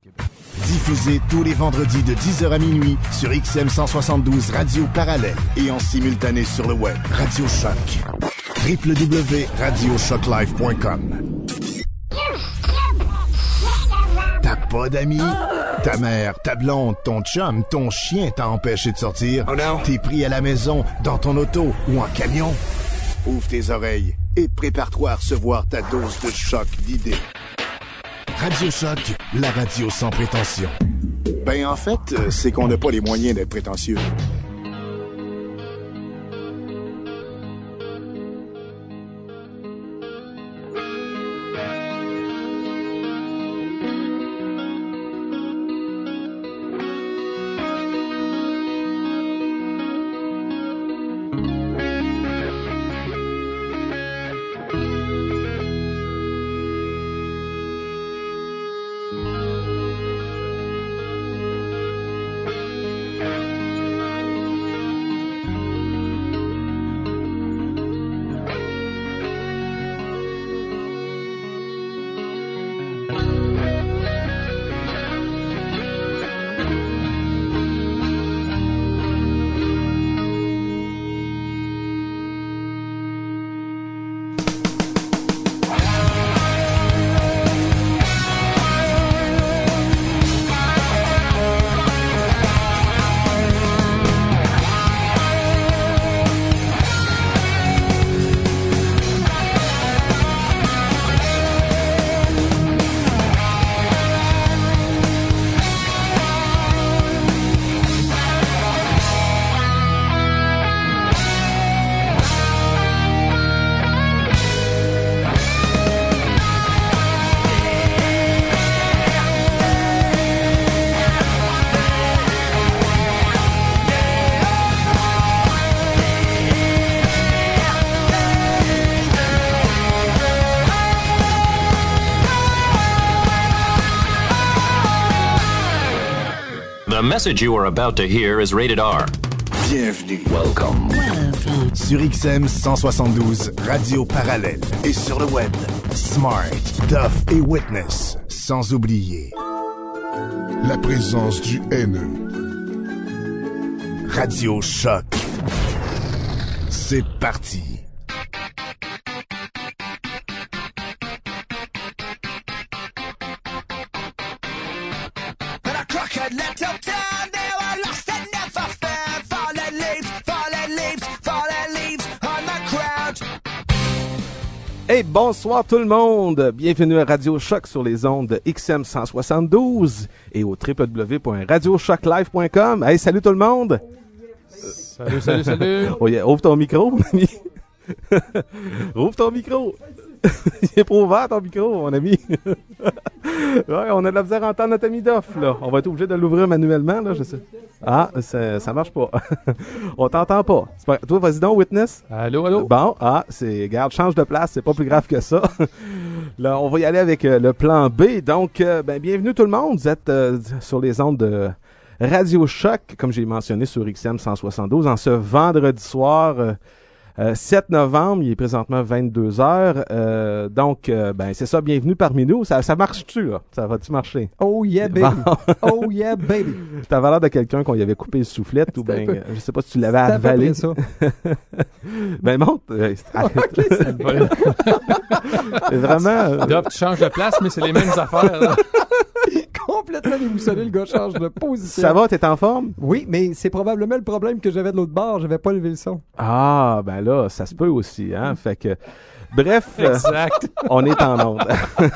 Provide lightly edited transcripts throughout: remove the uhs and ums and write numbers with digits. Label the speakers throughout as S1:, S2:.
S1: Diffusé tous les vendredis de 10h à minuit sur XM 172 Radio Parallèle et en simultané sur le web. Radio Choc. www.radiochoclive.com. T'as pas d'amis? Ta mère, ta blonde, ton chum, ton chien t'a empêché de sortir?
S2: Oh non.
S1: T'es pris à la maison, dans ton auto ou en camion? Ouvre tes oreilles et prépare-toi à recevoir ta dose de choc d'idées. Radio Choc, la radio sans prétention. Ben, en fait, c'est qu'on n'a pas les moyens d'être prétentieux.
S3: The message you are about to hear is rated R.
S1: Bienvenue.
S3: Welcome.
S1: Sur XM 172 Radio Parallèle et sur le web. Smart, Tough et Witness. Sans oublier
S4: la présence du haineux.
S1: Radio Choc. C'est parti.
S5: Hey, bonsoir tout le monde! Bienvenue à Radio Choc sur les ondes de XM 172 et au www.radiochoclive.com. Hey, salut tout le monde!
S6: Salut!
S5: Oh yeah, ouvre ton micro, mon ami! Ouvre ton micro! Il est pas ouvert ton micro, mon ami! Ouais, on a de la misère à entendre notre ami Doff, là. On va être obligé de l'ouvrir manuellement, là, je sais. Ah, ça marche pas. On t'entend pas. Toi, vas-y donc, Witness.
S6: Allô?
S5: Bon, garde, change de place, c'est pas plus grave que ça. Là, on va y aller avec le plan B. Donc, bienvenue tout le monde. Vous êtes sur les ondes de Radio Choc, comme j'ai mentionné sur XM 172, en ce vendredi soir 7 novembre, il est présentement 22h. Donc, c'est ça, bienvenue parmi nous. Ça marche-tu, là? Ça va-tu marcher?
S6: Oh yeah, baby! Oh yeah, baby!
S5: T'avais l'air de quelqu'un qu'on y avait coupé le soufflette ou bien, je sais pas si tu l'avais avalé.
S6: Ça.
S5: Monte!
S6: Ok, c'est bon.
S5: C'est vraiment...
S6: Là, tu changes de place, mais c'est les mêmes affaires, là. Complètement déboussolé, le gars change de position.
S5: Ça va, t'es en forme?
S6: Oui, mais c'est probablement le problème que j'avais de l'autre bord. J'avais pas levé le son.
S5: Ah, ben là, ça se peut aussi, hein? Fait que... Bref,
S6: exact.
S5: On est en onde.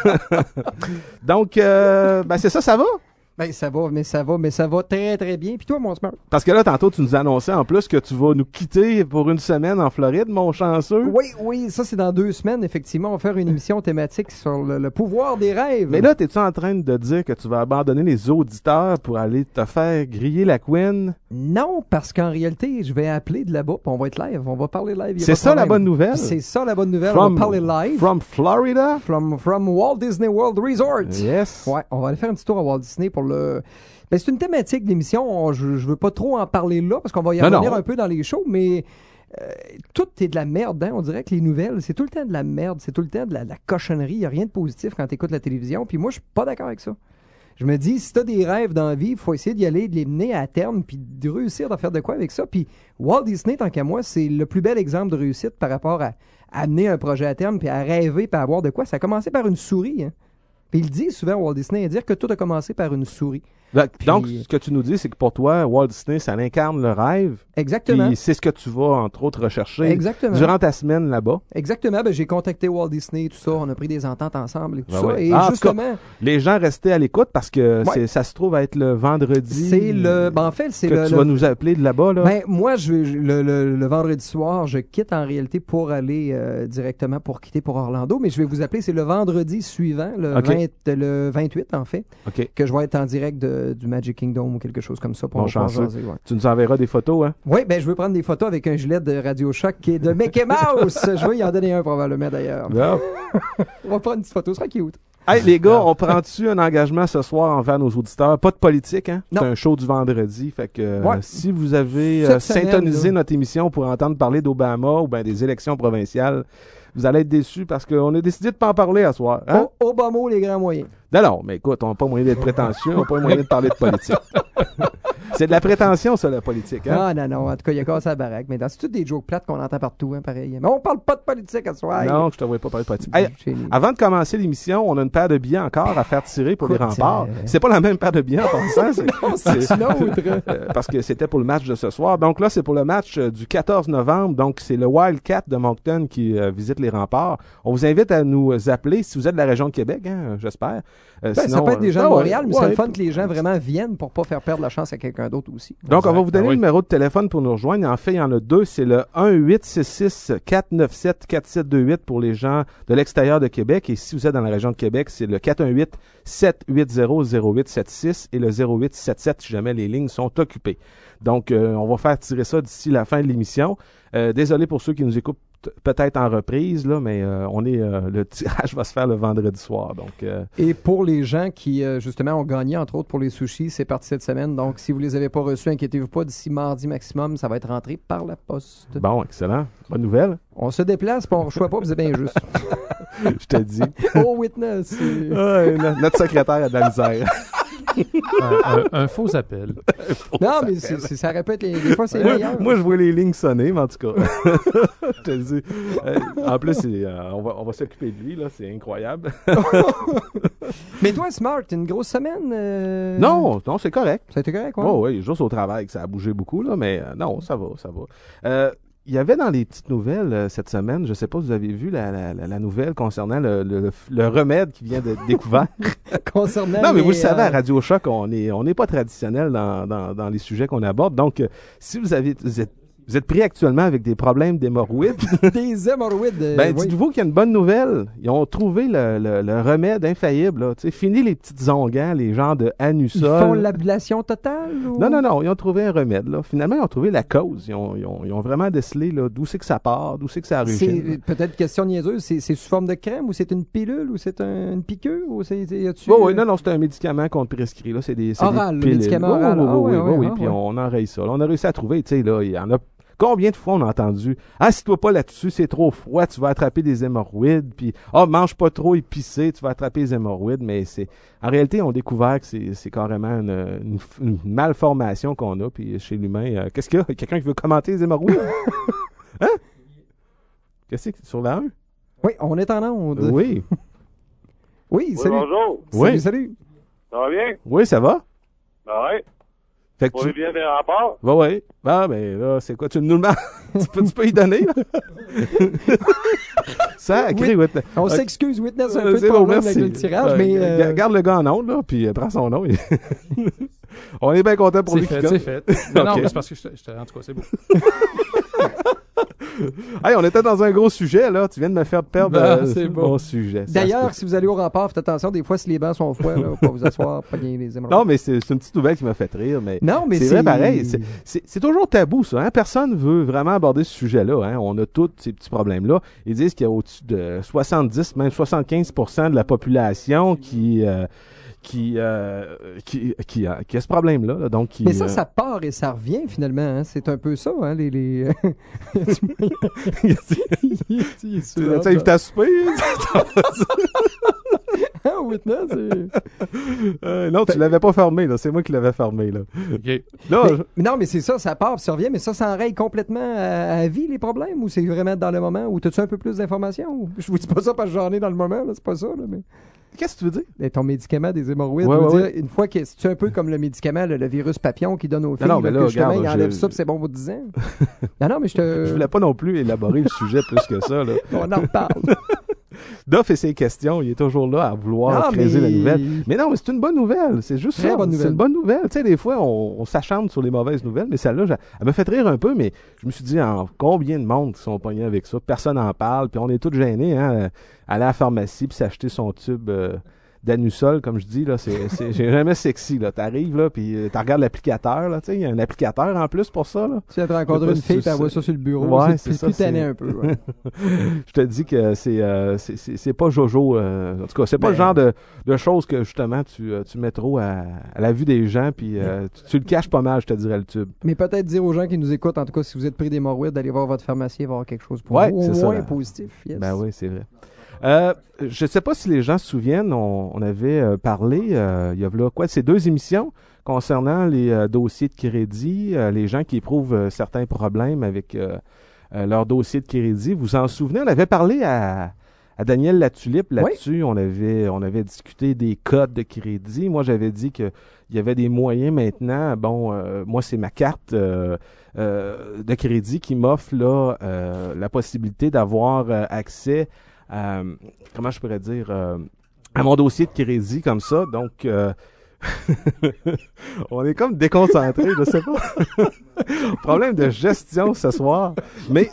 S5: Donc, c'est ça va?
S6: Ben, ça va très, très bien. Puis toi, mon smart?
S5: Parce que là, tantôt, tu nous annonçais en plus que tu vas nous quitter pour une semaine en Floride, mon chanceux.
S6: Oui, ça, c'est dans 2 semaines. Effectivement, on va faire une émission thématique sur le pouvoir des rêves.
S5: Mais là, t'es-tu en train de dire que tu vas abandonner les auditeurs pour aller te faire griller la Queen?
S6: Non, parce qu'en réalité, je vais appeler de là-bas, puis on va être live. On va parler live.
S5: C'est ça la bonne nouvelle?
S6: C'est ça la bonne nouvelle. On va parler live.
S5: From Florida?
S6: From Walt Disney World Resort.
S5: Yes.
S6: Ouais, on va aller faire un petit tour à Walt Disney pour c'est une thématique d'émission. Je veux pas trop en parler là parce qu'on va y revenir un peu dans les shows, mais tout est de la merde. Hein? On dirait que les nouvelles, c'est tout le temps de la merde. C'est tout le temps de la cochonnerie. Il n'y a rien de positif quand tu écoutes la télévision. Puis moi, je suis pas d'accord avec ça. je me dis, si tu as des rêves dans la vie, il faut essayer d'y aller, de les mener à terme, puis de réussir d'en faire de quoi avec ça. Puis Walt Disney, tant qu'à moi, c'est le plus bel exemple de réussite par rapport à amener un projet à terme, puis à rêver, puis à avoir de quoi. Ça a commencé par une souris. Hein. Puis il dit souvent, Walt Disney, à dire que tout a commencé par une souris.
S5: Donc, ce que tu nous dis, c'est que pour toi, Walt Disney, ça incarne le rêve.
S6: Exactement.
S5: Puis c'est ce que tu vas, entre autres, rechercher
S6: durant
S5: ta semaine là-bas.
S6: Exactement. Ben, j'ai contacté Walt Disney, tout ça. On a pris des ententes ensemble et tout ça.
S5: Ouais.
S6: Et justement...
S5: Cas, les gens restaient à l'écoute parce que ça se trouve à être le vendredi.
S6: C'est le... Ben, en fait, c'est
S5: que tu vas nous appeler de là-bas, là.
S6: Ben, moi, le vendredi soir, je quitte en réalité pour aller directement pour Orlando. Mais je vais vous appeler, c'est le vendredi suivant, le 28, en fait, que je vais être en direct du Magic Kingdom ou quelque chose comme ça pour jaser. Ouais.
S5: Tu nous enverras des photos, hein?
S6: Oui, ben je veux prendre des photos avec un gilet de Radio Choc qui est de Mickey Mouse. Je vais y en donner un probablement d'ailleurs. On va prendre une petite photo, ce sera cute.
S5: Hey les gars, on prend-tu un engagement ce soir envers nos auditeurs? Pas de politique, hein?
S6: Non.
S5: C'est un show du vendredi. Fait que si vous avez syntonisé notre émission pour entendre parler d'Obama ou bien des élections provinciales, vous allez être déçus parce qu'on a décidé de ne pas en parler à soir. Hein?
S6: Obama, les grands moyens.
S5: Non, mais écoute, on n'a pas moyen d'être prétentieux, on n'a pas moyen de parler de politique. C'est de la prétention, ça, la politique. Hein?
S6: Non. En tout cas, il y a cassé la baraque. Mais c'est toutes des jokes plates qu'on entend partout, hein, pareil. Mais on parle pas de politique à soir.
S5: Non, je te vois pas parler de politique. Hey, avant de commencer l'émission, on a une paire de billets encore à faire tirer pour les remparts. C'est pas la même paire de billets en passant.
S6: C'est une autre.
S5: Parce que c'était pour le match de ce soir. Donc là, c'est pour le match du 14 novembre. Donc, c'est le Wildcat de Moncton qui visite les remparts. On vous invite à nous appeler si vous êtes de la région de Québec, hein, j'espère.
S6: Sinon, ça peut être des gens de Montréal, mais c'est le fun que les gens vraiment viennent pour pas faire perdre la chance à quelqu'un d'autre aussi.
S5: Donc, on va vous donner le numéro de téléphone pour nous rejoindre. En fait, il y en a deux. C'est le 1-866-497-4728 pour les gens de l'extérieur de Québec. Et si vous êtes dans la région de Québec, c'est le 418-780-0876 et le 0877 si jamais les lignes sont occupées. Donc, on va faire tirer ça d'ici la fin de l'émission. Désolé pour ceux qui nous écoutent peut-être en reprise, là, mais le tirage va se faire le vendredi soir. Donc,
S6: Et pour les gens qui, justement, ont gagné, entre autres pour les sushis, c'est parti cette semaine. Donc, si vous les avez pas reçus, inquiétez-vous pas, d'ici mardi maximum, ça va être rentré par la poste.
S5: Bon, excellent. Bonne nouvelle.
S6: On se déplace, puis on ne reçoit pas, puis c'est bien juste.
S5: Je te dis.
S6: Oh, witness!
S5: Notre secrétaire a de la misère.
S2: Un faux appel.
S6: Non, mais ça répète des fois, c'est meilleur.
S5: Moi, je vois les lignes sonner, mais en tout cas, je te dis. En plus, on va s'occuper de lui, là, c'est incroyable.
S6: Mais toi, Smart, une grosse semaine?
S5: Non, c'est correct.
S6: Ça a été correct, quoi?
S5: Oh, oui, juste au travail que ça a bougé beaucoup, là, mais non, ça va. Il y avait dans les petites nouvelles cette semaine, je ne sais pas si vous avez vu la nouvelle concernant le remède qui vient d'être découvert.
S6: Concernant
S5: non, mais vous le savez, à Radio Choc, on n'est pas traditionnel dans les sujets qu'on aborde. Donc, si vous êtes pris actuellement avec des problèmes d'hémorroïdes.
S6: Des hémorroïdes.
S5: Dites-vous qu'il y a une bonne nouvelle. Ils ont trouvé le remède infaillible. Là. Fini les petites onguents, les genres de anusol.
S6: Ils font l'ablation totale? Ou...
S5: Non. Ils ont trouvé un remède. Là. Finalement, ils ont trouvé la cause. Ils ont vraiment décelé là, d'où c'est que ça part, d'où c'est que ça origine.
S6: C'est peut-être question niaiseuse. C'est sous forme de crème ou c'est une pilule ou c'est une piqûre? Ou c'est
S5: non, c'est un médicament qu'on te prescrit. Là. C'est des pilules.
S6: Médicament oral.
S5: Oui. Puis on enraye ça. Là, on a réussi à trouver. Là, il y en a. Combien de fois on a entendu « Assis-toi pas là-dessus, c'est trop froid, tu vas attraper des hémorroïdes. » Puis « mange pas trop épicé, tu vas attraper des hémorroïdes. » Mais en réalité, on a découvert que c'est carrément une malformation qu'on a. Puis chez l'humain, qu'est-ce qu'il y a? Quelqu'un qui veut commenter les hémorroïdes? Hein? Qu'est-ce que c'est sur la 1?
S6: Oui, on est en onde.
S5: Oui.
S6: Oui, salut.
S7: Bonjour.
S5: Oui.
S6: Salut.
S7: Ça va bien?
S5: Oui, ça va?
S7: Oui.
S5: Fait que
S7: tu viens des rapports?
S5: Oui. Ah, ben là, c'est quoi? Tu nous demandes? tu peux y donner, là? Sacré, Witness.
S6: On s'excuse, Witness, un peu de problème avec le tirage, mais...
S5: Garde le gars en onde, là, puis prends son nom. On est bien content pour lui.
S2: C'est fait. Non, mais c'est parce que en tout cas, c'est beau.
S5: Hey, on était dans un gros sujet, là. Tu viens de me faire perdre mon sujet.
S6: D'ailleurs, si vous allez au rempart, faites attention, des fois, si les bancs sont froids, là, pas vous asseoir, pas gagner les hémorroïdes.
S5: Non, mais c'est une petite nouvelle qui m'a fait rire. Mais c'est vrai, pareil. C'est toujours tabou, ça. Hein? Personne ne veut vraiment aborder ce sujet-là. Hein? On a tous ces petits problèmes-là. Ils disent qu'il y a au-dessus de 70, même 75% de la population qui a ce problème-là. Là, donc
S6: mais ça part et ça revient finalement. Hein. C'est un peu ça, hein, les...
S5: Tu as invité à souper?
S6: Witness,
S5: non, tu l'avais pas fermé, là. C'est moi qui l'avais fermé, là.
S2: OK.
S5: Là,
S6: non, mais c'est ça, ça part puis ça revient, mais ça enraye complètement à vie, les problèmes, ou c'est vraiment dans le moment, ou t'as-tu un peu plus d'informations? Ou... Je vous dis pas ça parce que j'en ai dans le moment, là, c'est pas ça, là, mais...
S5: Qu'est-ce que tu veux dire?
S6: Et ton médicament des hémorroïdes,
S5: Ouais.
S6: une fois que c'est un peu comme le médicament, le virus papillon qui donne aux filles,
S5: Non, mais là,
S6: que justement,
S5: regarde,
S6: il enlève ça puis c'est bon pour 10 ans. non, mais
S5: Je voulais pas non plus élaborer le sujet plus que ça, là.
S6: On en reparle.
S5: Duff et ses questions, il est toujours là à vouloir creuser la nouvelle. Mais non, mais c'est une bonne nouvelle. C'est juste
S6: Très
S5: ça.
S6: bonne nouvelle.
S5: C'est une bonne nouvelle. Tu sais, des fois, on s'acharne sur les mauvaises nouvelles, mais celle-là, elle me fait rire un peu, mais je me suis dit, combien de monde qui sont pognés avec ça? Personne n'en parle, puis on est tous gênés, hein, aller à la pharmacie puis s'acheter son tube d'anusol, comme je dis, là, c'est jamais sexy, là. T'arrives, là, puis tu regardes l'applicateur, là, tu sais, il y a un applicateur en plus pour ça, là.
S6: Tu as rencontré une fille, tu envoies ça sur le bureau,
S5: ouais,
S6: c'est plus tanné un peu. Ouais.
S5: Je te dis que c'est pas Jojo, en tout cas, c'est pas le genre de choses que, justement, tu mets trop à la vue des gens, puis tu le caches pas mal, je te dirais, le tube.
S6: Mais peut-être dire aux gens qui nous écoutent, en tout cas, si vous êtes pris d'hémorroïdes, d'aller voir votre pharmacien, voir quelque chose pour vous, au moins positif. Yes.
S5: Ben oui, c'est vrai. Je ne sais pas si les gens se souviennent, on avait parlé, il y a là, ces 2 émissions concernant les dossiers de crédit, les gens qui éprouvent certains problèmes avec leur dossier de crédit. Vous en souvenez, on avait parlé à Daniel Latulippe là-dessus. Oui. On avait discuté des codes de crédit. Moi, j'avais dit qu'il y avait des moyens maintenant. Bon, moi, c'est ma carte de crédit qui m'offre là la possibilité d'avoir accès comment je pourrais dire, à mon dossier de crédit comme ça. Donc, on est comme déconcentré, je sais pas. Problème de gestion ce soir. Mais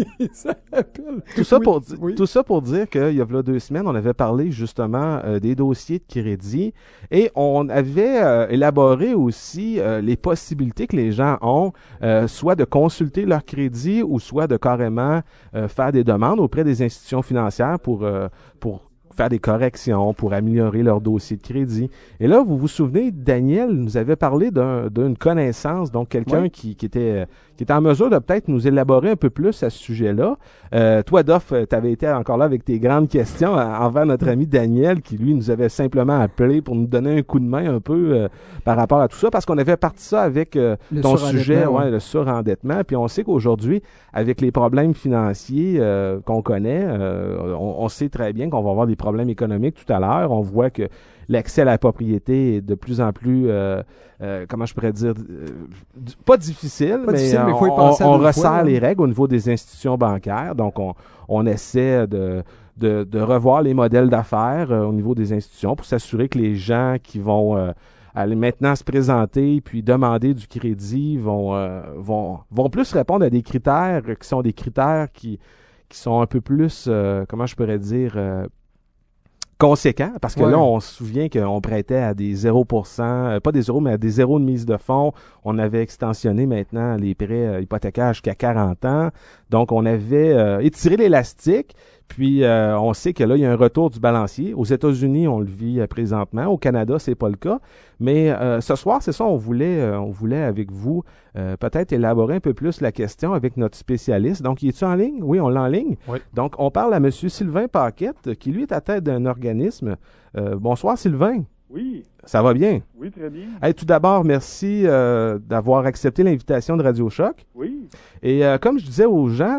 S5: tout ça pour dire qu'il y a 2 semaines, on avait parlé justement des dossiers de crédit et on avait élaboré aussi les possibilités que les gens ont, soit de consulter leur crédit ou soit de carrément faire des demandes auprès des institutions financières pour faire des corrections, pour améliorer leur dossier de crédit. Et là, vous vous souvenez, Daniel nous avait parlé d'une connaissance, donc quelqu'un qui était en mesure de peut-être nous élaborer un peu plus à ce sujet-là. Toi, Doff, tu avais été encore là avec tes grandes questions envers notre ami Daniel, qui, lui, nous avait simplement appelé pour nous donner un coup de main un peu par rapport à tout ça, parce qu'on avait parti ça avec ton sujet, le surendettement. Puis on sait qu'aujourd'hui, avec les problèmes financiers qu'on connaît, on sait très bien qu'on va avoir des problèmes économiques tout à l'heure. On voit que l'accès à la propriété est de plus en plus, comment je pourrais dire, pas difficile, mais on resserre les règles au niveau des institutions bancaires. Donc, on essaie de revoir les modèles d'affaires au niveau des institutions pour s'assurer que les gens qui vont aller maintenant se présenter puis demander du crédit vont plus répondre à des critères qui sont des critères qui sont un peu plus, comment je pourrais dire, conséquent, parce que là, on se souvient qu'on prêtait à des 0%, pas des 0, mais à des 0 de mise de fonds. On avait extensionné maintenant les prêts hypothécaires jusqu'à 40 ans. Donc, on avait étiré l'élastique. Puis, on sait que là, il y a un retour du balancier. Aux États-Unis, on le vit présentement. Au Canada, c'est pas le cas. Mais ce soir, c'est ça, on voulait avec vous peut-être élaborer un peu plus la question avec notre spécialiste. Donc, il est-tu en ligne? Oui, on l'a en ligne.
S2: Oui.
S5: Donc, on parle à M. Sylvain Paquette, qui, lui, est à tête d'un organisme. Bonsoir, Sylvain.
S7: Oui.
S5: Ça va bien?
S7: Oui, très bien.
S5: Hey, tout d'abord, merci d'avoir accepté l'invitation de Radio Choc.
S7: Oui.
S5: Et comme je disais aux gens,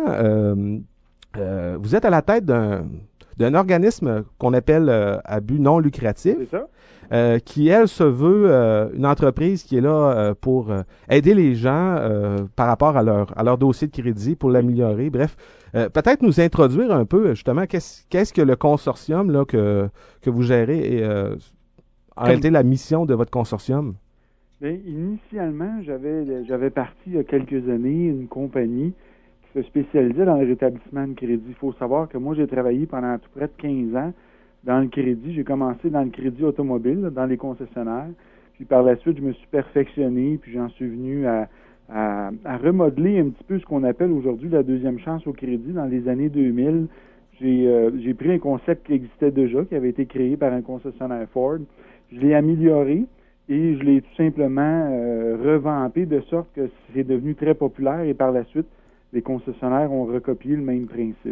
S5: vous êtes à la tête d'un organisme qu'on appelle à but non lucratif.
S7: C'est ça.
S5: Qui, elle, se veut une entreprise qui est là pour aider les gens par rapport à leur dossier de crédit, pour l'améliorer. Bref, peut-être nous introduire un peu, justement, qu'est-ce que le consortium là, que vous gérez et en réalité la mission de votre consortium?
S8: Bien, initialement, j'avais parti il y a quelques années une compagnie qui se spécialisait dans le rétablissement de crédit. Il faut savoir que moi, j'ai travaillé pendant tout près de 15 ans dans le crédit. J'ai commencé dans le crédit automobile, là, dans les concessionnaires. Puis par la suite, je me suis perfectionné, puis j'en suis venu à remodeler un petit peu ce qu'on appelle aujourd'hui la deuxième chance au crédit. Dans les années 2000, j'ai pris un concept qui existait déjà, qui avait été créé par un concessionnaire Ford. Je l'ai amélioré et je l'ai tout simplement revampé de sorte que c'est devenu très populaire et par la suite, les concessionnaires ont recopié le même principe.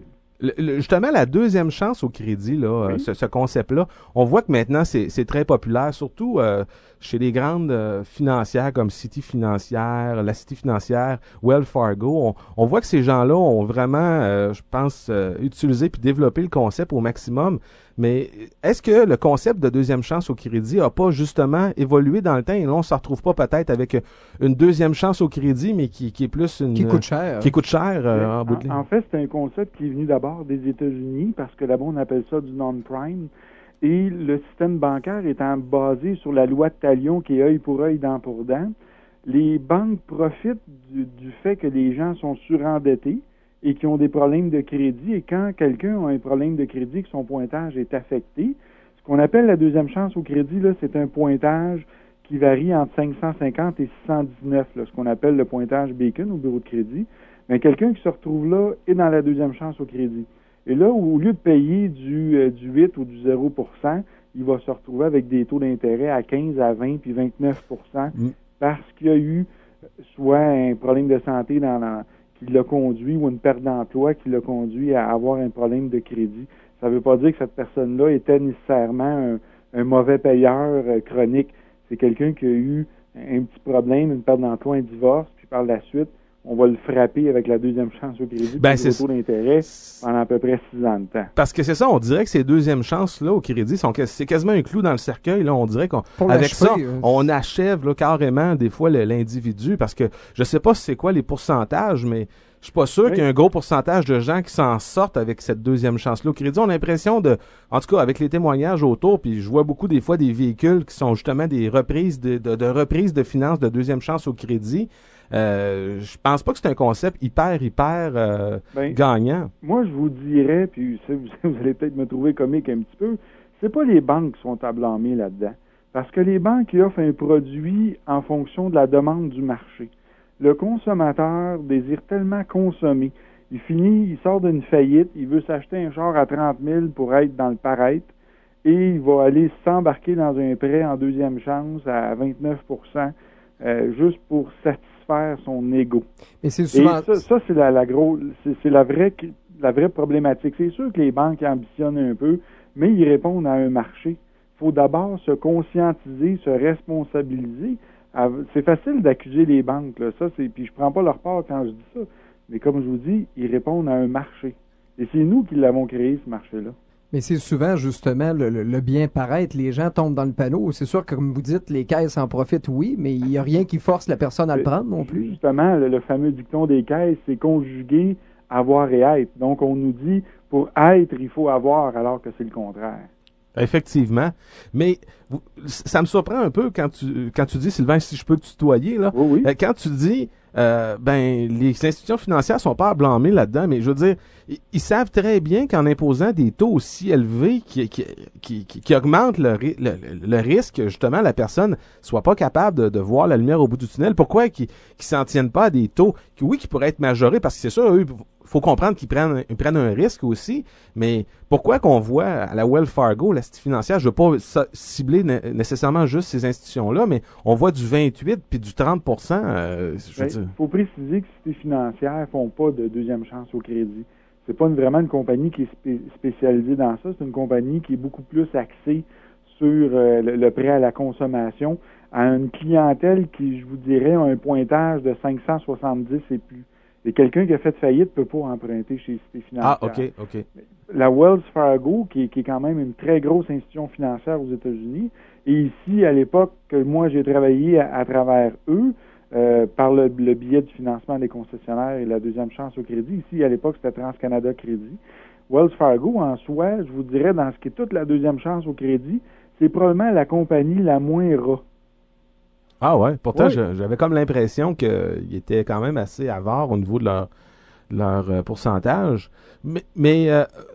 S5: Justement, la deuxième chance au crédit, là,
S8: Oui.
S5: ce concept-là, on voit que maintenant, c'est très populaire, surtout chez les grandes financières comme City Financière, la City Financière, Wells Fargo. On voit que ces gens-là ont vraiment, je pense, utilisé puis développé le concept au maximum. Mais est-ce que le concept de deuxième chance au crédit n'a pas justement évolué dans le temps et là, on ne se retrouve pas peut-être avec une deuxième chance au crédit, mais qui est plus une...
S6: Qui coûte cher.
S5: Qui coûte cher en bout de ligne.
S8: En fait, c'est un concept qui est venu d'abord des États-Unis parce que là-bas, on appelle ça du non-prime. Et le système bancaire étant basé sur la loi de Talion qui est œil pour œil, dent pour dent, les banques profitent du fait que les gens sont surendettés et qui ont des problèmes de crédit. Et quand quelqu'un a un problème de crédit, que son pointage est affecté, ce qu'on appelle la deuxième chance au crédit, là, c'est un pointage qui varie entre 550 et 619, là, ce qu'on appelle le pointage Bacon au bureau de crédit. Mais quelqu'un qui se retrouve là est dans la deuxième chance au crédit. Et là, au lieu de payer du 8 ou du 0%, il va se retrouver avec des taux d'intérêt à 15, à 20 puis 29% parce qu'il y a eu soit un problème de santé qui l'a conduit ou une perte d'emploi qui l'a conduit à avoir un problème de crédit. Ça ne veut pas dire que cette personne-là était nécessairement un mauvais payeur chronique. C'est quelqu'un qui a eu un petit problème, une perte d'emploi, un divorce, puis par la suite, on va le frapper avec la deuxième chance au crédit,
S5: c'est
S8: le taux d'intérêt pendant à peu près 6 ans de temps.
S5: Parce que c'est ça, on dirait que ces deuxièmes chances-là au crédit, c'est quasiment un clou dans le cercueil. Là, on dirait qu'avec ça, on achève là, carrément des fois l'individu. Parce que je sais pas c'est quoi les pourcentages, mais je suis pas sûr qu'il y ait un gros pourcentage de gens qui s'en sortent avec cette deuxième chance-là au crédit. On a l'impression en tout cas, avec les témoignages autour, puis je vois beaucoup des fois des véhicules qui sont justement des reprises de reprises de finances de deuxième chance au crédit. Je pense pas que c'est un concept hyper gagnant.
S8: Moi, je vous dirais, puis vous allez peut-être me trouver comique un petit peu, c'est pas les banques qui sont à blâmer là-dedans. Parce que les banques offrent un produit en fonction de la demande du marché. Le consommateur désire tellement consommer. Il sort d'une faillite, il veut s'acheter un char à 30 000 pour être dans le paraître, et il va aller s'embarquer dans un prêt en deuxième chance à 29%, juste pour satisfaire son ego.
S6: Et c'est souvent...
S8: ça c'est la vraie problématique. C'est sûr que les banques ambitionnent un peu, mais ils répondent à un marché. Il faut d'abord se conscientiser, se responsabiliser. C'est facile d'accuser les banques, là. Puis je prends pas leur part quand je dis ça. Mais comme je vous dis, ils répondent à un marché. Et c'est nous qui l'avons créé, ce marché-là.
S6: Mais c'est souvent, justement, le bien paraître. Les gens tombent dans le panneau. C'est sûr que, comme vous dites, les caisses en profitent, oui, mais il n'y a rien qui force la personne à le prendre non plus.
S8: Justement, le fameux dicton des caisses, c'est conjuguer avoir et être. Donc, on nous dit, pour être, il faut avoir, alors que c'est le contraire.
S5: Effectivement. Mais ça me surprend un peu quand tu dis, Sylvain, si je peux te tutoyer, là.
S8: Oui.
S5: Quand tu dis, les institutions financières sont pas à blâmer là-dedans, mais je veux dire, ils savent très bien qu'en imposant des taux aussi élevés qui augmentent le risque, justement, la personne soit pas capable de voir la lumière au bout du tunnel. Pourquoi qu'ils s'en tiennent pas à des taux qui pourraient être majorés? Parce que c'est sûr, eux, faut comprendre qu'ils prennent un risque aussi, mais pourquoi qu'on voit à la Wells Fargo, la City Financière, je veux pas cibler nécessairement juste ces institutions-là, mais on voit du 28 puis du 30%.
S8: Il faut préciser que City Financière font pas de deuxième chance au crédit. C'est pas vraiment une compagnie qui est spécialisée dans ça. C'est une compagnie qui est beaucoup plus axée sur le prêt à la consommation, à une clientèle qui, je vous dirais, a un pointage de 570 et plus. Et quelqu'un qui a fait faillite ne peut pas emprunter chez Cité Financière.
S5: Ah, OK.
S8: La Wells Fargo, qui est quand même une très grosse institution financière aux États-Unis, et ici, à l'époque que moi j'ai travaillé à travers eux, par le biais du financement des concessionnaires et la deuxième chance au crédit, ici, à l'époque, c'était TransCanada Crédit. Wells Fargo, en soi, je vous dirais, dans ce qui est toute la deuxième chance au crédit, c'est probablement la compagnie la moins rat.
S5: Ah ouais, pourtant j'avais comme l'impression qu'ils étaient quand même assez avares au niveau de leur pourcentage. Mais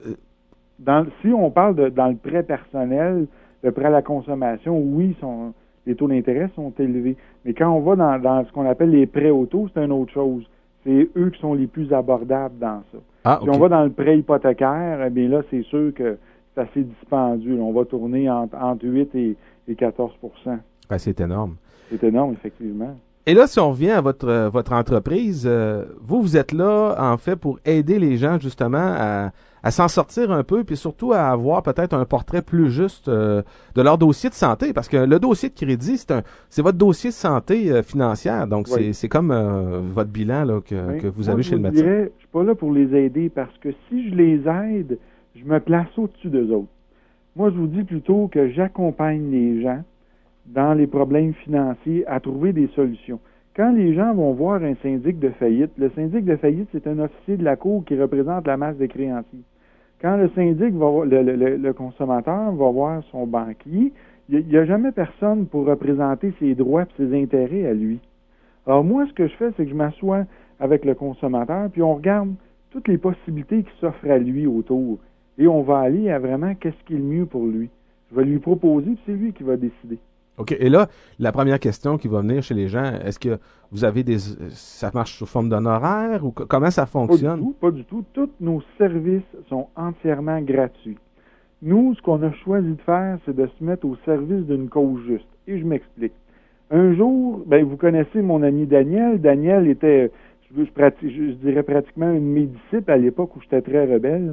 S8: si on parle dans le prêt personnel, le prêt à la consommation, oui, les taux d'intérêt sont élevés. Mais quand on va dans ce qu'on appelle les prêts auto, c'est une autre chose. C'est eux qui sont les plus abordables dans ça.
S5: Ah,
S8: si on va dans le prêt hypothécaire, eh bien là, c'est sûr que c'est assez dispendieux. On va tourner entre 8 et 14%.
S5: Ben, c'est énorme.
S8: C'est énorme, effectivement.
S5: Et là, si on revient à votre entreprise, vous êtes là, en fait, pour aider les gens, justement, à s'en sortir un peu, puis surtout à avoir peut-être un portrait plus juste de leur dossier de santé, parce que le dossier de crédit, c'est votre dossier de santé financière, donc c'est comme votre bilan là, que vous avez chez le médecin.
S8: Je suis pas là pour les aider, parce que si je les aide, je me place au-dessus d'eux autres. Moi, je vous dis plutôt que j'accompagne les gens dans les problèmes financiers à trouver des solutions. Quand les gens vont voir un syndic de faillite, le syndic de faillite, c'est un officier de la Cour qui représente la masse des créanciers. Quand le syndic va voir, le consommateur va voir son banquier, il n'y a jamais personne pour représenter ses droits et ses intérêts à lui. Alors moi, ce que je fais, c'est que je m'assois avec le consommateur, puis on regarde toutes les possibilités qui s'offrent à lui autour. Et on va aller à vraiment qu'est-ce qui est le mieux pour lui. Je vais lui proposer, puis c'est lui qui va décider.
S5: OK. Et là, la première question qui va venir chez les gens, est-ce que vous avez ça marche sous forme d'honoraires ou comment ça fonctionne?
S8: Pas du tout. Tous nos services sont entièrement gratuits. Nous, ce qu'on a choisi de faire, c'est de se mettre au service d'une cause juste. Et je m'explique. Un jour, vous connaissez mon ami Daniel. Daniel était, je dirais pratiquement une de mes disciples à l'époque où j'étais très rebelle.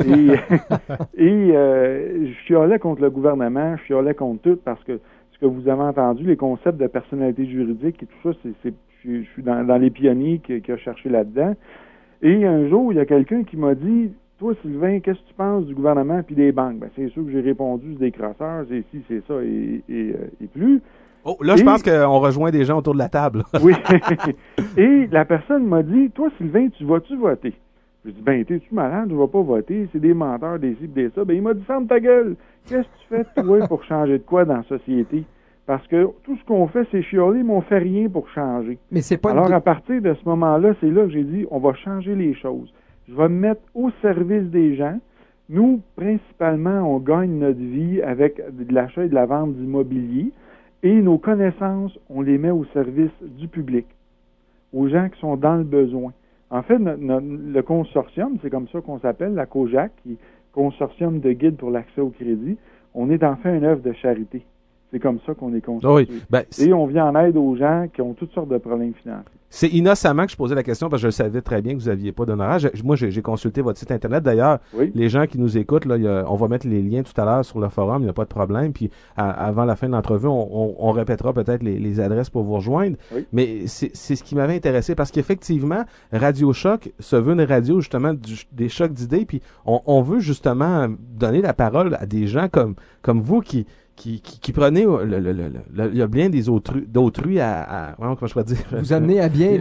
S8: Et je chialais contre le gouvernement, je chialais contre tout parce que que vous avez entendu, les concepts de personnalité juridique et tout ça, je suis dans les pionniers qui a cherché là-dedans. Et un jour, il y a quelqu'un qui m'a dit, toi, Sylvain, qu'est-ce que tu penses du gouvernement puis des banques? C'est sûr que j'ai répondu, c'est des crosseurs, c'est ci, c'est ça et plus.
S5: Oh, là, je pense qu'on rejoint des gens autour de la table.
S8: Oui. Et la personne m'a dit, toi, Sylvain, tu vas-tu voter? Je dis, t'es-tu malade? Je ne vais pas voter. C'est des menteurs, des ci, des ça. Il m'a dit, ferme ta gueule. Qu'est-ce que tu fais, toi, pour changer de quoi dans la société? Parce que tout ce qu'on fait, c'est chialer, mais on fait rien pour changer.
S6: Mais c'est pas
S8: Alors, à partir de ce moment-là, c'est là que j'ai dit, on va changer les choses. Je vais me mettre au service des gens. Nous, principalement, on gagne notre vie avec de l'achat et de la vente d'immobilier. Et nos connaissances, on les met au service du public, aux gens qui sont dans le besoin. En fait, le consortium, c'est comme ça qu'on s'appelle, la COJAC, qui est Consortium de guides pour l'accès au crédit, on est en fait une œuvre de charité. C'est comme ça qu'on est constitué.
S5: Oui,
S8: et on vient en aide aux gens qui ont toutes sortes de problèmes financiers.
S5: C'est innocemment que je posais la question parce que je savais très bien que vous n'aviez pas d'honoraires. Moi, j'ai consulté votre site Internet. D'ailleurs, les gens qui nous écoutent, là, on va mettre les liens tout à l'heure sur le forum, il n'y a pas de problème. Puis avant la fin de l'entrevue, on répétera peut-être les adresses pour vous rejoindre. Oui. Mais c'est ce qui m'avait intéressé parce qu'effectivement, Radio Choc se veut une radio justement des chocs d'idées. Puis on veut justement donner la parole à des gens comme vous qui prenez il y a bien d'autrui à comment je peux dire,
S6: vous amenez à bien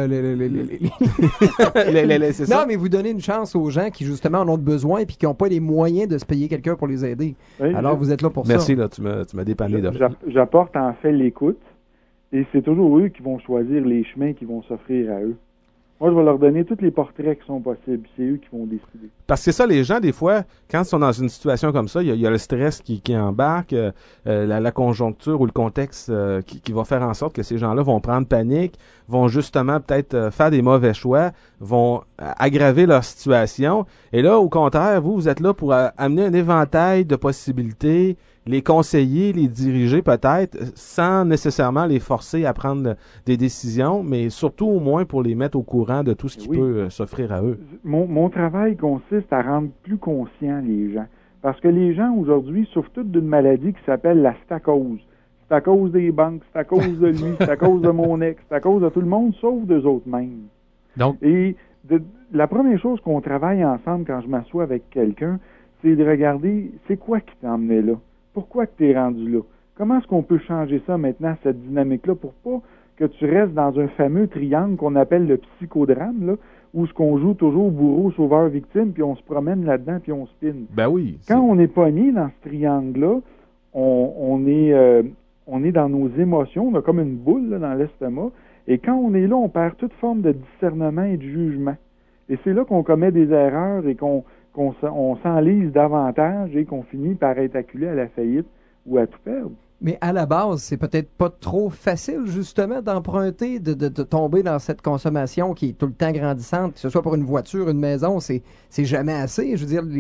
S5: c'est ça.
S6: Non, mais vous donnez une chance aux gens qui justement en ont besoin puis qui n'ont pas les moyens de se payer quelqu'un pour les aider. Oui, alors vous êtes là pour
S5: merci,
S6: ça.
S5: Merci, là, tu m'as dépanné.
S8: J'apporte en fait l'écoute et c'est toujours eux qui vont choisir les chemins qui vont s'offrir à eux. Moi, je vais leur donner tous les portraits qui sont possibles. C'est eux qui vont décider.
S5: Parce que ça, les gens, des fois, quand ils sont dans une situation comme ça, il y a le stress qui embarque, la conjoncture ou le contexte qui va faire en sorte que ces gens-là vont prendre panique, vont justement peut-être faire des mauvais choix, vont aggraver leur situation. Et là, au contraire, vous êtes là pour amener un éventail de possibilités, les conseiller, les diriger peut-être, sans nécessairement les forcer à prendre des décisions, mais surtout au moins pour les mettre au courant de tout ce qui peut s'offrir à eux.
S8: Mon travail consiste à rendre plus conscients les gens. Parce que les gens aujourd'hui souffrent toutes d'une maladie qui s'appelle la stacose. C'est à cause des banques, c'est à cause de lui, c'est à cause de mon ex, c'est à cause de tout le monde, sauf d'eux autres mêmes.
S2: Donc,
S8: et la première chose qu'on travaille ensemble quand je m'assois avec quelqu'un, c'est de regarder c'est quoi qui t'a emmené là. Pourquoi que tu es rendu là? Comment est-ce qu'on peut changer ça maintenant, cette dynamique-là, pour pas que tu restes dans un fameux triangle qu'on appelle le psychodrame, là, où ce qu'on joue toujours bourreau, sauveur, victime, puis on se promène là-dedans, puis on spinne.
S5: Ben oui.
S8: Quand on est pogné dans ce triangle-là, on est dans nos émotions, on a comme une boule là, dans l'estomac, et quand on est là, on perd toute forme de discernement et de jugement. Et c'est là qu'on commet des erreurs et qu'on s'enlise davantage et qu'on finit par être acculé à la faillite ou à tout perdre.
S6: Mais à la base, c'est peut-être pas trop facile, justement, d'emprunter, de tomber dans cette consommation qui est tout le temps grandissante, que ce soit pour une voiture, une maison, c'est jamais assez. Je veux dire,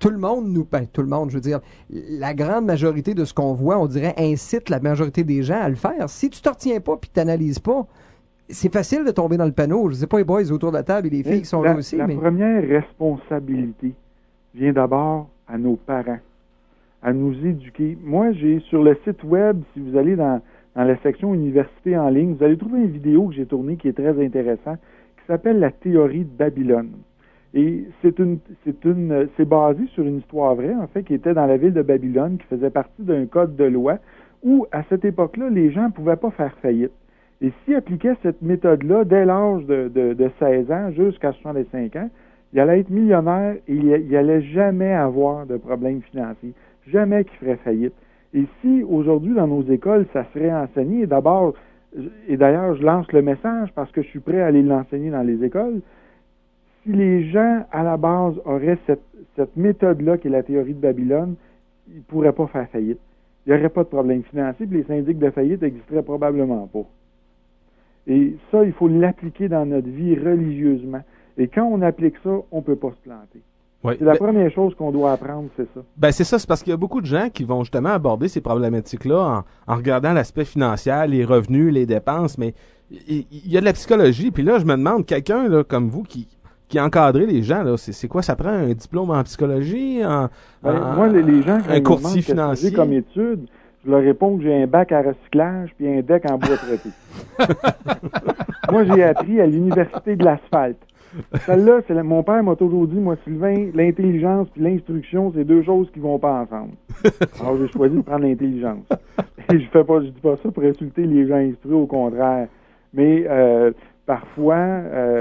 S6: tout le monde, je veux dire, la grande majorité de ce qu'on voit, on dirait, incite la majorité des gens à le faire. Si tu te retiens pas puis tu t'analyses pas, c'est facile de tomber dans le panneau. Je sais pas les boys autour de la table et les filles qui sont là aussi.
S8: La première responsabilité vient d'abord à nos parents, à nous éduquer. Moi, j'ai sur le site web, si vous allez dans la section Université en ligne, vous allez trouver une vidéo que j'ai tournée qui est très intéressante, qui s'appelle La théorie de Babylone. Et c'est basé sur une histoire vraie, en fait, qui était dans la ville de Babylone, qui faisait partie d'un code de loi où, à cette époque-là, les gens ne pouvaient pas faire faillite. Et s'ils appliquaient cette méthode-là dès l'âge de 16 ans jusqu'à 65 ans, il allait être millionnaire et il n'allait jamais avoir de problème financier, jamais qu'il ferait faillite. Et si aujourd'hui, dans nos écoles, ça serait enseigné, et d'ailleurs, je lance le message parce que je suis prêt à aller l'enseigner dans les écoles, si les gens, à la base, auraient cette méthode-là, qui est la théorie de Babylone, ils ne pourraient pas faire faillite. Il n'y aurait pas de problème financier, puis les syndics de faillite n'existeraient probablement pas. Et ça, il faut l'appliquer dans notre vie religieusement. Et quand on applique ça, on ne peut pas se planter.
S5: Oui.
S8: C'est la première chose qu'on doit apprendre, c'est ça.
S5: Ben c'est ça, c'est parce qu'il y a beaucoup de gens qui vont justement aborder ces problématiques-là en regardant l'aspect financier, les revenus, les dépenses, mais il y a de la psychologie. Puis là, je me demande, quelqu'un là, comme vous qui encadrez les gens, là, c'est quoi? Ça prend un diplôme en psychologie,
S8: moi, les gens, quand
S5: un
S8: ils me
S5: courtier
S8: demandent
S5: financier
S8: comme étude, je leur réponds que j'ai un bac à recyclage puis un deck en bois traité. Moi, j'ai appris à l'université de l'asphalte. Celle-là, mon père m'a toujours dit, moi, Sylvain, l'intelligence puis l'instruction, c'est deux choses qui vont pas ensemble. Alors, j'ai choisi de prendre l'intelligence. Et je dis pas ça pour insulter les gens instruits, au contraire. Mais parfois,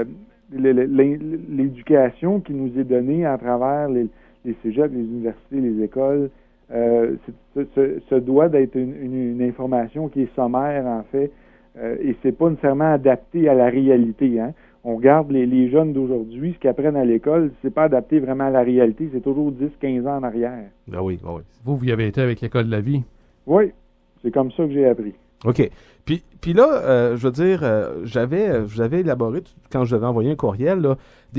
S8: l'éducation qui nous est donnée à travers les cégeps, les universités, les écoles, ce doit d'être une information qui est sommaire, en fait, et c'est pas nécessairement adapté à la réalité, hein. On regarde les jeunes d'aujourd'hui, ce qu'ils apprennent à l'école, c'est pas adapté vraiment à la réalité, c'est toujours 10-15 ans en arrière.
S5: Ben oui, ben oui.
S2: Vous y avez été avec l'École de la vie.
S8: Oui, c'est comme ça que j'ai appris.
S5: OK. Puis là, je veux dire, j'avais élaboré, quand je devais envoyer un courriel, là,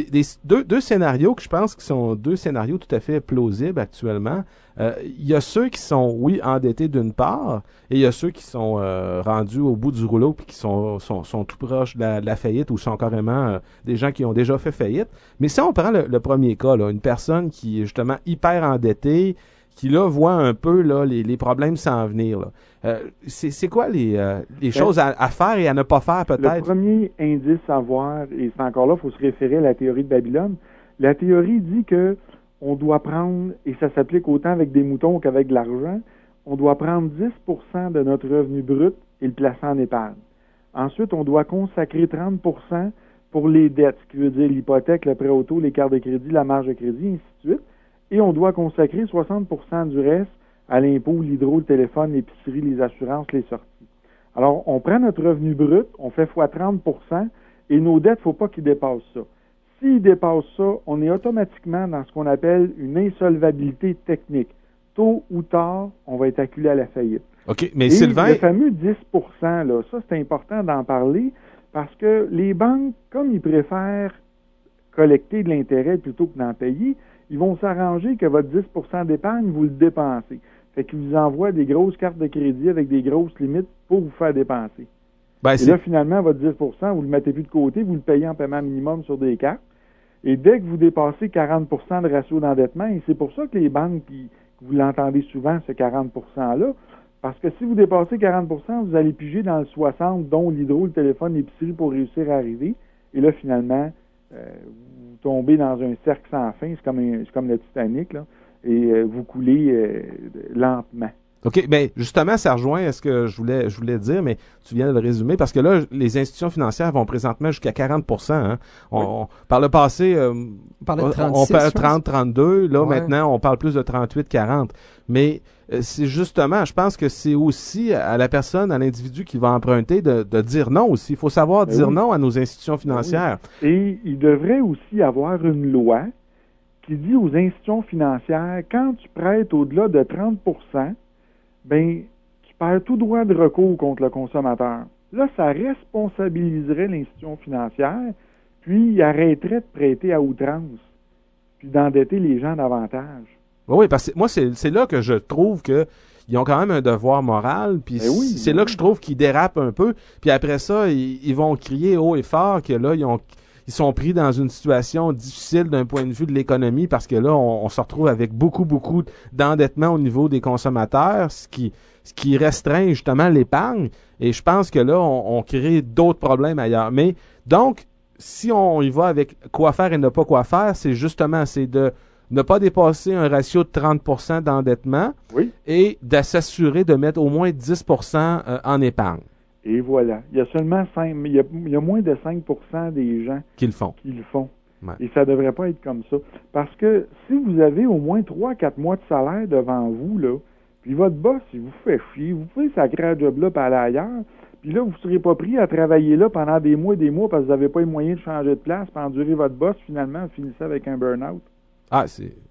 S5: deux scénarios que je pense qui sont deux scénarios tout à fait plausibles actuellement. Il y a ceux qui sont, oui, endettés d'une part, et il y a ceux qui sont rendus au bout du rouleau puis qui sont tout proches de la faillite ou sont carrément des gens qui ont déjà fait faillite. Mais si on prend le premier cas, là, une personne qui est justement hyper endettée, qui là voit un peu là les problèmes s'en venir, là. C'est quoi les choses à faire et à ne pas faire peut-être?
S8: Le premier indice à voir, et c'est encore là, il faut se référer à la théorie de Babylone. La théorie dit que on doit prendre, et ça s'applique autant avec des moutons qu'avec de l'argent, on doit prendre 10% de notre revenu brut et le placer en épargne. Ensuite, on doit consacrer 30% pour les dettes, ce qui veut dire l'hypothèque, le prêt auto, les cartes de crédit, la marge de crédit, ainsi de suite. Et on doit consacrer 60% du reste à l'impôt, l'hydro, le téléphone, l'épicerie, les assurances, les sorties. Alors, on prend notre revenu brut, on fait fois 30%, et nos dettes, il ne faut pas qu'ils dépassent ça. S'ils dépassent ça, on est automatiquement dans ce qu'on appelle une insolvabilité technique. Tôt ou tard, on va être acculé à la faillite.
S5: OK, mais
S8: et
S5: Sylvain...
S8: le fameux 10%, là, ça, c'est important d'en parler, parce que les banques, comme ils préfèrent collecter de l'intérêt plutôt que d'en payer, ils vont s'arranger que votre 10% d'épargne, vous le dépensez. Fait qu'ils vous envoient des grosses cartes de crédit avec des grosses limites pour vous faire dépenser. Et là, finalement, votre 10%, vous le mettez plus de côté, vous le payez en paiement minimum sur des cartes. Et dès que vous dépassez 40% de ratio d'endettement, et c'est pour ça que les banques, vous l'entendez souvent, ce 40%-là, parce que si vous dépassez 40%, vous allez piger dans le 60%, dont l'hydro, le téléphone, l'épicerie pour réussir à arriver. Et là, finalement, vous tombez dans un cercle sans fin, c'est comme le Titanic, là, et vous coulez lentement.
S5: OK, mais justement, ça rejoint à ce que je voulais dire, mais tu viens de le résumer, parce que là, les institutions financières vont présentement jusqu'à 40%. Hein. Par le passé, on parle de 30-32, là, maintenant, on parle plus de 38-40. Mais c'est justement, je pense que c'est aussi à la personne, à l'individu qui va emprunter de dire non aussi. Il faut savoir dire non à nos institutions financières.
S8: Oui. Et il devrait aussi y avoir une loi qui dit aux institutions financières, quand tu prêtes au-delà de 30%, ben, tu perds tout droit de recours contre le consommateur. Là, ça responsabiliserait l'institution financière, puis il arrêterait de prêter à outrance. puis d'endetter les gens davantage.
S5: Oui, parce que moi, c'est là que je trouve que ils ont quand même un devoir moral, puis c'est là que je trouve qu'ils dérapent un peu, puis après ça, ils vont crier haut et fort que là, ils sont pris dans une situation difficile d'un point de vue de l'économie, parce que là, on se retrouve avec beaucoup d'endettement au niveau des consommateurs, ce qui restreint justement l'épargne, et je pense que là, on crée d'autres problèmes ailleurs. Mais donc, si on y va avec quoi faire et ne pas quoi faire, c'est de ne pas dépasser un ratio de 30% d'endettement et de s'assurer de mettre au moins 10% en épargne.
S8: Et voilà. Il y a seulement il y a moins de 5% des gens
S5: qui le font.
S8: Ouais. Et ça ne devrait pas être comme ça. Parce que si vous avez au moins 3-4 mois de salaire devant vous, là, puis votre boss, il vous fait chier, vous pouvez sacrer un job là et aller ailleurs, puis là, vous ne serez pas pris à travailler là pendant des mois parce que vous n'avez pas les moyens de changer de place, puis endurer votre boss, finalement, vous finissez avec un burn-out.
S5: Ah,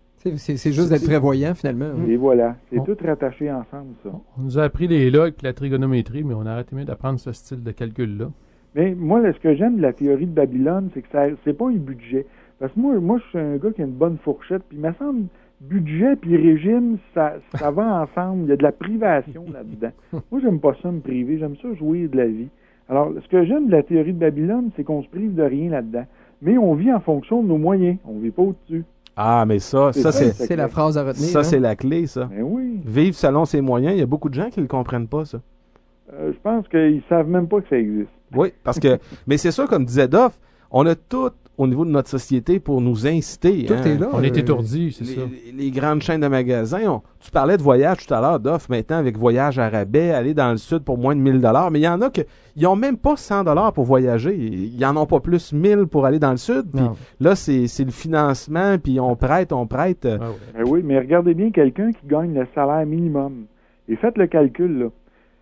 S6: c'est juste d'être prévoyant, finalement.
S8: Et voilà. C'est tout rattaché ensemble, ça.
S2: On nous a appris les logs et la trigonométrie, mais on a arrêté d'apprendre ce style de calcul-là.
S8: Mais moi, ce que j'aime de la théorie de Babylone, c'est que c'est pas un budget. Parce que moi, je suis un gars qui a une bonne fourchette, puis il me semble, budget puis régime, ça va ensemble. Il y a de la privation là-dedans. Moi, j'aime pas ça me priver. J'aime ça jouir de la vie. Alors, ce que j'aime de la théorie de Babylone, c'est qu'on se prive de rien là-dedans. Mais on vit en fonction de nos moyens. On vit pas au-dessus.
S5: Ah, mais
S6: c'est la phrase à retenir.
S5: Ça, c'est la clé, ça.
S8: Ben oui.
S5: Vivre selon ses moyens, il y a beaucoup de gens qui ne le comprennent pas, ça.
S8: Je pense qu'ils savent même pas que ça existe.
S5: Oui, parce que... mais c'est sûr, comme disait Doff, on a tout au niveau de notre société pour nous inciter.
S6: Tout est là.
S2: On est étourdis, c'est ça.
S5: Les grandes chaînes de magasins. Tu parlais de voyage tout à l'heure, Doff, maintenant avec voyage à rabais, aller dans le sud pour moins de 1000 $. Mais il y en a qui n'ont même pas 100 $ pour voyager. Ils n'en ont pas plus 1000 pour aller dans le sud. Puis là, c'est le financement, puis on prête.
S2: Ah ouais.
S8: Ben oui, mais regardez bien quelqu'un qui gagne le salaire minimum. Et faites le calcul, là.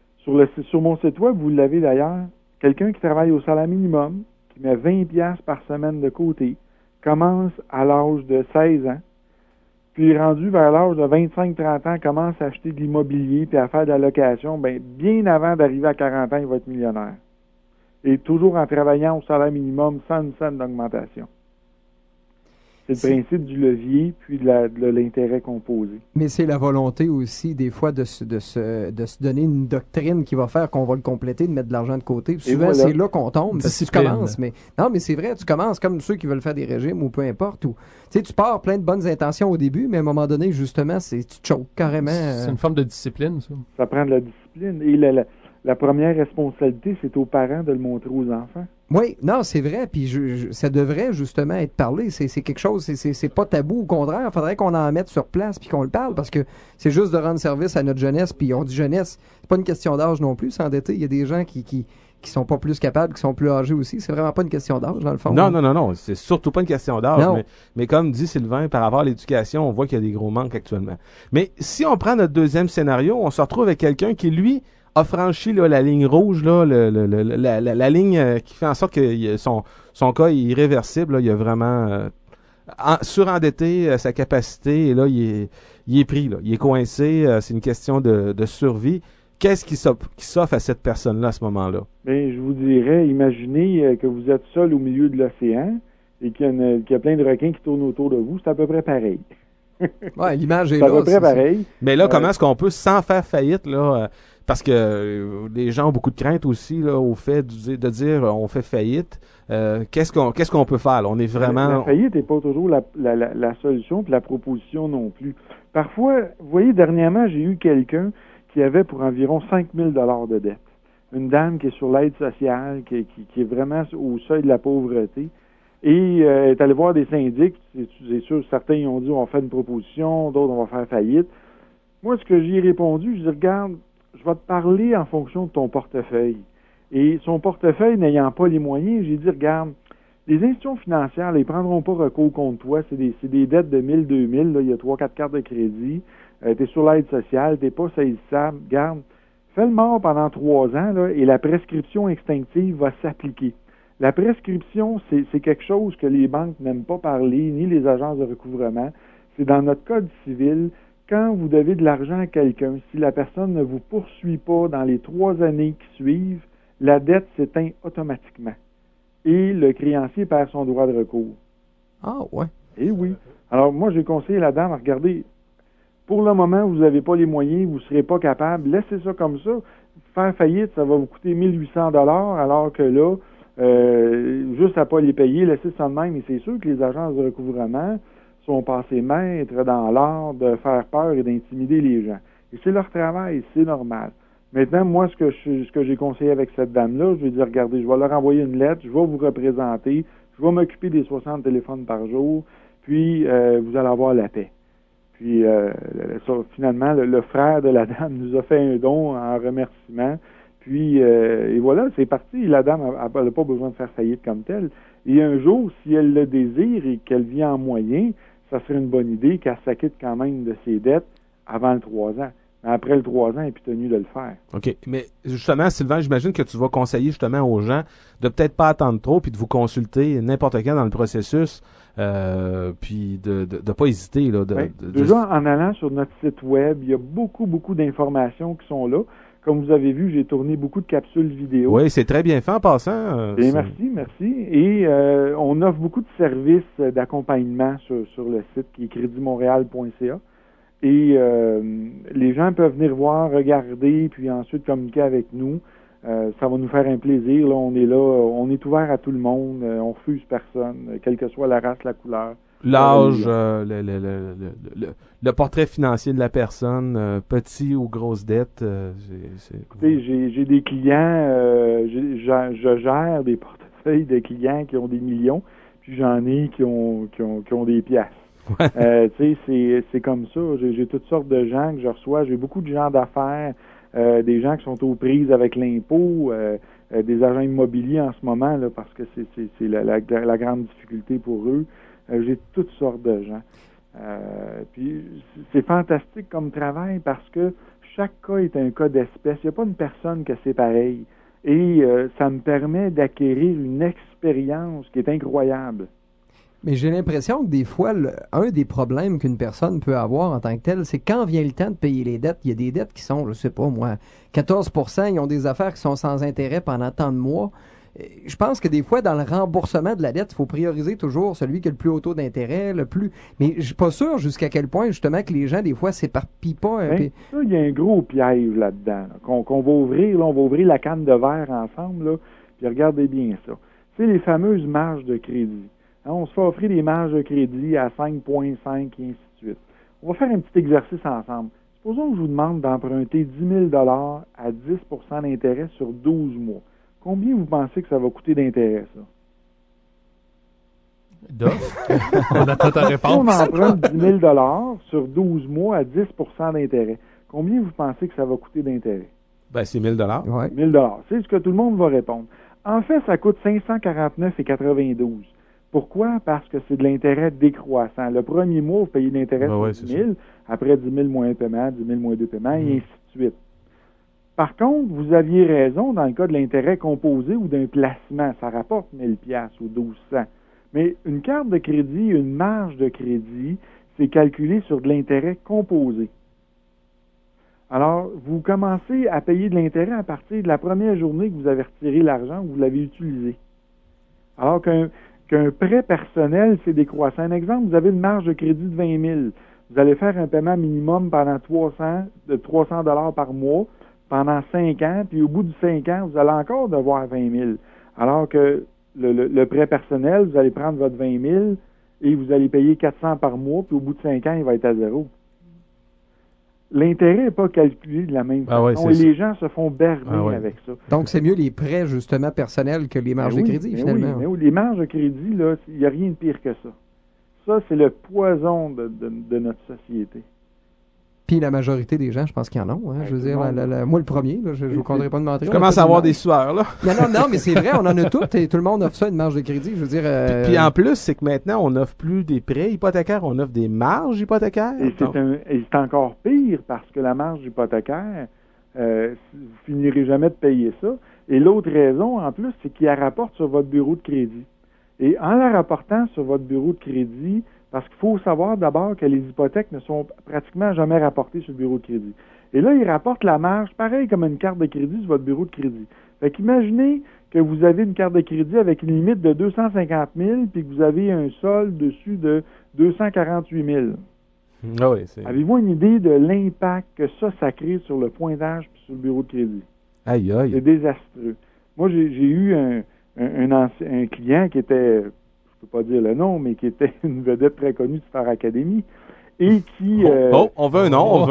S8: Sur mon site web, vous l'avez d'ailleurs, quelqu'un qui travaille au salaire minimum, qui met 20$ par semaine de côté, commence à l'âge de 16 ans, puis rendu vers l'âge de 25-30 ans, commence à acheter de l'immobilier puis à faire de la location, bien avant d'arriver à 40 ans, il va être millionnaire. Et toujours en travaillant au salaire minimum sans une scène d'augmentation. C'est le principe du levier puis de l'intérêt composé.
S6: Mais c'est la volonté aussi, des fois, de se donner une doctrine qui va faire qu'on va le compléter, de mettre de l'argent de côté. Puis souvent, c'est là qu'on tombe. Parce que tu commences. Mais c'est vrai, tu commences comme ceux qui veulent faire des régimes ou peu importe. Tu pars plein de bonnes intentions au début, mais à un moment donné, justement, tu te choques carrément.
S2: C'est une forme de discipline, ça.
S8: Ça prend de la discipline. Et la première responsabilité, c'est aux parents de le montrer aux enfants.
S6: Oui, non, c'est vrai, puis ça devrait justement être parlé. C'est quelque chose, c'est pas tabou, au contraire. Il faudrait qu'on en mette sur place puis qu'on le parle, parce que c'est juste de rendre service à notre jeunesse. Puis on dit jeunesse, c'est pas une question d'âge non plus, s'endetter. Il y a des gens qui sont pas plus capables, qui sont plus âgés aussi. C'est vraiment pas une question d'âge, dans le fond.
S5: Non, c'est surtout pas une question d'âge. Mais comme dit Sylvain, par rapport à l'éducation, on voit qu'il y a des gros manques actuellement. Mais si on prend notre deuxième scénario, on se retrouve avec quelqu'un qui, lui, a franchi la ligne rouge, là, la ligne qui fait en sorte que son cas est irréversible. Là, il a vraiment surendetté sa capacité, et là, il est pris. Là, il est coincé. C'est une question de survie. Qu'est-ce qui s'offre à cette personne-là à ce moment-là?
S8: Bien, je vous dirais, imaginez que vous êtes seul au milieu de l'océan et qu'il y a plein de requins qui tournent autour de vous. C'est à peu près pareil.
S6: Ouais, l'image est
S8: là.
S6: C'est
S8: à peu près pareil.
S5: Mais là, comment est-ce qu'on peut, sans faire faillite, là, parce que les gens ont beaucoup de crainte aussi là, au fait de dire on fait faillite. Qu'est-ce qu'on peut faire? Là? On est vraiment...
S8: La faillite n'est pas toujours la solution, puis la proposition non plus. Parfois, vous voyez, dernièrement, j'ai eu quelqu'un qui avait pour environ 5 000 $ de dette. Une dame qui est sur l'aide sociale, qui est vraiment au seuil de la pauvreté, et est allée voir des syndics. C'est sûr, certains ont dit on va faire une proposition, d'autres on va faire faillite. Moi, ce que j'y ai répondu, je dis regarde, je vais te parler en fonction de ton portefeuille. Et son portefeuille n'ayant pas les moyens, j'ai dit, regarde, les institutions financières, ils ne prendront pas recours contre toi. C'est des dettes de 1000, 2000. Là, il y a 3-4 cartes de crédit. Tu es sur l'aide sociale, tu n'es pas saisissable. Regarde, fais le mort pendant 3 ans là, et la prescription extinctive va s'appliquer. La prescription, c'est quelque chose que les banques n'aiment pas parler, ni les agences de recouvrement. C'est dans notre code civil. Quand vous devez de l'argent à quelqu'un, si la personne ne vous poursuit pas dans les 3 années qui suivent, la dette s'éteint automatiquement. Et le créancier perd son droit de recours.
S6: Ah, ouais.
S8: Eh oui. Alors, moi, j'ai conseillé à la dame, regardez, pour le moment, vous n'avez pas les moyens, vous ne serez pas capable, laissez ça comme ça. Faire faillite, ça va vous coûter 1800 $, alors que là, juste à pas les payer, laissez ça de même. Et c'est sûr que les agences de recouvrement sont passés maîtres dans l'art de faire peur et d'intimider les gens. Et c'est leur travail, c'est normal. Maintenant, moi, ce que j'ai conseillé avec cette dame-là, je lui ai dit, regardez, je vais leur envoyer une lettre, je vais vous représenter, je vais m'occuper des 60 téléphones par jour, puis vous allez avoir la paix. Puis, finalement, le frère de la dame nous a fait un don en remerciement. Puis, et voilà, c'est parti. La dame n'a pas besoin de faire faillite comme telle. Et un jour, si elle le désire et qu'elle vit en moyen, ça serait une bonne idée qu'elle s'acquitte quand même de ses dettes avant le 3 ans. Mais après le 3 ans, elle est plus tenue de le faire.
S5: OK. Mais justement, Sylvain, j'imagine que tu vas conseiller justement aux gens de peut-être pas attendre trop puis de vous consulter n'importe quand dans le processus puis de pas hésiter. Là,
S8: Déjà, en allant sur notre site web, il y a beaucoup d'informations qui sont là. Comme vous avez vu, j'ai tourné beaucoup de capsules vidéo.
S5: Oui, c'est très bien fait en passant.
S8: Merci. Et on offre beaucoup de services d'accompagnement sur le site qui est créditmontréal.ca. Et les gens peuvent venir voir, regarder, puis ensuite communiquer avec nous. Ça va nous faire un plaisir. Là, on est ouvert à tout le monde. On refuse personne, quelle que soit la race, la couleur.
S5: L'âge, le portrait financier de la personne, petit ou grosse dette.
S8: Écoutez, j'ai des clients, je gère des portefeuilles de clients qui ont des millions, puis j'en ai qui ont des piastres. C'est comme ça. J'ai toutes sortes de gens que je reçois. J'ai beaucoup de gens d'affaires, des gens qui sont aux prises avec l'impôt, des agents immobiliers en ce moment, là, parce que c'est la grande difficulté pour eux. J'ai toutes sortes de gens. Puis c'est fantastique comme travail parce que chaque cas est un cas d'espèce. Il n'y a pas une personne que c'est pareil. Et ça me permet d'acquérir une expérience qui est incroyable.
S6: Mais j'ai l'impression que des fois, un des problèmes qu'une personne peut avoir en tant que telle, c'est quand vient le temps de payer les dettes. Il y a des dettes qui sont, je sais pas moi, 14%, ils ont des affaires qui sont sans intérêt pendant tant de mois. Je pense que des fois, dans le remboursement de la dette, il faut prioriser toujours celui qui a le plus haut taux d'intérêt, Mais je suis pas sûr jusqu'à quel point, justement, que les gens, des fois, s'éparpillent pas un peu.
S8: Ça, il y a un gros piège là-dedans, là, qu'on va ouvrir. Là, on va ouvrir la canne de verre ensemble, là, puis regardez bien ça. C'est les fameuses marges de crédit. Hein, on se fait offrir des marges de crédit à 5,5 et ainsi de suite. On va faire un petit exercice ensemble. Supposons que je vous demande d'emprunter 10 000 $ à 10 % d'intérêt sur 12 mois. Combien vous pensez que ça va coûter d'intérêt, ça?
S2: On attend ta réponse.
S8: Si on emprunte 10 000 $ sur 12 mois à 10 % d'intérêt, combien vous pensez que ça va coûter d'intérêt?
S5: Ben, c'est 1 000 $.
S6: Ouais.
S8: 1 000 $. C'est ce que tout le monde va répondre. En fait, ça coûte 549,92 $. Pourquoi? Parce que c'est de l'intérêt décroissant. Le premier mois, vous payez l'intérêt sur 10 000, après 10 000 moins un paiement, 10 000 moins deux paiements, et ainsi de suite. Par contre, vous aviez raison dans le cas de l'intérêt composé ou d'un placement. Ça rapporte 1 000 $ ou 1200. Mais une carte de crédit, une marge de crédit, c'est calculé sur de l'intérêt composé. Alors, vous commencez à payer de l'intérêt à partir de la première journée que vous avez retiré l'argent ou vous l'avez utilisé. Alors qu'un prêt personnel, c'est décroissant. Un exemple, vous avez une marge de crédit de 20 000. Vous allez faire un paiement minimum pendant 300 $ par mois, pendant 5 ans, puis au bout de 5 ans, vous allez encore devoir 20 000. Alors que le prêt personnel, vous allez prendre votre 20 000 et vous allez payer 400 par mois, puis au bout de 5 ans, il va être à zéro. L'intérêt n'est pas calculé de la même façon et les gens se font berner avec ça.
S6: Donc, c'est mieux les prêts, justement, personnels que les marges de crédit, finalement.
S8: Oui, les marges de crédit, là, il n'y a rien de pire que ça. Ça, c'est le poison de notre société.
S6: Puis la majorité des gens, je pense qu'ils en ont. Hein. Je veux dire, moi le premier, là, je ne vous compterai pas de mentir.
S5: Je commence à avoir des sueurs, là.
S6: Non, mais c'est vrai, on en a toutes et tout le monde offre ça, une marge de crédit. Je veux dire.
S5: Puis en plus, c'est que maintenant, on n'offre plus des prêts hypothécaires, on offre des marges hypothécaires.
S8: Et c'est encore pire parce que la marge hypothécaire, vous finirez jamais de payer ça. Et l'autre raison, en plus, c'est qu'il la rapporte sur votre bureau de crédit. Et en la rapportant sur votre bureau de crédit, parce qu'il faut savoir d'abord que les hypothèques ne sont pratiquement jamais rapportées sur le bureau de crédit. Et là, ils rapportent la marge, pareil comme une carte de crédit sur votre bureau de crédit. Fait qu'imaginez que vous avez une carte de crédit avec une limite de 250 000 puis que vous avez un solde dessus de 248 000.
S5: Ah oui,
S8: Avez-vous une idée de l'impact que ça crée sur le pointage puis sur le bureau de crédit?
S5: Aïe, aïe.
S8: C'est désastreux. Moi, j'ai eu un client qui était, je peux pas dire le nom, mais qui était une vedette très connue de Star Academy et qui...
S5: on veut un nom,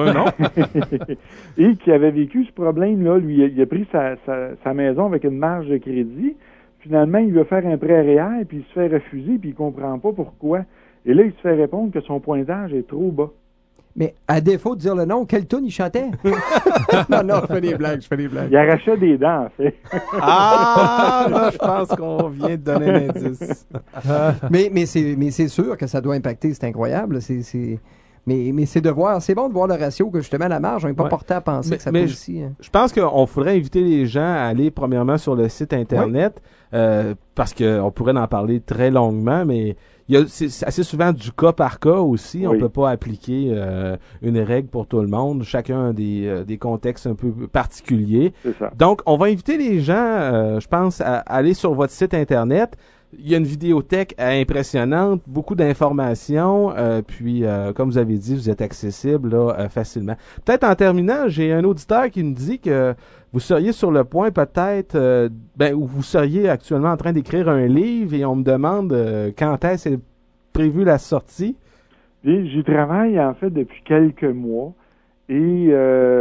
S8: et qui avait vécu ce problème-là. Lui, il a pris sa maison avec une marge de crédit. Finalement, il veut faire un prêt réel, puis il se fait refuser, puis il comprend pas pourquoi. Et là, il se fait répondre que son pointage est trop bas.
S6: Mais à défaut de dire le nom, quelle tune il chantait? non, je fais des blagues.
S8: Il arrachait des dents, en fait.
S5: Là, je pense qu'on vient de donner un indice.
S6: mais c'est sûr que ça doit impacter, c'est incroyable. Mais c'est c'est bon de voir le ratio que justement la marge, on n'est pas porté à penser que ça peut aussi.
S5: Je pense qu'on faudrait inviter les gens à aller premièrement sur le site Internet parce qu'on pourrait en parler très longuement, mais c'est assez souvent du cas par cas aussi. On peut pas appliquer une règle pour tout le monde. Chacun a des contextes un peu particuliers.
S8: C'est ça.
S5: Donc, on va inviter les gens, je pense, à aller sur votre site Internet. Il y a une vidéothèque impressionnante, beaucoup d'informations, puis comme vous avez dit, vous êtes accessible là, facilement. Peut-être en terminant, j'ai un auditeur qui me dit que vous seriez sur le point peut-être, ou vous seriez actuellement en train d'écrire un livre et on me demande quand est-ce prévu la sortie.
S8: Et j'y travaille en fait depuis quelques mois et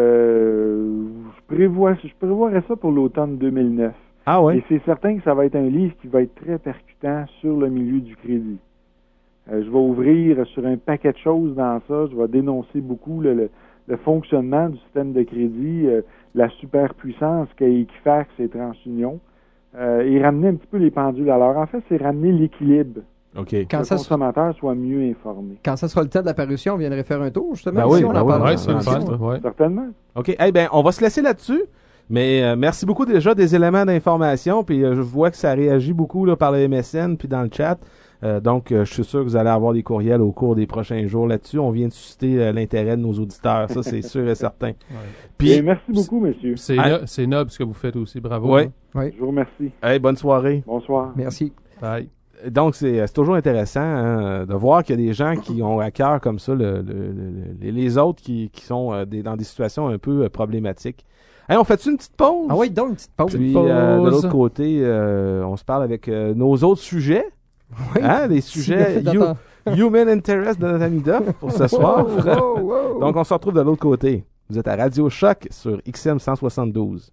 S8: je prévoirais ça pour l'automne 2009.
S5: Ah ouais.
S8: Et c'est certain que ça va être un livre qui va être très percutant sur le milieu du crédit. Je vais ouvrir sur un paquet de choses dans ça. Je vais dénoncer beaucoup le fonctionnement du système de crédit, la superpuissance qu'a Equifax et TransUnion, et ramener un petit peu les pendules à l'heure. En fait, c'est ramener l'équilibre.
S5: OK.
S8: Que le consommateur soit mieux informé.
S6: Quand ça sera le temps de l'apparition, on viendrait faire un tour, justement.
S5: Ben oui,
S6: on en parle.
S2: c'est le fun. Ouais.
S8: Certainement.
S5: OK. On va se laisser là-dessus. Mais merci beaucoup déjà des éléments d'information. Puis je vois que ça réagit beaucoup là, par le MSN puis dans le chat. Donc, je suis sûr que vous allez avoir des courriels au cours des prochains jours là-dessus. On vient de susciter l'intérêt de nos auditeurs. Ça, c'est sûr et certain.
S8: Puis, merci beaucoup, monsieur.
S2: C'est noble ce que vous faites aussi. Bravo.
S5: Oui.
S8: Je vous remercie.
S5: Bonne soirée.
S8: Bonsoir.
S6: Merci.
S2: Bye.
S5: Donc, c'est toujours intéressant de voir qu'il y a des gens qui ont à cœur comme ça les autres qui sont dans des situations un peu problématiques. On fait-tu une petite pause?
S6: Ah oui, donc une petite pause.
S5: Puis, de l'autre côté, on se parle avec nos autres sujets.
S6: Oui.
S5: Les sujets Human Interest de Nathalie Duff pour ce soir.
S6: Wow.
S5: Donc, on se retrouve de l'autre côté. Vous êtes à Radio Choc sur XM 172.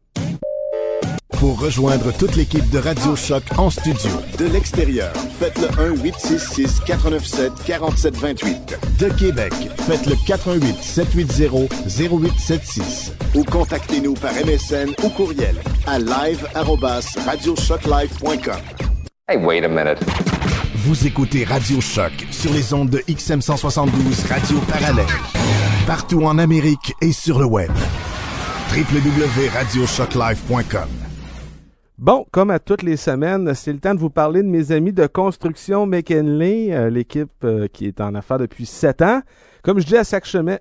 S1: Pour rejoindre toute l'équipe de Radio Choc en studio, de l'extérieur, faites le 1-866-497-4728. De Québec, faites le 418-780-0876. Ou contactez-nous par MSN ou courriel à live@radiochoclive.com.
S3: Hey, wait a minute.
S1: Vous écoutez Radio Choc sur les ondes de XM 172 Radio Parallèle. Partout en Amérique et sur le web. www.radiochoclive.com.
S5: Bon, comme à toutes les semaines, c'est le temps de vous parler de mes amis de Construction McKinley, l'équipe qui est en affaires depuis 7 ans. Comme je dis à chaque semaine,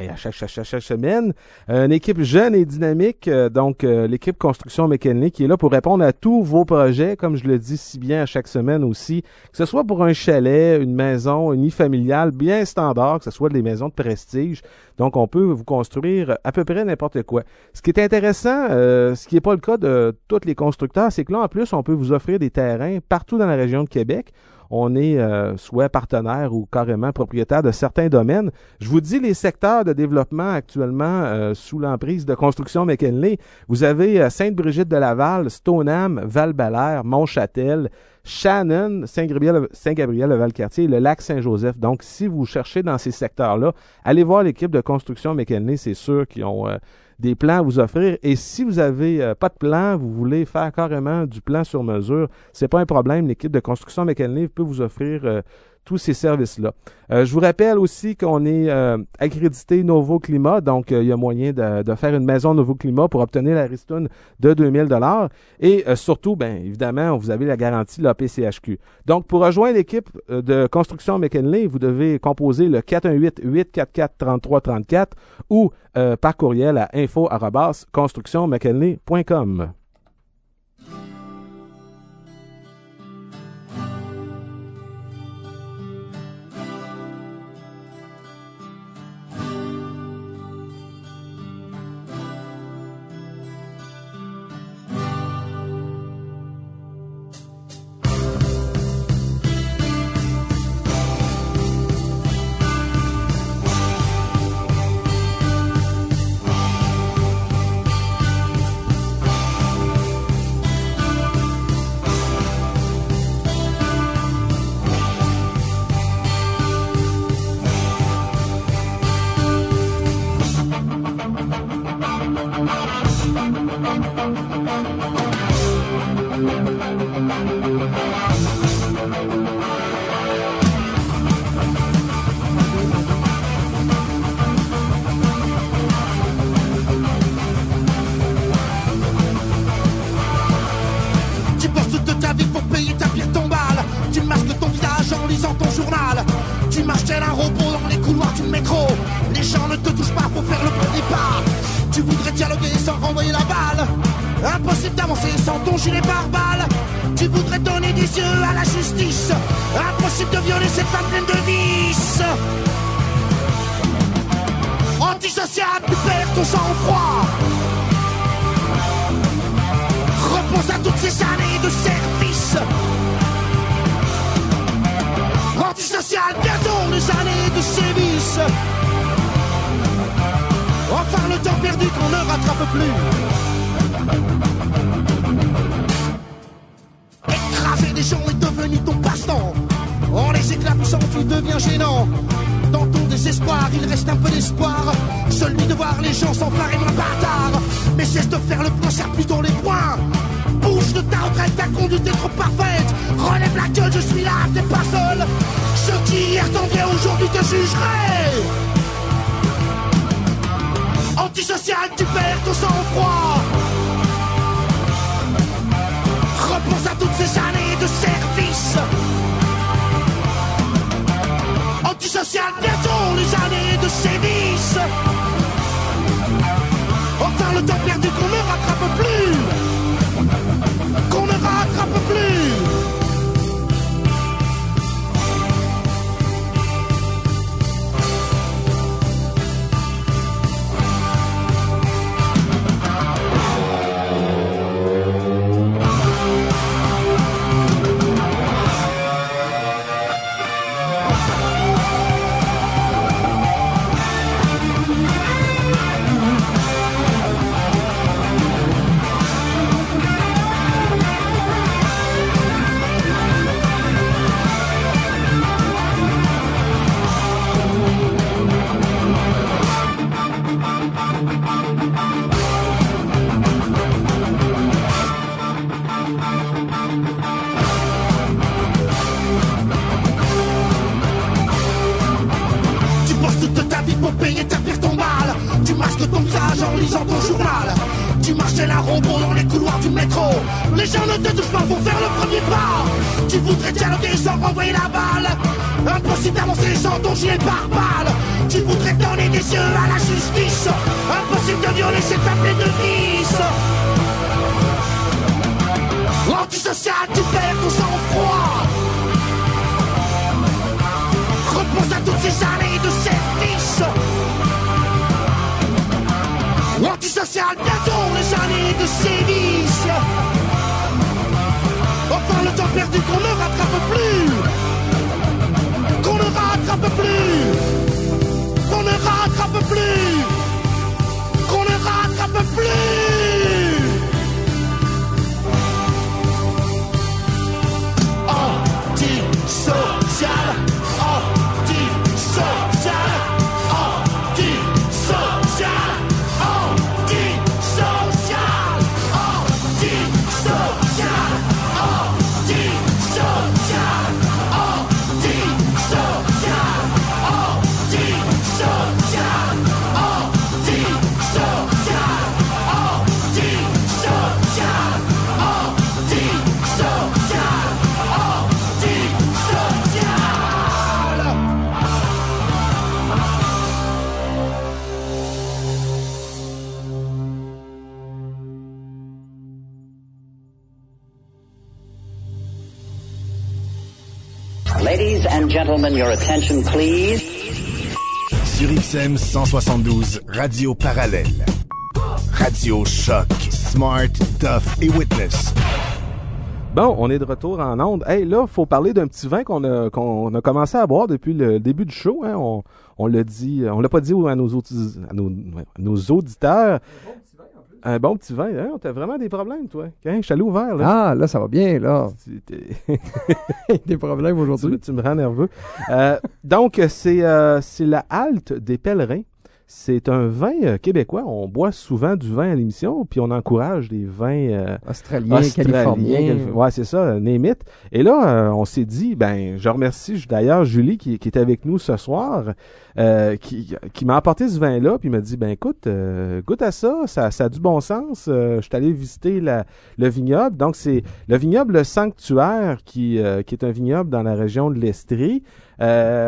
S5: une équipe jeune et dynamique, donc l'équipe Construction McKinley qui est là pour répondre à tous vos projets, comme je le dis si bien à chaque semaine aussi, que ce soit pour un chalet, une maison, une nid familiale bien standard, que ce soit des maisons de prestige. Donc, on peut vous construire à peu près n'importe quoi. Ce qui est intéressant, ce qui n'est pas le cas de tous les constructeurs, c'est que là, en plus, on peut vous offrir des terrains partout dans la région de Québec. On est soit partenaire ou carrément propriétaire de certains domaines. Je vous dis les secteurs de développement actuellement sous l'emprise de Construction McKinley. Vous avez Sainte-Brigitte-de-Laval, Stoneham, Val-Belair, Montchâtel, Shannon, Saint-Gabriel, le Valcartier et le lac Saint-Joseph. Donc, si vous cherchez dans ces secteurs-là, allez voir l'équipe de Construction McKinley. C'est sûr qu'ils ont des plans à vous offrir. Et si vous avez pas de plan, vous voulez faire carrément du plan sur mesure, c'est pas un problème. L'équipe de Construction McKinley peut vous offrir tous ces services-là. Je vous rappelle aussi qu'on est accrédité Novo Climat, donc il y a moyen de faire une maison Novo Climat pour obtenir la ristourne de 2000 $. Et surtout, bien évidemment, vous avez la garantie de l'APCHQ. Donc, pour rejoindre l'équipe de Construction McKinley, vous devez composer le 418-844-3334 ou par courriel à info@constructionmckinley.com.
S9: Tu bosses toute ta vie pour payer ta pire tombale. Tu masques ton visage en lisant ton journal. Tu marches tel un robot dans les couloirs du métro. Les gens ne te touchent pas pour faire le premier pas. Tu voudrais dialoguer sans renvoyer la balle. Impossible d'avancer sans ton gilet pare-balles. Tu voudrais donner des yeux à la justice. Impossible de violer cette femme pleine de vices. Antisocial, tu perds ton sang-froid. Repense à toutes ces années de service. Antisocial, bientôt les années de sévices. Enfin le temps perdu qu'on ne rattrape plus. Écraser des gens est devenu ton passe-temps. En les éclaboussant tu deviens gênant. Dans ton désespoir il reste un peu d'espoir. Celui de voir les gens s'emparer moins bâtard. Mais cesse de faire le point, serre plutôt les poings. Bouge de ta retraite, ta conduite est trop parfaite. Relève la gueule, je suis là, t'es pas seul. Ceux qui hier t'enviaient aujourd'hui te jugeraient. Antisocial, tu perds ton sang-froid. Repense à toutes ces années de service. Antisocial, bientôt les années de sévices. Enfin le temps perdu qu'on ne rattrape plus. Qu'on ne rattrape plus. En lisant ton journal, tu marches tel un robot dans les couloirs du métro. Les gens ne te touchent pas pour faire le premier pas. Tu voudrais dialoguer sans renvoyer la balle. Impossible d'avancer sans ton gilet pare-balles. Tu voudrais donner des yeux à la justice. Impossible de violer cette femme pleine de vices. Antisocial, tu perds ton sang-froid. Repense à toutes ces années de service. Antisocial, bientôt les années de sévices. Enfin le temps perdu qu'on ne rattrape plus. Qu'on ne rattrape plus. Qu'on ne rattrape plus. Qu'on ne rattrape plus. Antisocial. Antisocial. Antisocial.
S10: Ladies and gentlemen, your attention please.
S1: Sur XM 172, Radio Parallèle. Radio Choc, Smart, Tough et Witness.
S5: Bon, on est de retour en onde. Hey, là, faut parler d'un petit vin qu'on a commencé à boire depuis le début du show. Hein. On l'a dit, on l'a pas dit à nos auditeurs. Un bon petit vin, hein? T'as vraiment des problèmes, toi. Hein? Chalet ouvert, là.
S6: Ah, là, ça va bien, là. Des problèmes aujourd'hui.
S5: Tu me rends nerveux. Donc, c'est la halte des pèlerins. c'est un vin québécois. On boit souvent du vin à l'émission, puis on encourage des vins
S6: australiens, californiens.
S5: Ouais, c'est ça, name it. Et là, on s'est dit, je remercie d'ailleurs Julie qui est avec nous ce soir, qui m'a apporté ce vin-là, puis m'a dit, écoute, goûte à ça a du bon sens. Je suis allé visiter le vignoble. Donc, c'est le vignoble Le Sanctuaire qui est un vignoble dans la région de l'Estrie.
S11: C'était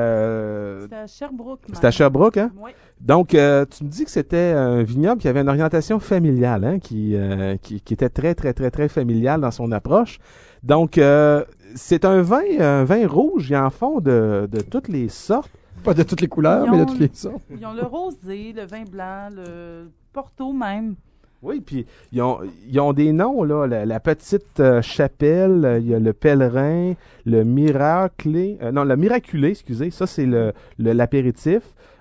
S11: à Sherbrooke.
S5: C'était à Sherbrooke, hein?
S11: Oui.
S5: Donc, tu me dis que c'était un vignoble qui avait une orientation familiale, hein, qui était très, très, très, très familial dans son approche. Donc, c'est un vin rouge. Ils en font de toutes les sortes.
S6: Pas de toutes les couleurs, mais de toutes les sortes.
S11: Ils ont le rosé, le vin blanc, le Porto même.
S5: Oui, puis ils ont des noms, là. La Petite Chapelle, il y a le Pèlerin, le Miraculé, excusez. Ça, c'est l'apéritif.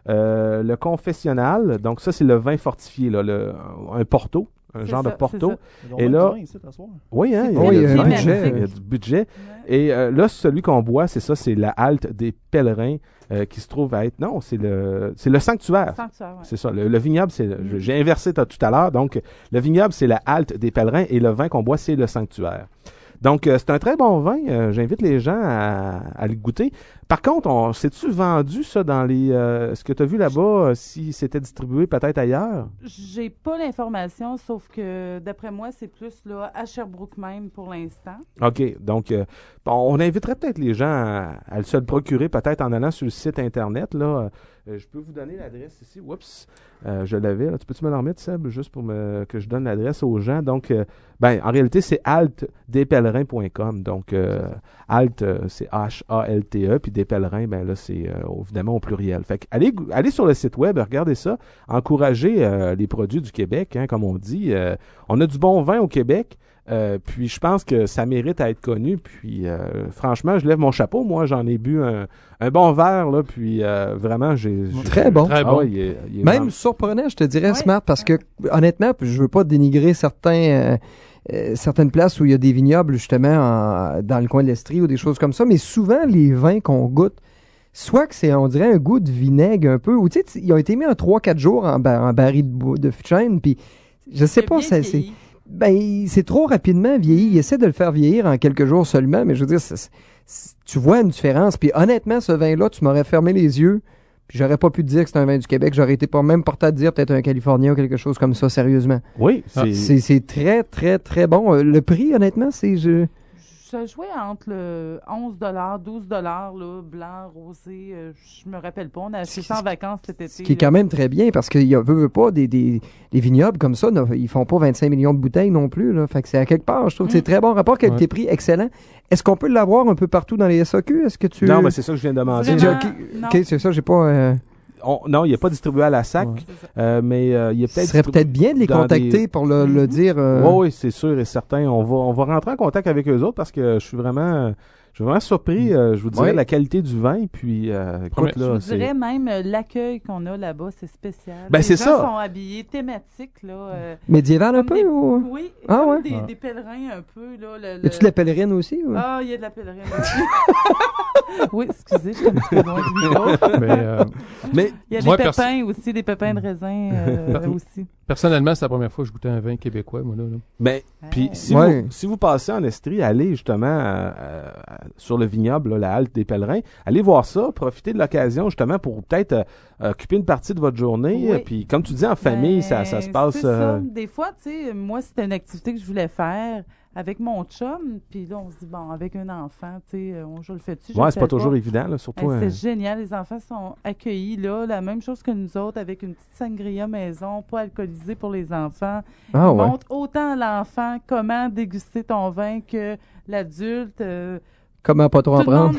S5: Le Confessionnal, donc ça, c'est le vin fortifié, là, un Porto. Un genre de Porto. Et là, oui, hein, il y a du budget. Ouais. Et là, celui qu'on boit, c'est ça, c'est la halte des pèlerins qui se trouve à être... Non, c'est le sanctuaire.
S11: Ouais.
S5: C'est ça. Le vignoble, j'ai inversé tout à l'heure. Donc, le vignoble, c'est la halte des pèlerins et le vin qu'on boit, c'est le sanctuaire. Donc, c'est un très bon vin. J'invite les gens à le goûter. Par contre, s'est-tu vendu ça dans les... est-ce que tu as vu là-bas si c'était distribué peut-être ailleurs? J'ai
S11: pas l'information, sauf que d'après moi, c'est plus là à Sherbrooke même pour l'instant.
S5: OK. Donc, on inviterait peut-être les gens à se le procurer peut-être en allant sur le site Internet. Là. Je peux vous donner l'adresse ici. Oups, je l'avais. Là. Tu peux-tu me le remettre, Seb, juste pour que je donne l'adresse aux gens? Donc, en réalité, c'est haltdespèlerins.com. Donc, Halt, c'est H-A-L-T-E, puis des pèlerins, là, c'est évidemment au pluriel. Fait que allez sur le site web, regardez ça, encouragez les produits du Québec, hein, comme on dit. On a du bon vin au Québec. Puis je pense que ça mérite à être connu. Puis franchement, je lève mon chapeau. Moi, j'en ai bu un bon verre, là. Puis vraiment,
S6: très bon.
S5: Très bon. Il est
S6: même vraiment surprenant, je te dirais, Smart, parce que honnêtement, je veux pas dénigrer certaines places où il y a des vignobles, justement, dans le coin de l'Estrie ou des choses comme ça. Mais souvent, les vins qu'on goûte, soit que c'est, on dirait, un goût de vinaigre un peu, ou tu sais, ils ont été mis en 3-4 jours en baril de fût de chêne. Puis je sais pas, c'est trop rapidement vieilli. Il essaie de le faire vieillir en quelques jours seulement, mais je veux dire, tu vois une différence. Puis honnêtement, ce vin-là, tu m'aurais fermé les yeux, puis j'aurais pas pu te dire que c'est un vin du Québec. J'aurais été pas même porté à te dire peut-être un Californien ou quelque chose comme ça, sérieusement.
S5: Oui.
S6: C'est très, très, très bon. Le prix, honnêtement, c'est...
S11: Ça jouait entre le 11 $, 12 $, là, blanc, rosé. Je me rappelle pas. On a acheté ça en vacances cet été.
S6: Ce qui est quand même très bien parce qu'il veut pas des vignobles comme ça. Ils font pas 25 millions de bouteilles non plus. Là. Fait que c'est à quelque part. Je trouve que c'est très bon rapport qualité-prix, excellent. Est-ce qu'on peut l'avoir un peu partout dans les SAQ? Est-ce que tu...
S5: Non, mais c'est ça que je viens de demander.
S6: OK, c'est ça. J'ai pas...
S5: non, il n'est pas distribué à la SAC, mais il est peut-être...
S6: Ce serait peut-être bien de les contacter pour le dire.
S5: Oui, c'est sûr et certain. On va rentrer en contact avec eux autres parce que je suis vraiment surpris. Je vous dirais la qualité du vin. Puis, écoute, là,
S11: je vous dirais même l'accueil qu'on a là-bas, c'est spécial.
S5: Ben,
S11: les
S5: gens
S11: sont habillés thématiques. Là,
S6: médiéval un peu? Ou...
S11: Oui, des pèlerins un peu. Là,
S6: Y a-tu de la pèlerine aussi? Ou?
S11: Ah, il y a de la pèlerine aussi. Oui, excusez, je suis un petit peu loin du micro. Mais il y a des pépins aussi, des pépins de raisin aussi.
S2: Personnellement, c'est la première fois que je goûtais un vin québécois, moi, là.
S5: Ben, puis si vous passez en Estrie, allez justement sur le vignoble, là, la halte des pèlerins, allez voir ça, profitez de l'occasion justement pour peut-être occuper une partie de votre journée. Puis comme tu dis, en famille, ça se passe...
S11: C'est ça. Des fois, tu sais, moi, c'était une activité que je voulais faire avec mon chum, puis là, on se dit, bon, avec un enfant, tu sais, je le fais-tu?
S5: Oui, c'est pas toujours évident, là, surtout...
S11: C'est génial, les enfants sont accueillis, là, la même chose que nous autres, avec une petite sangria maison, pas alcoolisée pour les enfants. Ils montrent autant à l'enfant comment déguster ton vin que l'adulte.
S6: Comment pas trop en prendre?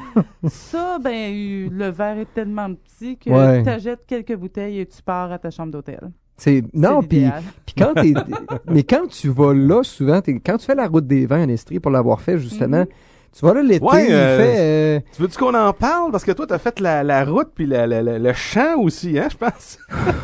S11: Ça, le verre est tellement petit que tu achètes quelques bouteilles et tu pars à ta chambre d'hôtel.
S6: Non, puis quand mais quand tu vas là, souvent, quand tu fais la route des vins en Estrie, pour l'avoir fait, justement, Tu vois, là, l'été, il fait...
S5: Tu veux-tu qu'on en parle? Parce que toi, t'as fait la route puis le champ aussi, hein, je pense.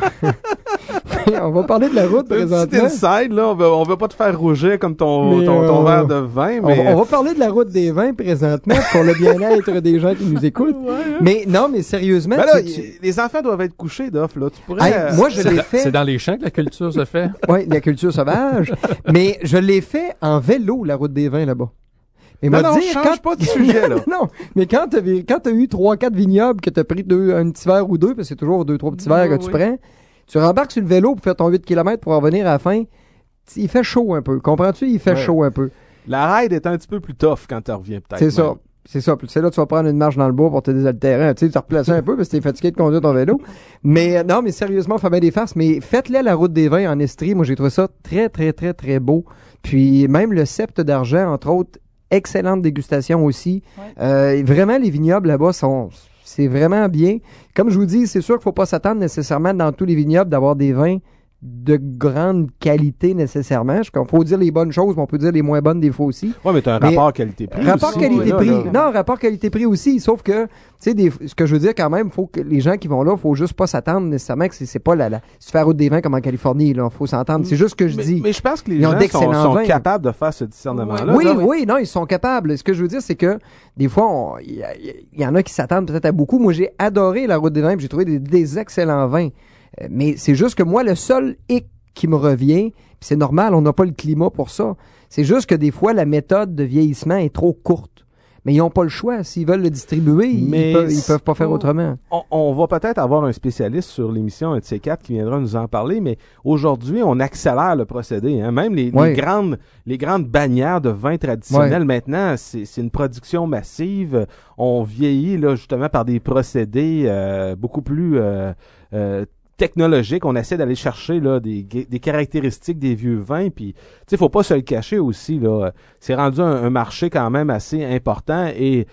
S6: On va parler de la route, présentement.
S5: Petit inside, là, on veut pas te faire rougir comme ton verre de vin, mais...
S6: On va parler de la route des vins, présentement, pour le bien-être des gens qui nous écoutent. Mais non, mais sérieusement...
S5: Ben là, les enfants doivent être couchés, Doff, là. Tu pourrais...
S6: moi, je l'ai fait...
S2: C'est dans les champs que la culture se fait?
S6: Oui, la culture sauvage. Mais je l'ai fait en vélo, la route des vins, là-bas. Et
S5: non, change pas de sujet, là.
S6: Non, mais quand t'as eu 3-4 vignobles, que t'as pris un petit verre ou deux, parce que c'est toujours 2-3 petits verres que tu prends, tu rembarques sur le vélo pour faire ton 8 km pour en revenir à la fin, il fait chaud un peu. Comprends-tu? Il fait chaud un peu.
S5: La ride est un petit peu plus tough quand tu reviens, peut-être.
S6: C'est ça. C'est ça. Puis c'est là que tu vas prendre une marche dans le bois pour te désaltérer. Tu sais, te replacer un peu parce que t'es fatigué de conduire ton vélo. Mais non, mais sérieusement, fait bien des farces. Mais faites-le la route des vins en Estrie. Moi, j'ai trouvé ça très, très, très, très beau. Puis même le Sept d'Argent, entre autres, excellente dégustation aussi. Vraiment, les vignobles là-bas c'est vraiment bien. Comme je vous dis, c'est sûr qu'il ne faut pas s'attendre nécessairement dans tous les vignobles d'avoir des vins de grande qualité nécessairement. Il faut dire les bonnes choses, mais on peut dire les moins bonnes des fois aussi.
S5: Oui, mais tu as un rapport qualité-prix.
S6: Rapport qualité-prix. Non, rapport qualité-prix aussi, sauf que, tu sais, ce que je veux dire quand même, faut que les gens qui vont là, faut juste pas s'attendre nécessairement que c'est pas se faire route des vins comme en Californie, là. Faut s'entendre. C'est juste ce que je dis.
S5: Mais je pense que les gens sont capables de faire ce discernement-là.
S6: Oui, non, ils sont capables. Ce que je veux dire, c'est que, des fois, il y en a qui s'attendent peut-être à beaucoup. Moi, j'ai adoré la route des vins, puis j'ai trouvé des excellents vins. Mais c'est juste que moi, le seul hic qui me revient, puis c'est normal, on n'a pas le climat pour ça, c'est juste que des fois, la méthode de vieillissement est trop courte. Mais ils n'ont pas le choix. S'ils veulent le distribuer, ils peuvent pas faire autrement.
S5: On va peut-être avoir un spécialiste sur l'émission, un de ces quatre, qui viendra nous en parler, mais aujourd'hui, on accélère le procédé. Hein. Même les grandes bannières de vins traditionnels, maintenant, c'est une production massive. On vieillit là justement par des procédés beaucoup plus... technologique, on essaie d'aller chercher là des caractéristiques des vieux vins, puis tu sais, faut pas se le cacher aussi là. C'est rendu un marché quand même assez important et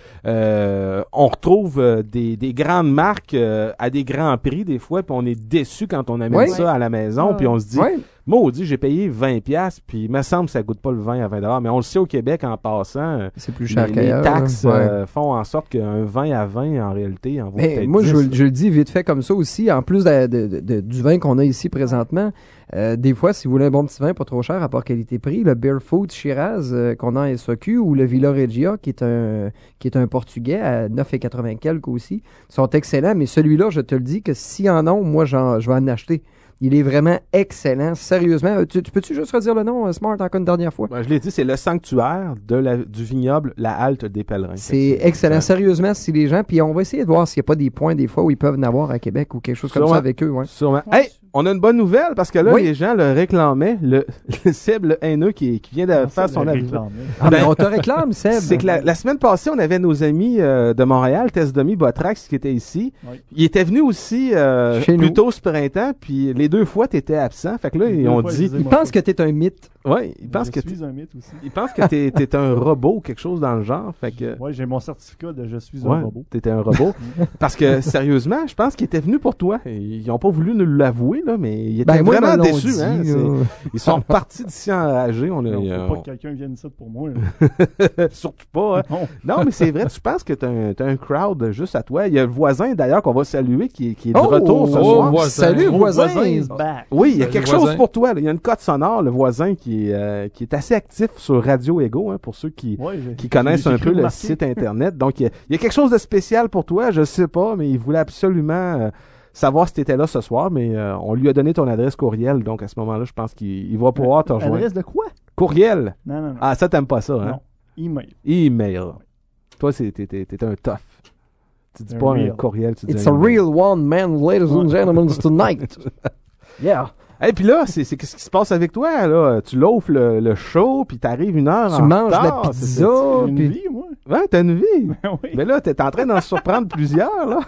S5: on retrouve des grandes marques à des grands prix des fois, puis on est déçu quand on amène ça à la maison, puis on se dit maudit, j'ai payé 20$, puis il me semble que ça goûte pas le vin à 20$. Mais on le sait au Québec, en passant,
S6: c'est plus cher
S5: les taxes font en sorte qu'un vin à 20, en réalité, en vaut peut-être
S6: moi,
S5: 10.
S6: je le dis vite fait comme ça aussi, en plus du vin qu'on a ici présentement, des fois, si vous voulez un bon petit vin pas trop cher, rapport qualité-prix, le Barefoot Shiraz qu'on a en SAQ ou le Villa Regia, qui est un portugais à 9,80 quelques aussi, sont excellents, mais celui-là, je te le dis que s'il en ont, moi, je vais en acheter. Il est vraiment excellent, sérieusement. Tu peux-tu juste redire le nom, Smart, encore une dernière fois?
S5: Je l'ai dit, c'est le sanctuaire du vignoble La Halte des Pèlerins.
S6: C'est excellent, sérieusement, si les gens... Puis on va essayer de voir s'il n'y a pas des points, des fois, où ils peuvent en avoir à Québec ou quelque chose comme ça avec eux. Ouais.
S5: Sûrement. Hey, on a une bonne nouvelle, parce que là, les gens le réclamaient, le Seb, le haineux, qui vient de faire son avis.
S6: Mais on te réclame, Seb.
S5: C'est que la semaine passée, on avait nos amis de Montréal, Test-Demi, Botrax, qui étaient ici. Oui. Ils étaient venus aussi plus tôt ce printemps, puis les 2 fois, tu étais absent. Fait que là, ils ont dit...
S6: Ils pensent que tu es un mythe.
S5: Oui, ils pensent que
S12: je suis un mythe aussi.
S5: Ils pensent que t'es un robot ou quelque chose dans le genre. Fait que...
S12: Oui, j'ai mon certificat de je suis un robot.
S5: T'étais un robot. Parce que, sérieusement, je pense qu'ils étaient venus pour toi. Ils n'ont pas voulu nous l'avouer, là, mais ils étaient vraiment déçus. Ils sont partis d'ici enragés.
S12: Faut pas que quelqu'un vienne ici pour moi.
S5: Surtout pas. Hein. Non, mais c'est vrai, tu penses que t'as un crowd juste à toi. Il y a le voisin, d'ailleurs, qu'on va saluer, qui est de retour ce soir.
S6: Salut, voisin!
S5: Oui, il y a quelque chose pour toi. Là. Il y a une cote sonore, le voisin qui est assez actif sur Radio Ego, hein, pour ceux qui connaissent un peu le site Internet. Donc, il y a quelque chose de spécial pour toi, je sais pas, mais il voulait absolument savoir si tu étais là ce soir, mais on lui a donné ton adresse courriel, donc à ce moment-là, je pense qu'il va pouvoir te rejoindre.
S12: Adresse de quoi?
S5: Courriel?
S12: Non.
S5: Ah, ça, t'aimes pas ça, hein?
S12: Non, email.
S5: Email. Toi, t'es un tough. Tu dis pas un courriel, tu dis
S6: It's a real one, man, ladies and gentlemen, tonight. Yeah.
S5: Et puis là, c'est qu'est-ce qui se passe avec toi, là? Tu l'offres le show, puis t'arrives 1 heure
S6: tu
S5: en
S6: manges
S5: retard.
S6: la pizza.
S12: J'ai une vie, moi.
S5: Ouais, t'as une vie.
S12: Oui.
S5: Mais là, t'es en train d'en surprendre plusieurs, là.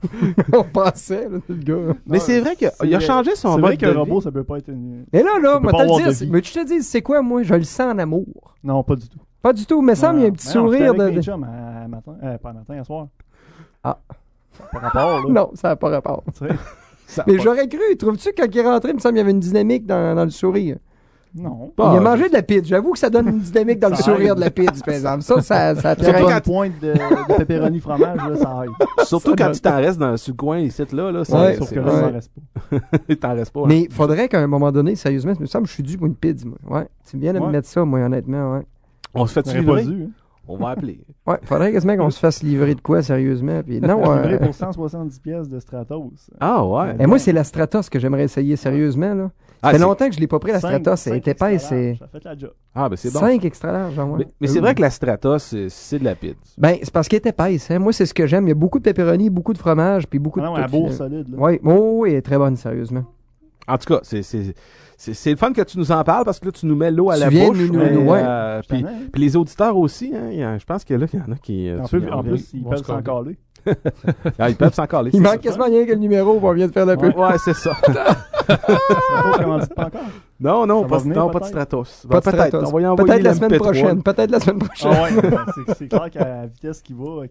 S6: On pensait, là, le gars.
S5: Mais c'est vrai qu'il a changé son mode de vie.
S12: C'est vrai qu'un robot, ça peut pas être une...
S6: Mais là, moi, te le dire, mais tu te dis, c'est quoi, moi? Je le sens en amour.
S12: Non, pas du tout.
S6: Pas du tout, mais ça, il y a un petit sourire
S12: de... Mes chums pas matin, à soir.
S6: Ah.
S12: Ça n'a pas rapport, là.
S6: Non, ça n'a pas rapport. Mais j'aurais cru, trouves-tu, quand il est rentré, il me semble qu'il y avait une dynamique dans le sourire.
S12: Non.
S6: Il a mangé de la pizza. J'avoue que ça donne une dynamique dans le sourire de la pizza, par exemple. Ça
S12: surtout quand tu pointes de pepperoni fromage, là, ça aille.
S5: Surtout quand tu t'en restes sur le coin ici, là.
S12: Sauf que là, il t'en reste pas.
S5: Il t'en reste pas.
S6: Mais il faudrait qu'à un moment donné, sérieusement, il me semble que je suis dû pour une pizza, moi. Ouais. Tu viens de me mettre ça, moi, honnêtement, ouais.
S5: On se fait livrer? On va appeler.
S6: Ouais, faudrait quasiment qu'on se fasse livrer de quoi, sérieusement. Puis non,
S12: livrer pour 170 pièces de Stratos.
S5: Ah ouais.
S6: Et moi, c'est la Stratos que j'aimerais essayer sérieusement, là. Ça fait longtemps que je l'ai pas pris, la Stratos. Elle est épaisse.
S12: Ça fait la job.
S5: Ah, ben c'est bon.
S6: 5 extra larges, ouais.
S5: Mais c'est vrai que la Stratos, c'est de la pizza.
S6: Ben, c'est parce qu'elle est épaisse. Hein. Moi, c'est ce que j'aime. Il y a beaucoup de pepperoni, beaucoup de fromage, puis beaucoup de...
S12: Non, la bourre solide, là.
S6: Oui, elle est très bonne, sérieusement.
S5: En tout cas, c'est le fun que tu nous en parles parce que là, tu nous mets l'eau à la bouche. Puis les auditeurs aussi, hein, je pense que là, il y en a qui...
S12: En plus, ils peuvent s'en caler.
S5: Ils peuvent s'en caler.
S6: Il manque quasiment rien que le numéro, on vient de faire la pub.
S5: Ouais, c'est ça.
S12: Stratos, comment tu pas encore?
S5: Non, pas de Stratos.
S6: Peut-être. Peut-être la semaine prochaine. Peut-être la semaine prochaine.
S12: Ah ouais, c'est clair qu'à la vitesse qui va,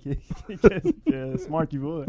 S12: que Smart qui va.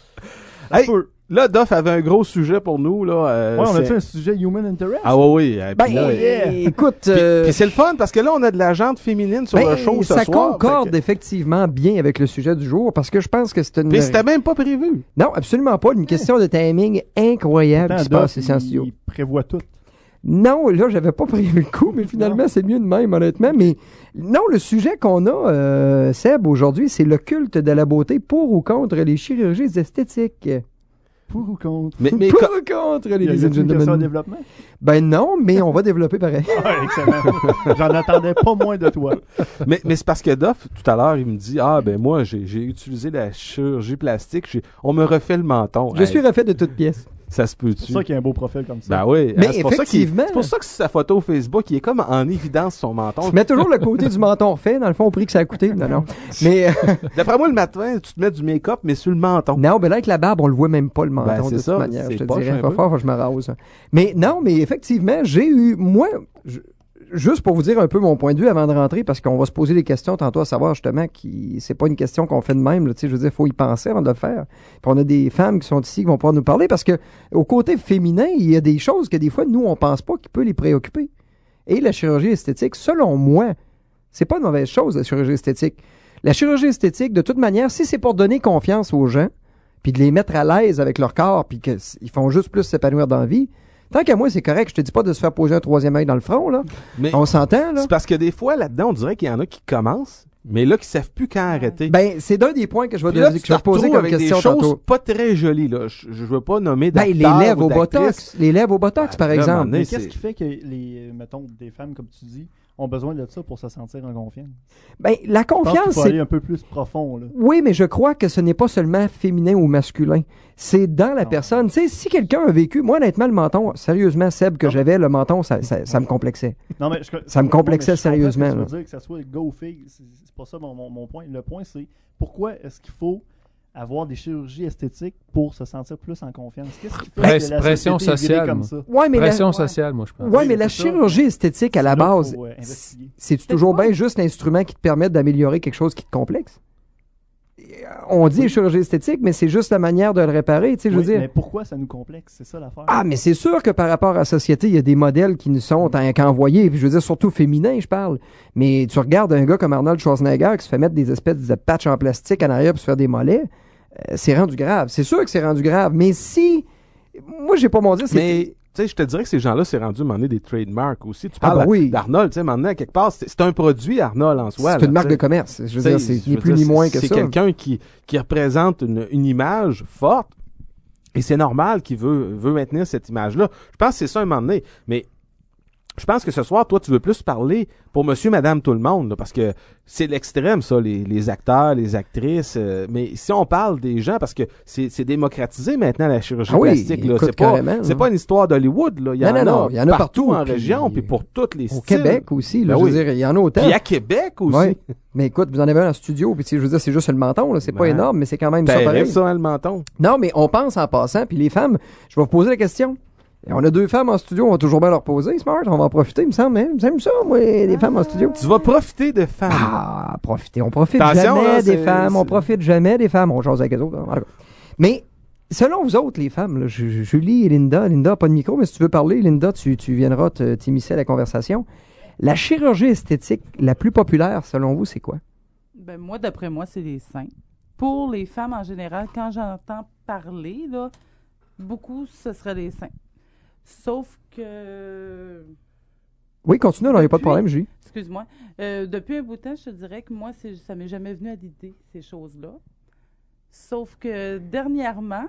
S5: Hey, là, Duff avait un gros sujet pour nous. Là,
S12: on a-tu un sujet Human Interest?
S5: Ah oui.
S6: Écoute...
S5: Puis c'est le fun, parce que là, on a de la jante féminine sur le show ce soir.
S6: Ça concorde effectivement bien avec le sujet du jour, parce que je pense que c'est une...
S5: Puis c'était même pas prévu.
S6: Non, absolument pas. Une question de timing incroyable qui se passe ici en studio.
S12: Il prévoit tout.
S6: Non, là, j'avais pas prévu le coup, mais finalement, c'est mieux de même, honnêtement. Mais non, le sujet qu'on a, Seb, aujourd'hui, c'est le culte de la beauté pour ou contre les chirurgies esthétiques.
S12: Pour ou contre?
S6: Mais pour ou contre les
S12: question de développement?
S6: Ben non, mais on va développer pareil.
S12: Excellent. J'en attendais pas moins de toi.
S5: Mais c'est parce que Duff, tout à l'heure, il me dit, moi, j'ai utilisé la chirurgie plastique, on me refait le menton.
S6: Je suis refait de toutes pièces.
S5: Ça se peut-tu?
S12: C'est pour ça qu'il y a un beau profil comme ça.
S5: Ben oui.
S6: Mais effectivement.
S5: C'est pour ça que sa photo Facebook, il est comme en évidence son menton.
S6: Tu mets toujours le côté du menton refait, dans le fond, au prix que ça a coûté. Non. Mais.
S5: D'après moi, le matin, tu te mets du make-up, mais sur le menton.
S6: Non, mais là, avec la barbe, on le voit même pas, le menton, de toute manière. Je te dirais. Il va falloir que je me rase. Mais non, mais effectivement, j'ai eu. Moi. Juste pour vous dire un peu mon point de vue avant de rentrer, parce qu'on va se poser des questions tantôt à savoir justement qui c'est pas une question qu'on fait de même. Là, je veux dire, il faut y penser avant de le faire. Puis on a des femmes qui sont ici qui vont pouvoir nous parler parce que au côté féminin, il y a des choses que des fois, nous, on pense pas qui peut les préoccuper. Et la chirurgie esthétique, selon moi, c'est pas une mauvaise chose, la chirurgie esthétique. La chirurgie esthétique, de toute manière, si c'est pour donner confiance aux gens, puis de les mettre à l'aise avec leur corps, puis qu'ils font juste plus s'épanouir dans la vie, tant qu'à moi, c'est correct. Je te dis pas de se faire poser un troisième œil dans le front, là. Mais on s'entend, là.
S5: C'est parce que des fois, là-dedans, on dirait qu'il y en a qui commencent, mais là, qui savent plus quand arrêter.
S6: Ben, c'est d'un des points que je vais poser comme question tantôt.
S5: Des choses pas très jolies, là. Je veux pas nommer d'acteurs.
S6: Ben, les lèvres au botox. Les lèvres au botox, par exemple.
S12: Mais qu'est-ce qui fait que mettons, des femmes, comme tu dis, ont besoin de ça pour se sentir en confiance?
S6: Ben, la confiance,
S12: c'est aller un peu plus profond, là.
S6: Oui, mais je crois que ce n'est pas seulement féminin ou masculin. C'est dans la personne. Tu sais, si quelqu'un a vécu, moi, honnêtement, le menton, sérieusement, Seb, que j'avais, le menton, ça me complexait.
S12: Non, mais
S6: ça me complexait sérieusement.
S12: Je veux dire que ça soit go fille, c'est pas ça mon point. Le point, c'est pourquoi est-ce qu'il faut avoir des chirurgies esthétiques pour se sentir plus en confiance? Qu'est-ce qui fait que la
S2: pression sociale
S12: comme ça?
S2: Pression sociale, moi, je pense.
S6: Oui, mais la chirurgie esthétique, à la base, c'est toujours bien juste l'instrument qui te permet d'améliorer quelque chose qui te complexe? On dit chirurgie esthétique, mais c'est juste la manière de le réparer, tu sais, je veux dire.
S12: Mais pourquoi ça nous complexe? C'est ça l'affaire.
S6: Ah, mais c'est sûr que par rapport à la société, il y a des modèles qui nous sont qu'envoyés, je veux dire, surtout féminins, je parle. Mais tu regardes un gars comme Arnold Schwarzenegger qui se fait mettre des espèces de patchs en plastique en arrière pour se faire des mollets, c'est rendu grave. C'est sûr que c'est rendu grave. Mais si... Moi, j'ai pas mon dire,
S5: mais... Tu sais, je te dirais que ces gens-là, c'est rendu à m'emmener des trademarks aussi. Tu parles d'Arnold, tu sais, maintenant, quelque part, c'est un produit, Arnold, en soi.
S6: C'est une marque de commerce. Je veux dire, c'est ni plus ni moins que ça.
S5: C'est quelqu'un qui représente une image forte, et c'est normal qu'il veut maintenir cette image-là. Je pense que c'est ça un moment donné. Mais je pense que ce soir, toi, tu veux plus parler pour monsieur, madame, tout le monde, là, parce que c'est l'extrême, ça, les acteurs, les actrices. Mais si on parle des gens, parce que c'est démocratisé maintenant, la chirurgie plastique. Là. C'est pas une histoire d'Hollywood. Là. Il y en a partout en région, puis pour toutes les styles.
S6: Au Québec aussi, là, je veux dire, il y en a autant.
S5: Puis à Québec aussi. Ouais.
S6: Mais écoute, vous en avez un en studio, puis je veux dire, c'est juste le menton, là, c'est pas énorme, mais c'est quand même ça pareil.
S5: Ça, le menton.
S6: Non, mais on pense en passant, puis les femmes, je vais vous poser la question. On a 2 femmes en studio, on va toujours bien leur poser, Smart, on va en profiter, il me semble, hein? J'aime ça, moi, les femmes en studio.
S5: Tu vas profiter de femmes.
S6: Ah, profiter. On profite jamais des femmes, on profite jamais des femmes, on jase avec les autres. Mais Selon vous autres, les femmes, là, Julie et Linda n'a pas de micro, mais si tu veux parler, Linda, tu viendras t'immiscer à la conversation. La chirurgie esthétique la plus populaire, selon vous, c'est quoi?
S11: Ben, moi, d'après moi, c'est les seins. Pour les femmes en général, quand j'entends parler, là, beaucoup, ce serait les seins. Sauf que...
S6: Oui, continue, il n'y a pas de problème, Julie.
S11: Excuse-moi. Depuis un bout de temps, je te dirais que moi, ça m'est jamais venu à l'idée, ces choses-là. Sauf que dernièrement,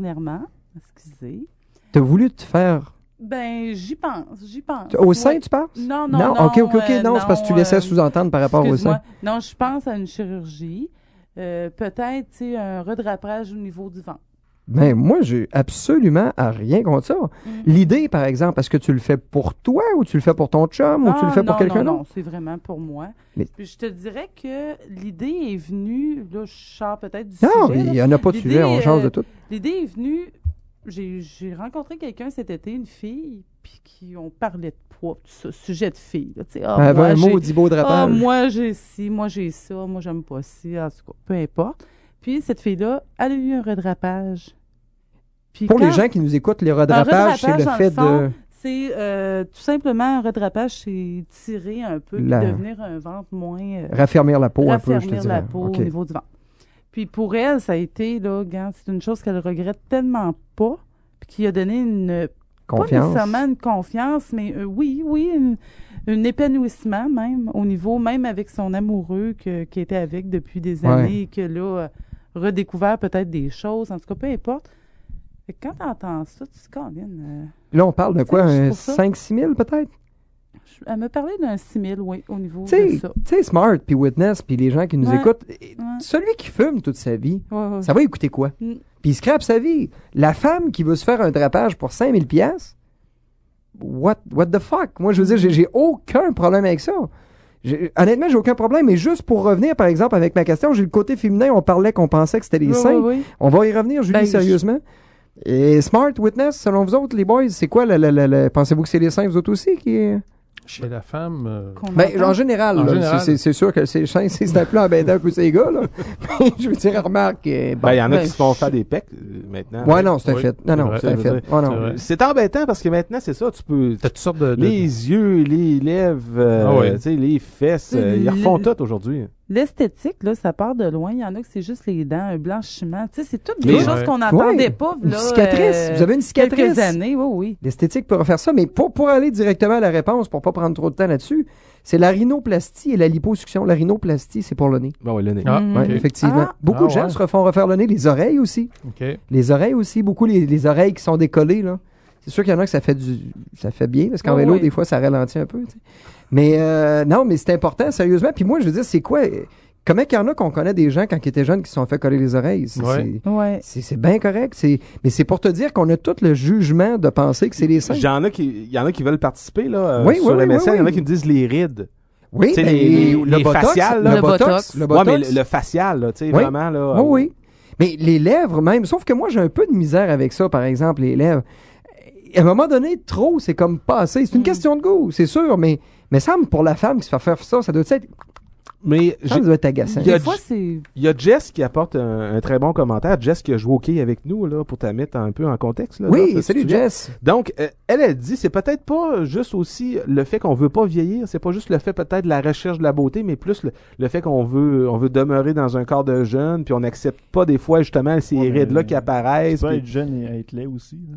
S11: excusez.
S6: T'as voulu te faire...
S11: Ben, j'y pense.
S6: Au sein, tu penses?
S11: Non.
S6: OK, non, c'est parce que tu laissais sous-entendre par rapport au sein.
S11: Non, je pense à une chirurgie. Peut-être, tu sais, un redrapage au niveau du ventre.
S6: Ben, moi, j'ai absolument rien contre ça. L'idée, par exemple, est-ce que tu le fais pour toi ou tu le fais pour ton chum ou tu le fais pour quelqu'un d'autre?
S11: Non, c'est vraiment pour moi. Puis je te dirais que l'idée est venue, là, je sors peut-être du sujet.
S6: Non, il n'y en a pas de sujet, on change de tout.
S11: L'idée est venue, j'ai rencontré quelqu'un cet été, une fille, puis qui on parlait de poids, ce sujet de fille. Là, elle
S6: avait un maudit beau drapage.
S11: Moi, j'ai ci, moi, j'ai ça, moi, j'aime pas ci, en tout cas, peu importe. Puis cette fille-là, elle a eu un redrapage. Puis
S6: pour les gens qui nous écoutent, les redrapages, c'est le fait de...
S11: C'est tout simplement un redrapage, c'est tirer un peu, puis devenir un ventre moins...
S6: raffermir la peau un peu, je te dirais.
S11: Raffermir la peau au niveau du ventre. Puis pour elle, ça a été, là, c'est une chose qu'elle regrette tellement pas, puis qui a donné une...
S6: Confiance.
S11: Pas nécessairement une confiance, mais oui, un épanouissement même, au niveau, même avec son amoureux qui était avec depuis des années, que là, redécouvert peut-être des choses, en tout cas, peu importe. Quand tu entends ça, tu te calmes.
S6: Là, on parle de quoi? 5-6 000 peut-être?
S11: Elle me parlait d'un 6 000, oui, au niveau de ça.
S6: Tu sais, Smart, puis Witness, puis les gens qui nous écoutent, celui qui fume toute sa vie, ça va écouter quoi? Puis il scrape sa vie. La femme qui veut se faire un drapage pour 5 000 $, what the fuck? Moi, je veux dire, j'ai aucun problème avec ça. Honnêtement, j'ai aucun problème, mais juste pour revenir, par exemple, avec ma question, j'ai le côté féminin, on parlait qu'on pensait que c'était les seins. On va y revenir, Julie, sérieusement. Et Smart, Witness, selon vous autres, les boys, c'est quoi pensez-vous que c'est les seins, vous autres aussi, qui...
S2: Chez la femme...
S6: en général, c'est sûr que c'est un peu embêtant un peu ces gars, là. Mais je veux dire, remarque...
S5: il y en a qui se font faire des pecs, maintenant.
S6: Ouais, non, c'est un fait. Non, c'est un fait.
S5: C'est embêtant parce que maintenant, c'est ça, tu peux...
S2: T'as toutes sortes de...
S5: Les yeux, les lèvres, les fesses, ils refont tout aujourd'hui.
S11: L'esthétique, là, ça part de loin. Il y en a que c'est juste les dents, un blanchiment. Tu sais, c'est toutes des choses qu'on n'entendait pas.
S6: Une cicatrice. Vous avez une cicatrice.
S11: Quelques années, oui.
S6: L'esthétique peut refaire ça, mais pour aller directement à la réponse, pour pas prendre trop de temps là-dessus, c'est la rhinoplastie et la liposuction. La rhinoplastie, c'est pour le nez.
S5: Oui, le nez.
S6: Effectivement. Beaucoup de gens se refont refaire le nez. Les oreilles aussi. Les oreilles aussi. Beaucoup les oreilles qui sont décollées, là. C'est sûr qu'il y en a que ça fait bien, parce qu'en vélo, des fois, ça ralentit un peu. T'sais. Mais non, mais c'est important, sérieusement. Puis moi, je veux dire, c'est quoi? Comment qu'il y en a qu'on connaît des gens, quand ils étaient jeunes, qui se sont fait coller les oreilles? C'est bien correct. Mais c'est pour te dire qu'on a tout le jugement de penser que c'est les seins.
S5: Il y en a qui veulent participer là, sur le MSN. Il y en a qui me disent les rides.
S6: Oui,
S5: le facial.
S6: Le botox.
S5: Ouais, mais le facial, tu sais, vraiment. Là,
S6: oui. Mais les lèvres même, sauf que moi, j'ai un peu de misère avec ça, par exemple, les lèvres. À un moment donné, trop, c'est comme passer. C'est une question de goût, c'est sûr, mais semble pour la femme qui se fait faire ça, ça doit être...
S5: Mais
S6: ça doit être agaçant.
S5: Il y a Jess qui apporte un très bon commentaire. Jess qui a joué au quai avec nous, là, pour te mettre un peu en contexte. Là,
S6: oui, salut Jess.
S5: Donc, elle dit, c'est peut-être pas juste aussi le fait qu'on veut pas vieillir, c'est pas juste le fait peut-être de la recherche de la beauté, mais plus le fait qu'on veut demeurer dans un corps de jeune, puis on n'accepte pas des fois justement ces rides-là qui apparaissent.
S12: Tu peux être jeune et être laid aussi, là.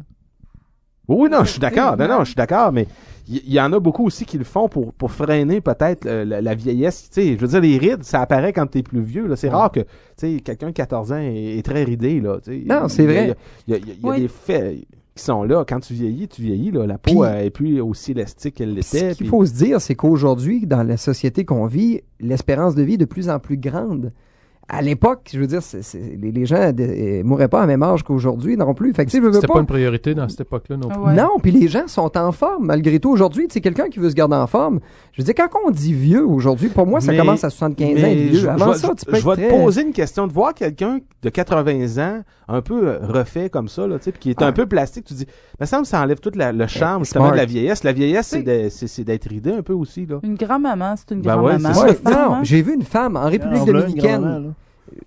S5: Oui, non, je suis d'accord. Non, je suis d'accord, mais il y en a beaucoup aussi qui le font pour freiner peut-être la vieillesse. Tu sais, je veux dire, les rides, ça apparaît quand t'es plus vieux. Là. C'est rare que, tu sais, quelqu'un de 14 ans est très ridé, là.
S6: Non, c'est vrai.
S5: Il y a des faits qui sont là. Quand tu vieillis, là, la peau est plus aussi élastique qu'elle l'était.
S6: Ce qu'il faut se dire, c'est qu'aujourd'hui, dans la société qu'on vit, l'espérance de vie est de plus en plus grande. À l'époque, je veux dire, les gens mourraient pas à même âge qu'aujourd'hui non plus. Fait que,
S2: c'était pas une priorité dans cette époque-là non plus.
S6: Ouais. Non, puis les gens sont en forme malgré tout. Aujourd'hui, tu sais, quelqu'un qui veut se garder en forme, je veux dire, quand on dit vieux aujourd'hui, pour moi, ça commence à 75 ans et vieux. Avant ça, tu peux
S5: je vais te poser une question. De voir quelqu'un de 80 ans, un peu refait comme ça, là, tu sais, puis qui est un peu plastique, tu dis, mais ça enlève toute le charme, justement, de la vieillesse. La vieillesse, c'est d'être ridé un peu aussi, là.
S11: Une grand-maman, c'est une grand-maman.
S6: Non, j'ai vu une femme en République dominicaine.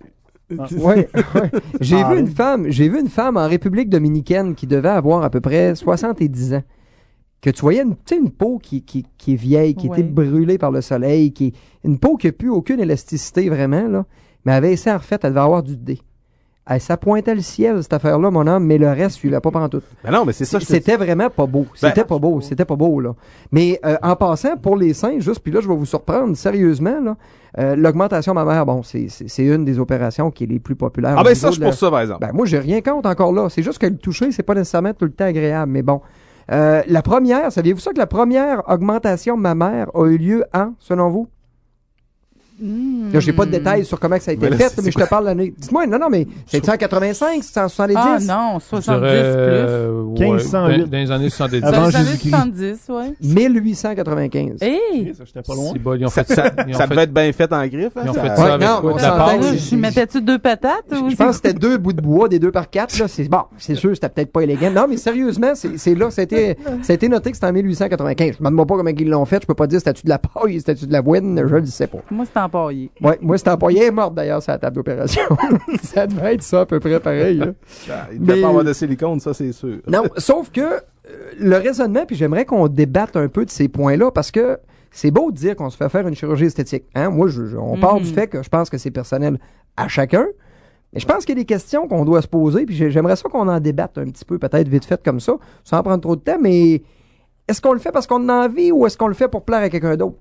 S6: Ouais. J'ai vu une femme en République dominicaine qui devait avoir à peu près 70 ans. Que tu voyais une peau qui est vieille, qui était brûlée par le soleil, une peau qui n'a plus aucune élasticité vraiment, là, mais elle avait essayé en refait, elle devait avoir du dé. Ça pointait le ciel, cette affaire-là, mon homme, mais le reste, il suivait pas pantoute.
S5: Ben non, mais c'est ça.
S6: C'était vraiment pas beau. C'était pas beau, là. Mais en passant, pour les seins, juste, puis là, je vais vous surprendre, sérieusement, là, l'augmentation mammaire, bon, c'est une des opérations qui est les plus populaires.
S5: Ah ben ça, je suis pour ça, par exemple.
S6: Ben moi, j'ai rien contre encore là. C'est juste que le toucher, c'est pas nécessairement tout le temps agréable, mais bon. La première, saviez-vous ça que la première augmentation mammaire a eu lieu selon vous? Là, j'ai pas de détails sur comment ça a été fait, mais je te parle de l'année. Dites-moi, non, mais c'est 185, 170?
S11: Ah non, 70 plus.
S12: 1508.
S2: Dans les années 70.
S11: Dans les années 70, oui.
S6: 1895.
S11: Hey!
S12: Ça, j'étais pas loin.
S2: C'est bon, ils ont fait ça.
S5: Ça devait être bien fait en griffe.
S2: Ils ont fait ça avec quoi? De la pâte?
S11: Je mettais-tu 2 patates?
S6: Je pense que c'était 2 bouts de bois, des 2 par 4. Là. Bon, c'est sûr, c'était peut-être pas élégant. Non, mais sérieusement, c'est là, ça a été noté que c'était en 1895. Je me demande pas comment ils l'ont fait. Je peux pas dire c'était-tu de la paille, c'était-tu de la boine, je le sais pas.
S11: Moi, c'était empaillé.
S6: Ouais, moi, c'était empaillé. Elle est morte d'ailleurs sur la table d'opération. Ça devait être ça à peu près pareil.
S5: Il ne devait pas avoir de silicone, ça, c'est sûr.
S6: Non, sauf que le raisonnement, puis j'aimerais qu'on débatte un peu de ces points-là, parce que c'est beau de dire qu'on se fait faire une chirurgie esthétique. Hein? Moi, on part du fait que je pense que c'est personnel à chacun. Mais je pense qu'il y a des questions qu'on doit se poser, puis j'aimerais ça qu'on en débatte un petit peu, peut-être vite fait comme ça, sans prendre trop de temps, mais est-ce qu'on le fait parce qu'on en a envie ou est-ce qu'on le fait pour plaire à quelqu'un d'autre?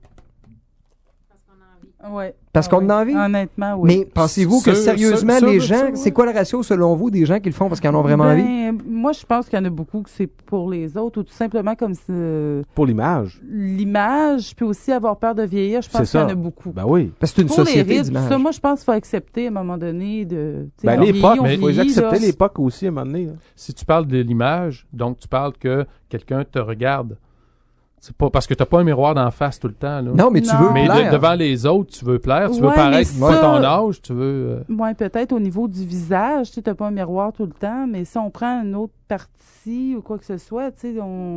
S11: Ouais.
S6: Parce qu'on en a envie?
S11: Honnêtement, oui.
S6: Mais pensez-vous que sérieusement, les gens, c'est quoi le ratio selon vous des gens qui le font parce qu'ils en ont vraiment envie?
S11: Moi, je pense qu'il y en a beaucoup que c'est pour les autres ou tout simplement comme
S5: pour l'image.
S11: L'image, puis aussi avoir peur de vieillir, je pense qu'il y en a beaucoup.
S5: Ben oui.
S6: Parce que c'est une société d'image.
S11: Ça, moi, je pense qu'il faut accepter à un moment donné de...
S5: l'époque, mais il faut accepter l'époque aussi à un moment donné. Là.
S2: Si tu parles de l'image, donc tu parles que quelqu'un te regarde. C'est pas parce que t'as pas un miroir d'en face tout le temps. Là.
S6: Non, mais tu veux plaire.
S2: Mais devant les autres, tu veux plaire, tu veux paraître à ton âge, tu veux...
S11: Oui, peut-être au niveau du visage, tu n'as pas un miroir tout le temps, mais si on prend une autre partie ou quoi que ce soit, tu sais,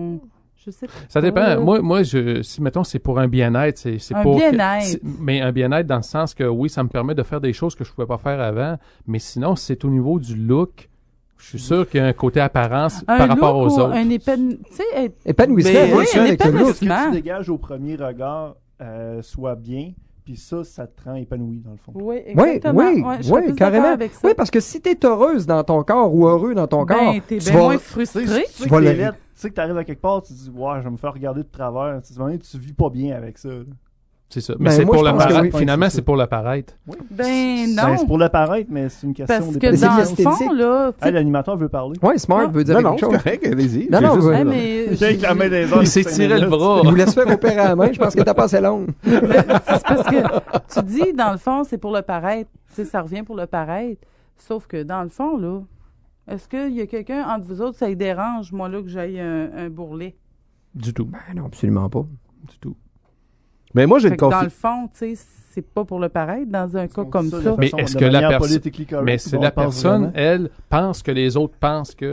S11: je sais pas.
S2: Ça dépend. Moi, si, mettons, c'est pour un bien-être, c'est pour...
S11: bien-être.
S2: Mais un bien-être dans le sens que, oui, ça me permet de faire des choses que je pouvais pas faire avant, mais sinon, c'est au niveau du look... Je suis sûr qu'il y a un côté apparence par rapport aux autres.
S6: Un
S11: épanouissement.
S6: Oui,
S11: un épanouissement.
S12: Ce que tu dégages au premier regard soit bien, puis ça te rend épanoui, dans le fond.
S11: Oui, exactement.
S6: Oui, carrément. Oui, parce que si tu es heureuse dans ton corps ou heureux dans ton corps,
S11: t'es bien moins frustré.
S12: Tu sais que tu arrives à quelque part, tu te dis, ouais, je vais me faire regarder de travers. Tu vis pas bien avec ça.
S2: C'est ça. Mais c'est pour l'apparaître. Finalement, c'est pour l'apparaître.
S11: Oui. Non.
S12: C'est pour l'apparaître, mais c'est une question
S11: parce que dans le fond, là...
S12: l'animateur veut parler.
S6: Oui, Smart veut dire quelque chose.
S5: Non, c'est correct, allez-y.
S6: Non,
S11: mais...
S12: Avec la main des autres.
S2: Il s'est tiré le bras.
S6: Il voulait se faire opérer à la main. Je pense qu'elle était pas assez longue.
S11: C'est parce que tu dis, dans le fond, c'est pour le paraître. Tu sais, ça revient pour le paraître. Sauf que, dans le fond, là, est-ce qu'il y a quelqu'un entre vous autres, ça y dérange, moi, là, que j'aille un bourrelet?
S2: Du tout.
S6: Non, absolument pas.
S2: Du tout.
S5: Mais moi, j'ai
S11: dans le fond, tu sais, c'est pas pour le paraître dans un cas comme ça.
S2: Mais est-ce que la personne... Mais c'est la personne, elle, pense que les autres pensent que...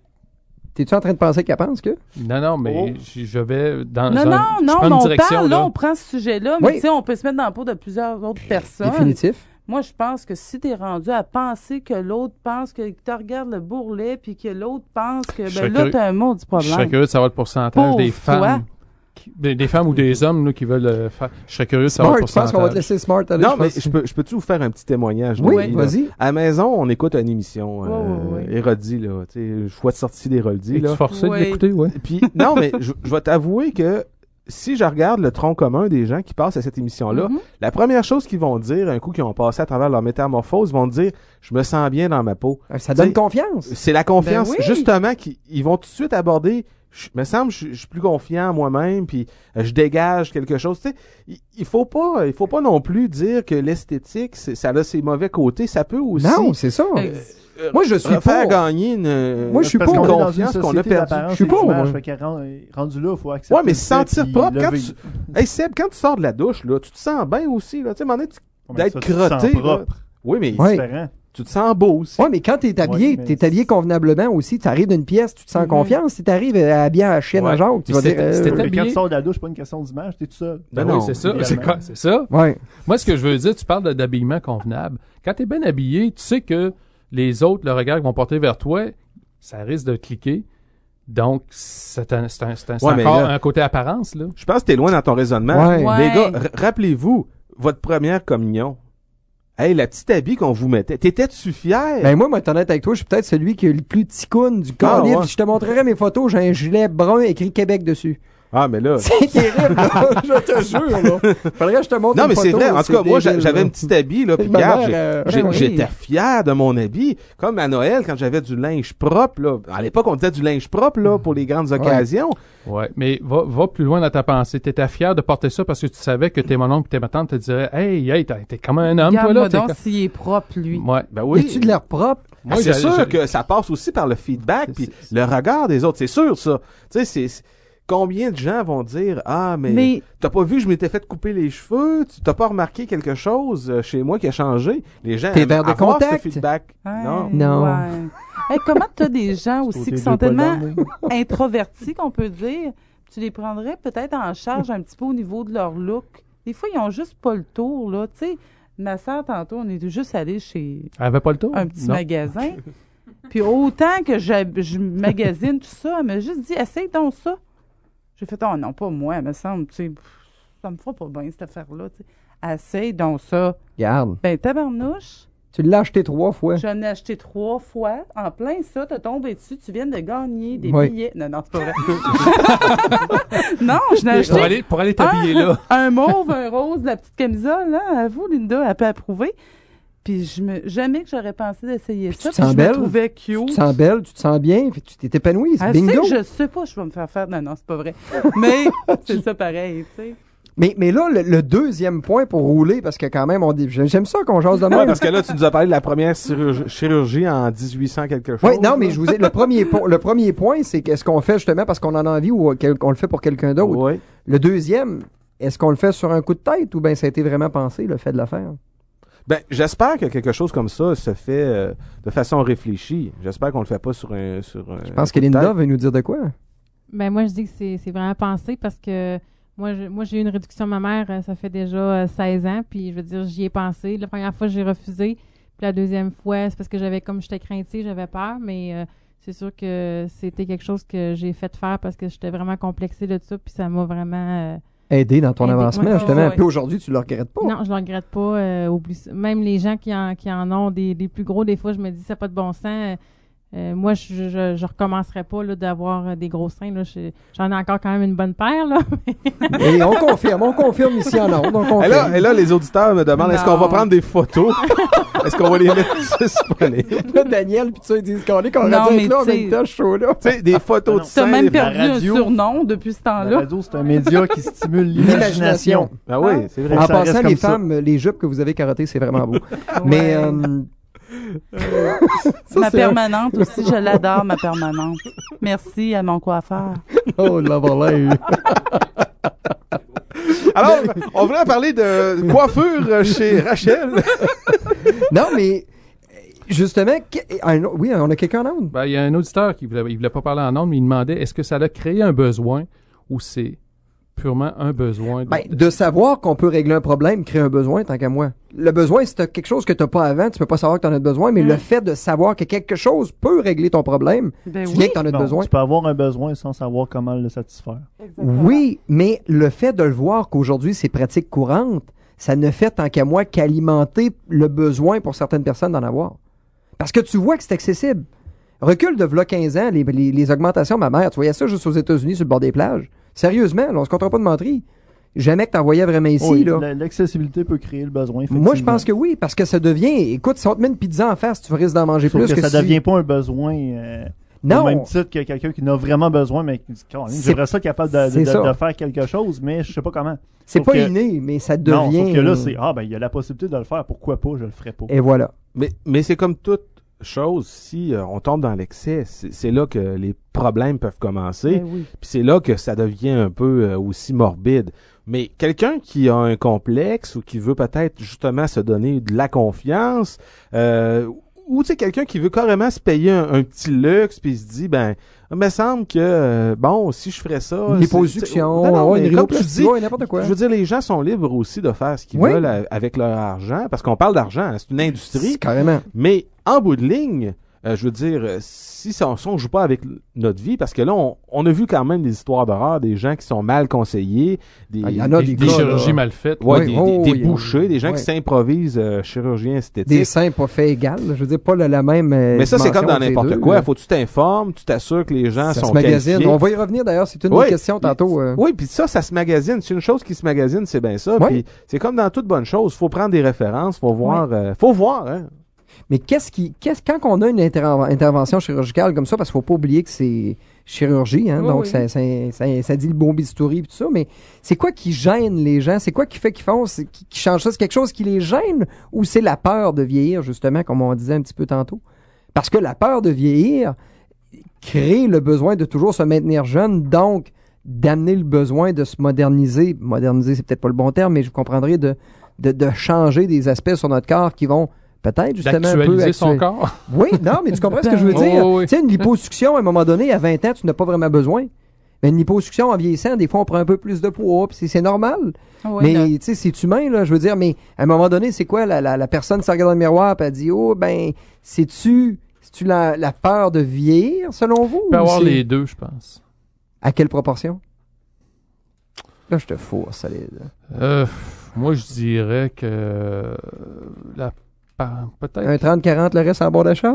S6: T'es-tu en train de penser qu'elle pense que?
S2: Non, mais je vais dans
S11: une
S2: direction.
S11: Parle, là, on prend ce sujet-là, mais tu sais, on peut se mettre dans la peau de plusieurs autres personnes.
S6: Définitif.
S11: Moi, je pense que si t'es rendu à penser que l'autre pense que tu regardes le bourrelet, puis que l'autre pense que, là, t'as un mot du problème.
S2: Je serais curieux de savoir le pourcentage des femmes... Des femmes ou des hommes là, qui veulent faire. Je serais curieux de savoir le pourcentage.
S6: Je pense qu'on va te laisser Smart aller.
S5: Non, mais je peux-tu vous faire un petit témoignage?
S6: Oui, vas-y.
S5: À la maison, on écoute une émission Érodi, là. Tu sais, choix de sortie d'Érodi.
S2: Es-tu forcé de l'écouter, ouais?
S5: Puis, non, mais je vais t'avouer que si je regarde le tronc commun des gens qui passent à cette émission-là, la première chose qu'ils vont dire, un coup qu'ils ont passé à travers leur métamorphose, vont dire « Je me sens bien dans ma peau ».
S6: Ça donne confiance.
S5: C'est la confiance, justement, qu'ils vont tout de suite aborder... me semble je suis plus confiant en moi-même, puis je dégage quelque chose. Tu sais, il faut pas non plus dire que l'esthétique, ça a ses mauvais côtés. Ça peut aussi...
S6: Non, c'est ça. Moi, je suis
S5: faire gagner une...
S6: Moi, je suis pas
S5: une confiance qu'on a perdue.
S12: Je suis pas... Rendu là, il faut accepter...
S5: Ouais, mais se sentir propre. Hey Seb, quand tu sors de la douche, là, tu te sens bien aussi. Là. Tu sais, à un moment donné, d'être crotté.
S12: Propre.
S5: Oui, mais...
S12: C'est différent.
S5: tu te sens beau aussi.
S6: Oui, mais quand t'es habillé, t'es habillé convenablement aussi. Tu arrives d'une pièce, tu te sens confiance. Si t'arrives habillé à chienne à Jacques, tu vas dire...
S12: Quand tu sors de la douche, c'est pas une question d'image, t'es tout seul.
S2: Non, c'est ça. C'est ça.
S6: Ouais.
S2: Moi, ce que je veux dire, tu parles d'habillement convenable. Quand t'es bien habillé, tu sais que les autres, le regard qu'ils vont porter vers toi, ça risque de cliquer. Donc, c'est encore un côté apparence, là.
S5: Je pense que t'es loin dans ton raisonnement.
S6: Ouais.
S5: Les gars, rappelez-vous, votre première communion. Hey, la petite habille qu'on vous mettait, t'étais-tu fier?
S6: Ben moi, être honnête avec toi, je suis peut-être celui qui est le plus ticoune du corps libre. Je te montrerai mes photos, j'ai un gilet brun écrit Québec dessus.
S5: Ah, mais là...
S6: C'est terrible, là. Je te jure, là. Faudrait que je te montre une photo.
S5: Non, mais c'est vrai. En tout cas, moi, j'avais une petite habit, là, puis regarde, j'étais fier de mon habit. Comme à Noël, quand j'avais du linge propre, là. À l'époque, on disait du linge propre, là, pour les grandes occasions.
S2: Ouais, mais va plus loin dans ta pensée. T'étais fier de porter ça parce que tu savais que tes mon oncle et tes ma tante te diraient, hey, t'es comme un homme, toi, là.
S11: Regarde-moi donc s'il est propre, lui.
S2: Ouais.
S5: Ben oui.
S6: Es-tu de l'air propre?
S5: Moi, c'est sûr que ça passe aussi par le feedback, puis le regard des autres. C'est sûr, ça. Tu sais, combien de gens vont dire « Ah, mais t'as pas vu que je m'étais fait couper les cheveux? Tu t'as pas remarqué quelque chose chez moi qui a changé? » Les gens aiment avoir ce feedback.
S6: Non.
S11: Ouais. Hey, comment t'as des gens aussi qui sont tellement introvertis qu'on peut dire, tu les prendrais peut-être en charge un petit peu au niveau de leur look? Des fois, ils ont juste pas le tour, là. Tu sais, ma sœur, tantôt, on est juste allé chez...
S2: Elle avait pas le tour?
S11: Un petit magasin. Puis autant que je magasine tout ça, elle m'a juste dit « Essaye donc ça. » J'ai fait, oh non, pas moi, me semble, tu sais, ça me fera pas bien, cette affaire-là, tu sais. Essaye donc ça.
S6: Garde.
S11: Ben, tabarnouche.
S6: Tu l'as acheté 3 fois.
S11: J'en ai acheté 3 fois. En plein ça, t'as tombé dessus, tu viens de gagner des billets. Non, c'est pas vrai. Non, je n'ai acheté.
S2: Pour aller t'habiller là.
S11: Un mauve, un rose, la petite camisole, là. À vous, Linda, elle peut approuver. Puis jamais que j'aurais pensé d'essayer ça. Puis je me trouvais cute.
S6: Tu te sens belle, tu te sens bien, puis tu t'es épanouie. C'est bingo.
S11: Je sais pas, je vais me faire. Non, c'est pas vrai. Mais c'est ça pareil, tu sais.
S6: Mais là, le deuxième point pour rouler, parce que quand même, j'aime ça qu'on jase de même.
S5: Ouais, parce que là, tu nous as parlé de la première chirurgie en 1800 quelque chose.
S6: Oui, non, mais je vous ai, le premier point, c'est qu'est-ce qu'on fait justement parce qu'on en a envie ou qu'on le fait pour quelqu'un d'autre.
S5: Oui.
S6: Le deuxième, est-ce qu'on le fait sur un coup de tête ou bien ça a été vraiment pensé, le fait de le faire?
S5: Ben, j'espère que quelque chose comme ça se fait de façon réfléchie. J'espère qu'on le fait pas sur un
S6: je pense que Linda veut nous dire de quoi?
S13: Ben, moi, je dis que c'est vraiment pensé parce que moi, j'ai eu une réduction de ma mère, ça fait déjà 16 ans, puis je veux dire, j'y ai pensé. La première fois, j'ai refusé, puis la deuxième fois, c'est parce que j'étais craintive, j'avais peur, mais c'est sûr que c'était quelque chose que j'ai fait faire parce que j'étais vraiment complexée de ça, puis ça m'a vraiment...
S6: aider dans ton avancement, justement. Puis aujourd'hui, tu le regrettes pas.
S13: Non, je le regrette pas. Même les gens qui en ont des plus gros, des fois, je me dis, ça n'a pas de bon sens. Moi, je recommencerais pas là, d'avoir des gros seins. Là. J'en ai encore quand même une bonne paire. Là.
S6: Et on confirme ici en ondes.
S5: Et là, les auditeurs me demandent, est-ce qu'on va prendre des photos? Est-ce qu'on va les mettre disponibles?
S6: Là, Daniel, puis ils disent qu'on a dit être là en même temps, show-là.
S5: Tu sais, des photos de seins.
S11: Tu as même perdu un surnom depuis ce temps-là.
S12: La radio, c'est un média qui stimule l'imagination.
S5: Ah oui, c'est vrai.
S6: En passant, les femmes, les jupes que vous avez carottées, c'est vraiment beau. Mais...
S11: ma permanente aussi, je l'adore, ma permanente. Merci à mon coiffeur.
S6: Oh, l'avant-l'air.
S5: Alors, on voulait parler de coiffure chez Rachel.
S6: Non, mais justement, oui, on a quelqu'un en ondes.
S2: Ben, il y a un auditeur qui voulait pas parler en ondes, mais il demandait est-ce que ça a créé un besoin ou c'est purement un besoin?
S6: De savoir qu'on peut régler un problème crée un besoin, tant qu'à moi. Le besoin, si t'as quelque chose que t'as pas avant, tu peux pas savoir que t'en as besoin, mais le fait de savoir que quelque chose peut régler ton problème, tu viens que t'en as besoin.
S12: Tu peux avoir un besoin sans savoir comment le satisfaire.
S11: Exactement.
S6: Oui, mais le fait de le voir qu'aujourd'hui, c'est pratique courante, ça ne fait, tant qu'à moi, qu'alimenter le besoin pour certaines personnes d'en avoir. Parce que tu vois que c'est accessible. Recule de v'là 15 ans, les augmentations, ma mère, tu voyais ça juste aux États-Unis sur le bord des plages. Sérieusement, là, on se comptera pas de menterie. Jamais que t'en voyais vraiment ici.
S12: Oui,
S6: là.
S12: L'accessibilité peut créer le besoin, effectivement.
S6: Moi, je pense que oui, parce que ça devient... Écoute, si on te met une pizza en face, tu risques d'en manger
S12: Sauf
S6: plus que
S12: ça devient pas un besoin...
S6: non.
S12: Au même titre que quelqu'un qui en a vraiment besoin, mais qui dit, j'aimerais ça capable de faire quelque chose, mais je sais pas comment.
S6: C'est pas inné, mais ça devient...
S12: Non, sauf que là, il y a la possibilité de le faire. Pourquoi pas? Je le ferai pas.
S6: Et voilà.
S5: Mais c'est comme toute chose, si on tombe dans l'excès, c'est là que les problèmes peuvent commencer.
S11: Oui.
S5: Puis c'est là que ça devient un peu aussi morbide. Mais quelqu'un qui a un complexe ou qui veut peut-être justement se donner de la confiance, ou tu sais, quelqu'un qui veut carrément se payer un petit luxe, puis il se dit, ben, il me semble que, bon, si je ferais ça...
S6: Une liposuction, une rhinoplastie, n'importe quoi.
S5: Je veux dire, les gens sont libres aussi de faire ce qu'ils veulent avec leur argent, parce qu'on parle d'argent, c'est une industrie.
S6: Carrément.
S5: Mais en bout de ligne, je veux dire, si on joue pas avec notre vie, parce que là, on a vu quand même des histoires d'horreur, des gens qui sont mal conseillés, des
S2: chirurgies mal faites,
S5: des bouchers, des gens qui s'improvisent chirurgiens esthétiques.
S6: Des seins pas faits égales, je veux dire, pas la même
S5: mais ça, c'est comme dans n'importe quoi. Faut que tu t'informes, tu t'assures que les gens sont qualifiés.
S6: On va y revenir d'ailleurs, c'est une des questions tantôt.
S5: Oui, puis ça se magazine. C'est une chose qui se magazine, c'est bien ça. Puis c'est comme dans toute bonne chose, faut prendre des références, faut voir, hein.
S6: Mais quand on a une intervention chirurgicale comme ça, parce qu'il ne faut pas oublier que c'est chirurgie, hein, donc ça dit le bon bistouri et tout ça, mais c'est quoi qui gêne les gens? C'est quoi qui fait qu'ils font, qui change ça? C'est quelque chose qui les gêne ou c'est la peur de vieillir, justement, comme on disait un petit peu tantôt? Parce que la peur de vieillir crée le besoin de toujours se maintenir jeune, donc d'amener le besoin de se moderniser. Moderniser, c'est peut-être pas le bon terme, mais je comprendrais de changer des aspects sur notre corps qui vont peut-être justement
S2: d'actualiser son corps.
S6: Oui, non, mais tu comprends ce que je veux dire? Tu sais, une liposuction, à un moment donné, à 20 ans, tu n'as pas vraiment besoin. Mais une liposuction en vieillissant, des fois, on prend un peu plus de poids, puis c'est normal. Oui, mais tu sais, c'est humain, là, je veux dire, mais à un moment donné, c'est quoi? La personne se regarde dans le miroir, puis elle dit, oh, ben, c'est-tu la peur de vieillir, selon vous?
S2: Il peut y avoir les deux, je pense.
S6: À quelle proportion? Là, je te force, solide.
S2: Moi, je dirais que peut-être.
S6: Un 30-40, le reste en bord d'achat?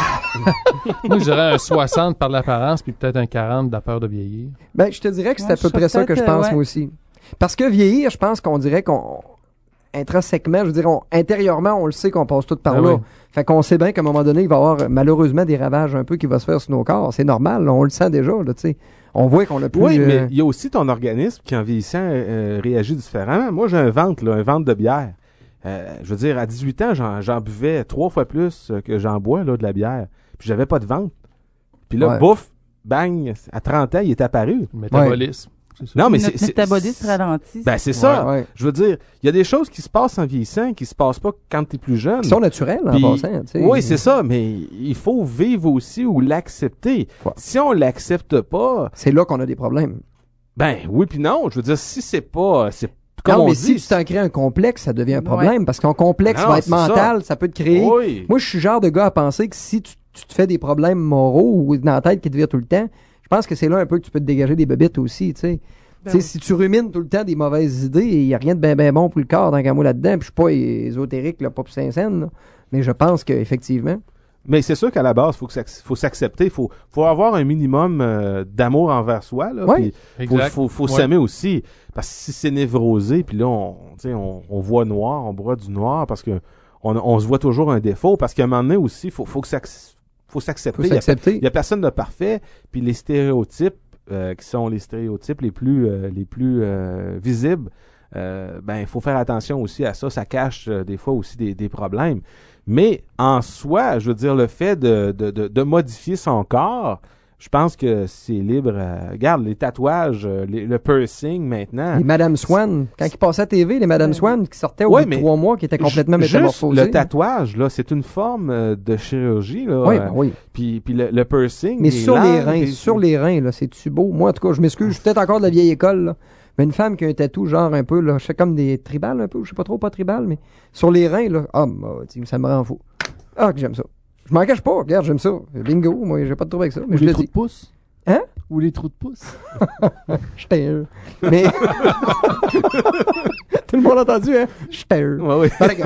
S2: Moi, je dirais un 60 par l'apparence, puis peut-être un 40 de la peur de vieillir.
S6: Ben, je te dirais que c'est à peu près ça que je pense, moi aussi. Parce que vieillir, je pense qu'on dirait intrinsèquement, je veux dire, intérieurement, on le sait qu'on passe tout par là. Oui. Fait qu'on sait bien qu'à un moment donné, il va y avoir malheureusement des ravages un peu qui vont se faire sur nos corps. C'est normal, là, on le sent déjà, là, tu sais. On voit qu'on a plus...
S5: Oui, mais il y a aussi ton organisme qui, en vieillissant, réagit différemment. Moi, j'ai un ventre de bière. Je veux dire, à 18 ans, j'en buvais 3 fois plus que j'en bois, là, de la bière. Puis j'avais pas de ventre. Puis là, bouf, bang, à 30 ans, il est apparu.
S2: Le métabolisme.
S5: Non, mais
S11: notre métabolisme ralentit.
S5: Ben, c'est ça. Ouais. Je veux dire, il y a des choses qui se passent en vieillissant qui se passent pas quand tu es plus jeune.
S6: Qui sont naturelles, en passant.
S5: Oui, c'est ça, mais il faut vivre aussi ou l'accepter. Ouais. Si on l'accepte pas...
S6: C'est là qu'on a des problèmes.
S5: Ben, oui puis non. Je veux dire, si c'est pas...
S6: Comme non, mais si tu t'en crées un complexe, ça devient un problème. Parce qu'un complexe va être mental, ça peut te créer... Oui. Moi, je suis le genre de gars à penser que si tu te fais des problèmes moraux ou dans la tête qui te virent tout le temps, je pense que c'est là un peu que tu peux te dégager des bébites aussi, tu sais. Ben si tu rumines tout le temps des mauvaises idées, il n'y a rien de bien bon pour le corps dans moi là-dedans. Puis je suis pas ésotérique, là, pas pour Saint-Saëns, mais je pense qu'effectivement...
S5: Mais c'est sûr qu'à la base, faut s'accepter. Faut avoir un minimum d'amour envers soi. Là,
S6: oui,
S5: faut s'aimer aussi. Parce que si c'est névrosé, puis là, on voit noir, on broie du noir, parce que on se voit toujours un défaut. Parce qu'à un moment donné aussi, faut s'accepter. Il y a personne de parfait. Puis les stéréotypes, qui sont les stéréotypes les plus visibles, il faut faire attention aussi à ça. Ça cache des fois aussi des problèmes. Mais en soi, je veux dire, le fait de modifier son corps, je pense que c'est libre. Regarde, les tatouages, le piercing maintenant.
S6: Les Madame Swan, quand ils passaient à TV, les Madame Swan qui sortaient au bout de 3 mois, qui étaient complètement métamorphosées.
S5: Le tatouage, là, c'est une forme de chirurgie. Là,
S6: oui.
S5: Puis le piercing.
S6: Mais sur les reins, là, c'est-tu beau? Moi, en tout cas, je m'excuse, je suis peut-être encore de la vieille école, là. Mais une femme qui a un tatou, genre un peu, là, je fais comme des tribales un peu, je sais pas trop, pas tribales, mais sur les reins, là, ça me rend fou. Ah, que j'aime ça. Je m'en cache pas, regarde, j'aime ça. Bingo, moi, j'ai pas de trouble avec ça. Mais
S12: ou les trous de pouce.
S6: Hein?
S12: Ou les trous de pouce.
S6: J'étais mais. Tout le monde a entendu, hein? J'étais
S5: oui.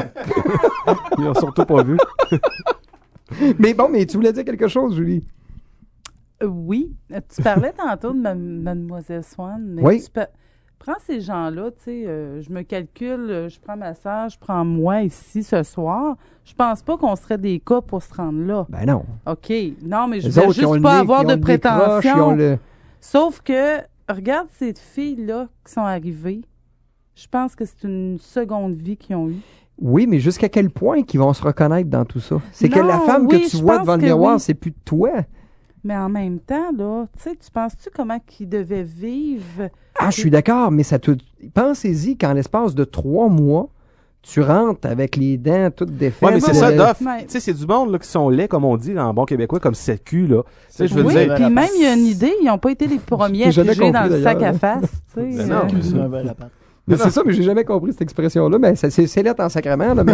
S5: Ils ont surtout pas vu.
S6: Mais bon, mais tu voulais dire quelque chose, Julie?
S11: Oui. Tu parlais tantôt de Mademoiselle Swan. Mais
S6: oui.
S11: Prends ces gens-là, tu sais, je me calcule, je prends ma sœur, je prends moi ici ce soir. Je pense pas qu'on serait des cas pour se rendre là.
S6: Ben non.
S11: OK. Non, mais je veux juste pas avoir de prétention. Sauf que, regarde ces filles-là qui sont arrivées. Je pense que c'est une seconde vie qu'ils ont eue.
S6: Oui, mais jusqu'à quel point qu'ils vont se reconnaître dans tout ça? C'est que la femme que tu vois devant le miroir, c'est plus de toi.
S11: Mais en même temps, là, tu sais, tu penses-tu comment qu'ils devaient vivre?
S6: Ah, je suis d'accord, mais pensez-y qu'en l'espace de 3 mois, tu rentres avec les dents toutes défaites.
S5: Oui, mais c'est ça, Doff. Tu sais, c'est du monde là, qui sont laids, comme on dit en bon québécois, comme cette cul, là. Tu sais, je veux dire.
S11: Puis même, il y a une idée, ils n'ont pas été les premiers à piger dans le sac à face. Tu sais,
S5: non,
S6: mais c'est ça, mais j'ai jamais compris cette expression-là. Mais c'est lettre en sacrement, là. Mais...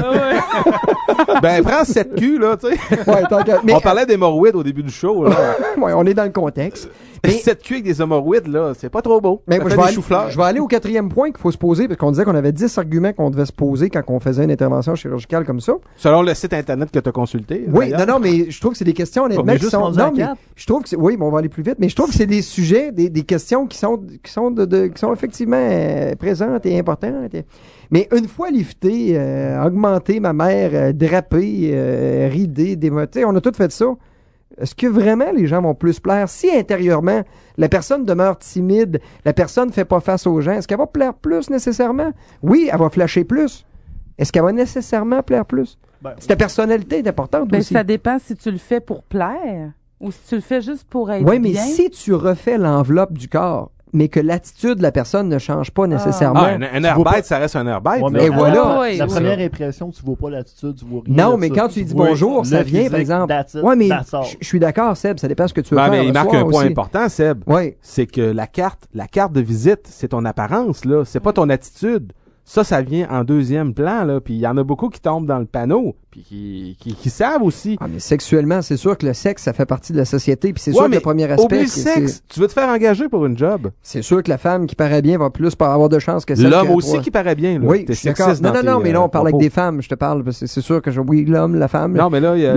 S5: Ben, prends cette cul, là, tu sais. Ouais, on parlait d'hémorroïdes au début du show, là.
S6: Ouais, on est dans le contexte.
S5: Mais cette queue avec des hémorroïdes, là, c'est pas trop beau.
S6: Mais moi, je vais aller au 4e point qu'il faut se poser, parce qu'on disait qu'on avait 10 arguments qu'on devait se poser quand on faisait une intervention chirurgicale comme ça.
S5: Selon le site Internet que tu as consulté.
S6: Oui, non, mais je trouve que c'est des questions, honnêtement, qui sont... Non, mais je trouve que c'est... Oui, mais on va aller plus vite, mais je trouve que c'est des sujets, des questions qui sont effectivement présentes et importantes. Mais une fois liftée, augmentée, ma mère, drapée, ridée, démotée, on a tout fait ça. Est-ce que vraiment les gens vont plus plaire? Si intérieurement, la personne demeure timide, la personne ne fait pas face aux gens, est-ce qu'elle va plaire plus nécessairement? Oui, elle va flasher plus. Est-ce qu'elle va nécessairement plaire plus? Si ta personnalité est importante aussi.
S11: Ça dépend si tu le fais pour plaire ou si tu le fais juste pour être
S6: bien. Oui, mais
S11: bien.
S6: si tu refais l'enveloppe du corps, mais que l'attitude de la personne ne change pas nécessairement.
S5: Un airbite, ça reste un airbite.
S6: Ouais, et voilà.
S12: La première impression, tu ne vois pas l'attitude, tu vois rien.
S6: Non, mais quand tu lui dis bonjour, ça vient, par exemple. Oui, mais je suis d'accord, Seb, ça dépend de ce que tu veux faire.
S5: Mais il marque un point important, Seb.
S6: Oui.
S5: C'est que la carte de visite, c'est ton apparence, là. C'est pas ton attitude. Ça vient en deuxième plan, là. Puis il y en a beaucoup qui tombent dans le panneau, puis qui savent aussi.
S6: Ah, mais sexuellement, c'est sûr que le sexe, ça fait partie de la société, puis c'est sûr que le premier aspect...
S5: Oublie le sexe, tu veux te faire engager pour une job.
S6: C'est sûr que la femme qui paraît bien va plus avoir de chances que celle
S5: l'homme aussi qui paraît bien, là.
S6: Oui, je suis d'accord. Non, mais là, on parle avec des femmes, je te parle, parce que c'est sûr que oui, l'homme, la femme...
S5: Non, mais là, il y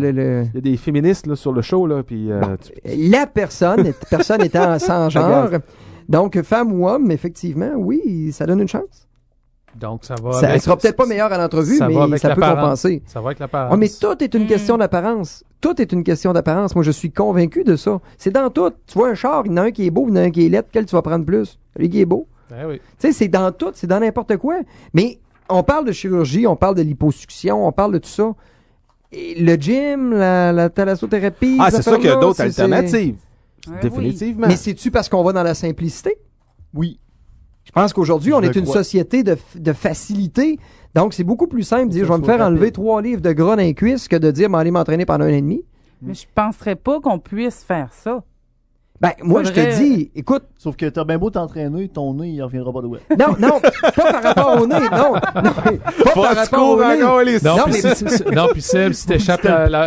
S5: a des féministes là, sur le show, là, puis...
S6: La personne étant sans genre, donc femme ou homme, effectivement, oui, ça donne une chance.
S2: Donc, ça va.
S6: Ça sera peut-être pas meilleur à l'entrevue, mais ça peut compenser.
S2: Ça va avec l'apparence.
S6: Oh, mais tout est une question d'apparence. Tout est une question d'apparence. Moi, je suis convaincu de ça. C'est dans tout. Tu vois un char, il y en a un qui est beau, il y en a un qui est laid. Quel tu vas prendre plus? Lui qui est beau.
S2: Ben oui.
S6: Tu sais, c'est dans tout, c'est dans n'importe quoi. Mais on parle de chirurgie, on parle de liposuction, on parle de tout ça. Et le gym, la thalassothérapie.
S5: Ah, c'est sûr qu'il y a d'autres alternatives. Définitivement.
S6: Mais c'est-tu parce qu'on va dans la simplicité?
S12: Oui.
S6: Je pense qu'aujourd'hui, on est une société de facilité. Donc, c'est beaucoup plus simple de dire, je vais me faire enlever 3 livres de gras dans les cuisses que de dire, aller m'entraîner pendant 1 an et demi.
S11: Mais je penserais pas qu'on puisse faire ça.
S6: Ben, moi, je te dis, écoute.
S12: Sauf que t'as bien beau t'entraîner, ton nez, il reviendra pas de ouais.
S6: Non, pas par rapport au nez, non. Pas par rapport au nez.
S2: Non, puis Seb, si t'échappes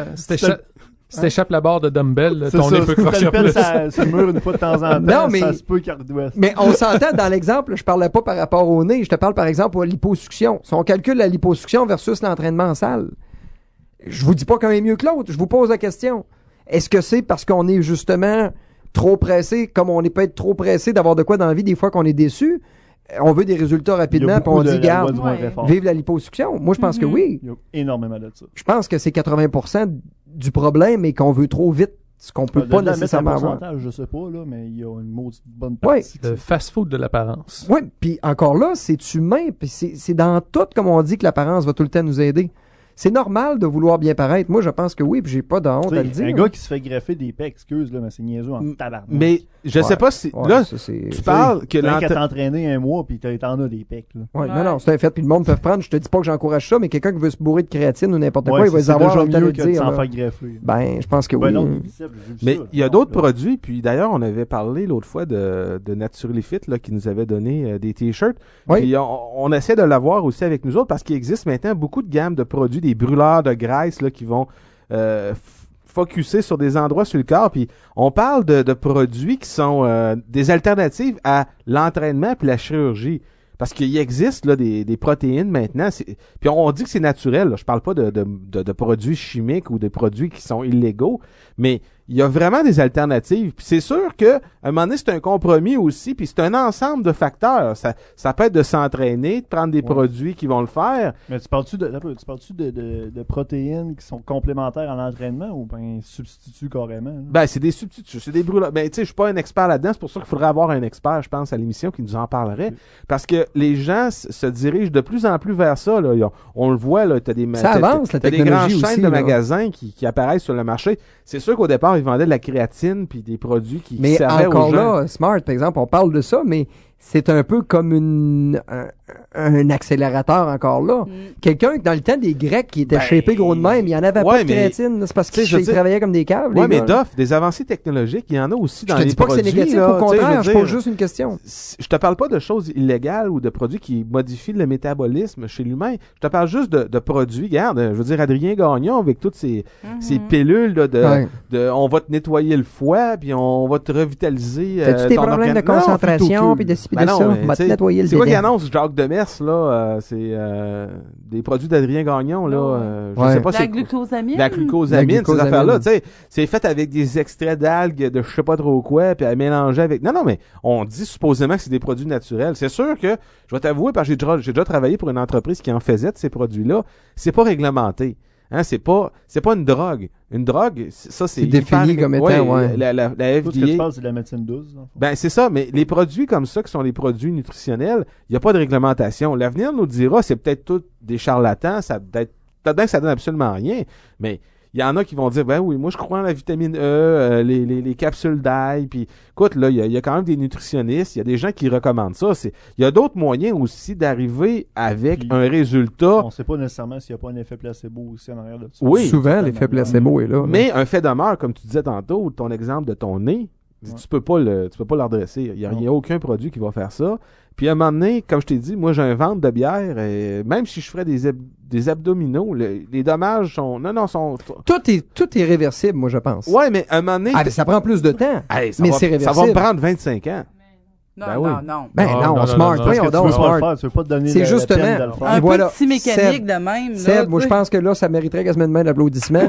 S2: si t'échappes la barre de dumbbell, ton nez peut crocher plus.
S12: Ça mur une fois de temps en temps, non, mais, ça se peut qu'Ardouest.
S6: Mais on s'entend dans l'exemple, je parlais pas par rapport au nez, je te parle par exemple à liposuction. Si on calcule la liposuction versus l'entraînement en salle, je vous dis pas qu'un est mieux que l'autre, je vous pose la question. Est-ce que c'est parce qu'on est justement trop pressé, comme on peut être trop pressé d'avoir de quoi dans la vie des fois qu'on est déçu? On veut des résultats rapidement, puis on dit, garde, vive la liposuction. Moi, je pense que oui.
S12: Il y a énormément de ça.
S6: Je pense que c'est 80% du problème et qu'on veut trop vite ce qu'on peut pas nécessairement avoir.
S12: Je sais pas, là, mais il y a une maudite bonne partie.
S2: Le fast-food de l'apparence.
S6: Oui, puis encore là, c'est humain, puis c'est dans tout, comme on dit, que l'apparence va tout le temps nous aider. C'est normal de vouloir bien paraître. Moi, je pense que oui, puis j'ai pas de honte à le dire.
S12: Un gars qui se fait greffer des pecs, excuse, là, mais c'est niaiseux en tabarnak.
S5: Mais je sais pas si... là, tu parles que
S12: l'entraînement... Tu t'entraîné un mois, puis t'en as des pecs.
S6: Ouais, non, c'est un fait, puis le monde peut prendre. Je te dis pas que j'encourage ça, mais quelqu'un qui veut se bourrer de créatine ou n'importe quoi, il va les avoir en
S12: mieux que de s'en faire greffer.
S6: Ben, je pense que oui.
S12: Non,
S5: mais il y a d'autres produits, puis d'ailleurs, on avait parlé l'autre fois de Naturally Fit, là, qui nous avait donné des t-shirts. Puis on essaie de l'avoir aussi avec nous autres, parce qu'il existe maintenant beaucoup de gammes de produits, des brûleurs de graisse là, qui vont focusser sur des endroits sur le corps. Puis on parle de produits qui sont des alternatives à l'entraînement puis la chirurgie. Parce qu'il existe là, des protéines maintenant. Puis on dit que c'est naturel. Là. Je parle pas de produits chimiques ou de produits qui sont illégaux, mais il y a vraiment des alternatives. Puis c'est sûr que à un moment donné, c'est un compromis aussi, puis c'est un ensemble de facteurs. Ça peut être de s'entraîner, de prendre des produits qui vont le faire.
S12: Mais tu parles-tu de protéines qui sont complémentaires à l'entraînement ou bien substituts carrément? Là?
S5: Ben, c'est des substituts, c'est des brûleurs. Ben, tu sais, je suis pas un expert là-dedans, c'est pour ça qu'il faudrait avoir un expert, je pense, à l'émission qui nous en parlerait. Parce que les gens se dirigent de plus en plus vers ça, là. On le voit, là, t'as des
S6: grandes chaînes
S5: de magasins qui apparaissent sur le marché. C'est sûr qu'au départ, dehors, ils vendaient de la créatine puis des produits qui servaient aux gens.
S6: Mais encore là, Smart, par exemple, on parle de ça, mais c'est un peu comme un accélérateur encore là. Quelqu'un dans le temps des Grecs qui était shapé gros de même, il n'y en avait pas de créatine. C'est parce qu'ils travaillaient comme des caves.
S5: Oui, mais Doff, des avancées technologiques, il y en a aussi dans les produits.
S6: Je te dis pas que c'est négatif, au contraire, je pose juste une question.
S5: Je te parle pas de choses illégales ou de produits qui modifient le métabolisme chez l'humain. Je te parle juste de produits. Regarde, je veux dire, Adrien Gagnon, avec toutes ces pilules là, on va te nettoyer le foie, puis on va te revitaliser.
S6: T'as-tu des problèmes de concentration, puis de ça? On va te nettoyer le
S5: c'est quoi qui annonce Jacques Demers, là? C'est des produits d'Adrien Gagnon, là. Je sais pas
S11: la glucosamine.
S5: La glucosamine, ces affaires-là. Tu sais, c'est fait avec des extraits d'algues, de je sais pas trop quoi, puis à mélanger avec. Non, mais on dit supposément que c'est des produits naturels. C'est sûr que, je vais t'avouer, parce que j'ai déjà travaillé pour une entreprise qui en faisait de ces produits-là. C'est pas réglementé. Hein, c'est pas une drogue. Une drogue, ça, c'est
S6: défini comme étant,
S5: la FDA.
S12: Tout ce que tu parles, c'est de la médecine douce.
S5: Ben, c'est ça, mais les produits comme ça, qui sont les produits nutritionnels, il n'y a pas de réglementation. L'avenir nous dira, c'est peut-être tout des charlatans, peut-être que ça donne absolument rien, mais il y en a qui vont dire, ben oui, moi je crois en la vitamine E, les capsules d'ail, puis écoute, là, il y a quand même des nutritionnistes, il y a des gens qui recommandent ça. Il y a d'autres moyens aussi d'arriver avec un résultat.
S12: On ne sait pas nécessairement s'il n'y a pas un effet placebo aussi en arrière de ça.
S5: Oui.
S6: Souvent, l'effet placebo est là.
S5: Mais un fait demeure, comme tu disais tantôt, ton exemple de ton nez, tu peux pas le redresser. Il n'y a aucun produit qui va faire ça. Puis à un moment donné, comme je t'ai dit, moi j'ai un ventre de bière, et même si je ferais des abdominaux, les dommages sont...
S6: Tout est réversible, moi je pense.
S5: Ouais, mais à un moment donné...
S6: mais ça prend plus de temps, mais c'est réversible.
S5: Ça va me prendre 25 ans.
S11: Non.
S6: On smart.
S12: Tu veux pas te donner
S6: c'est justement
S11: un peu de petit mécanique de même.
S6: Seb, moi je pense que là, ça mériterait quasiment de main d'applaudissement.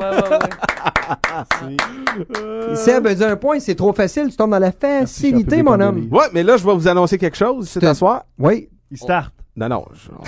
S6: Seb a dit un point, c'est trop facile, tu tombes dans la facilité, mon homme.
S5: Ouais, mais là, je vais vous annoncer quelque chose, c'est à soir.
S6: Oui.
S12: Il start.
S5: Non.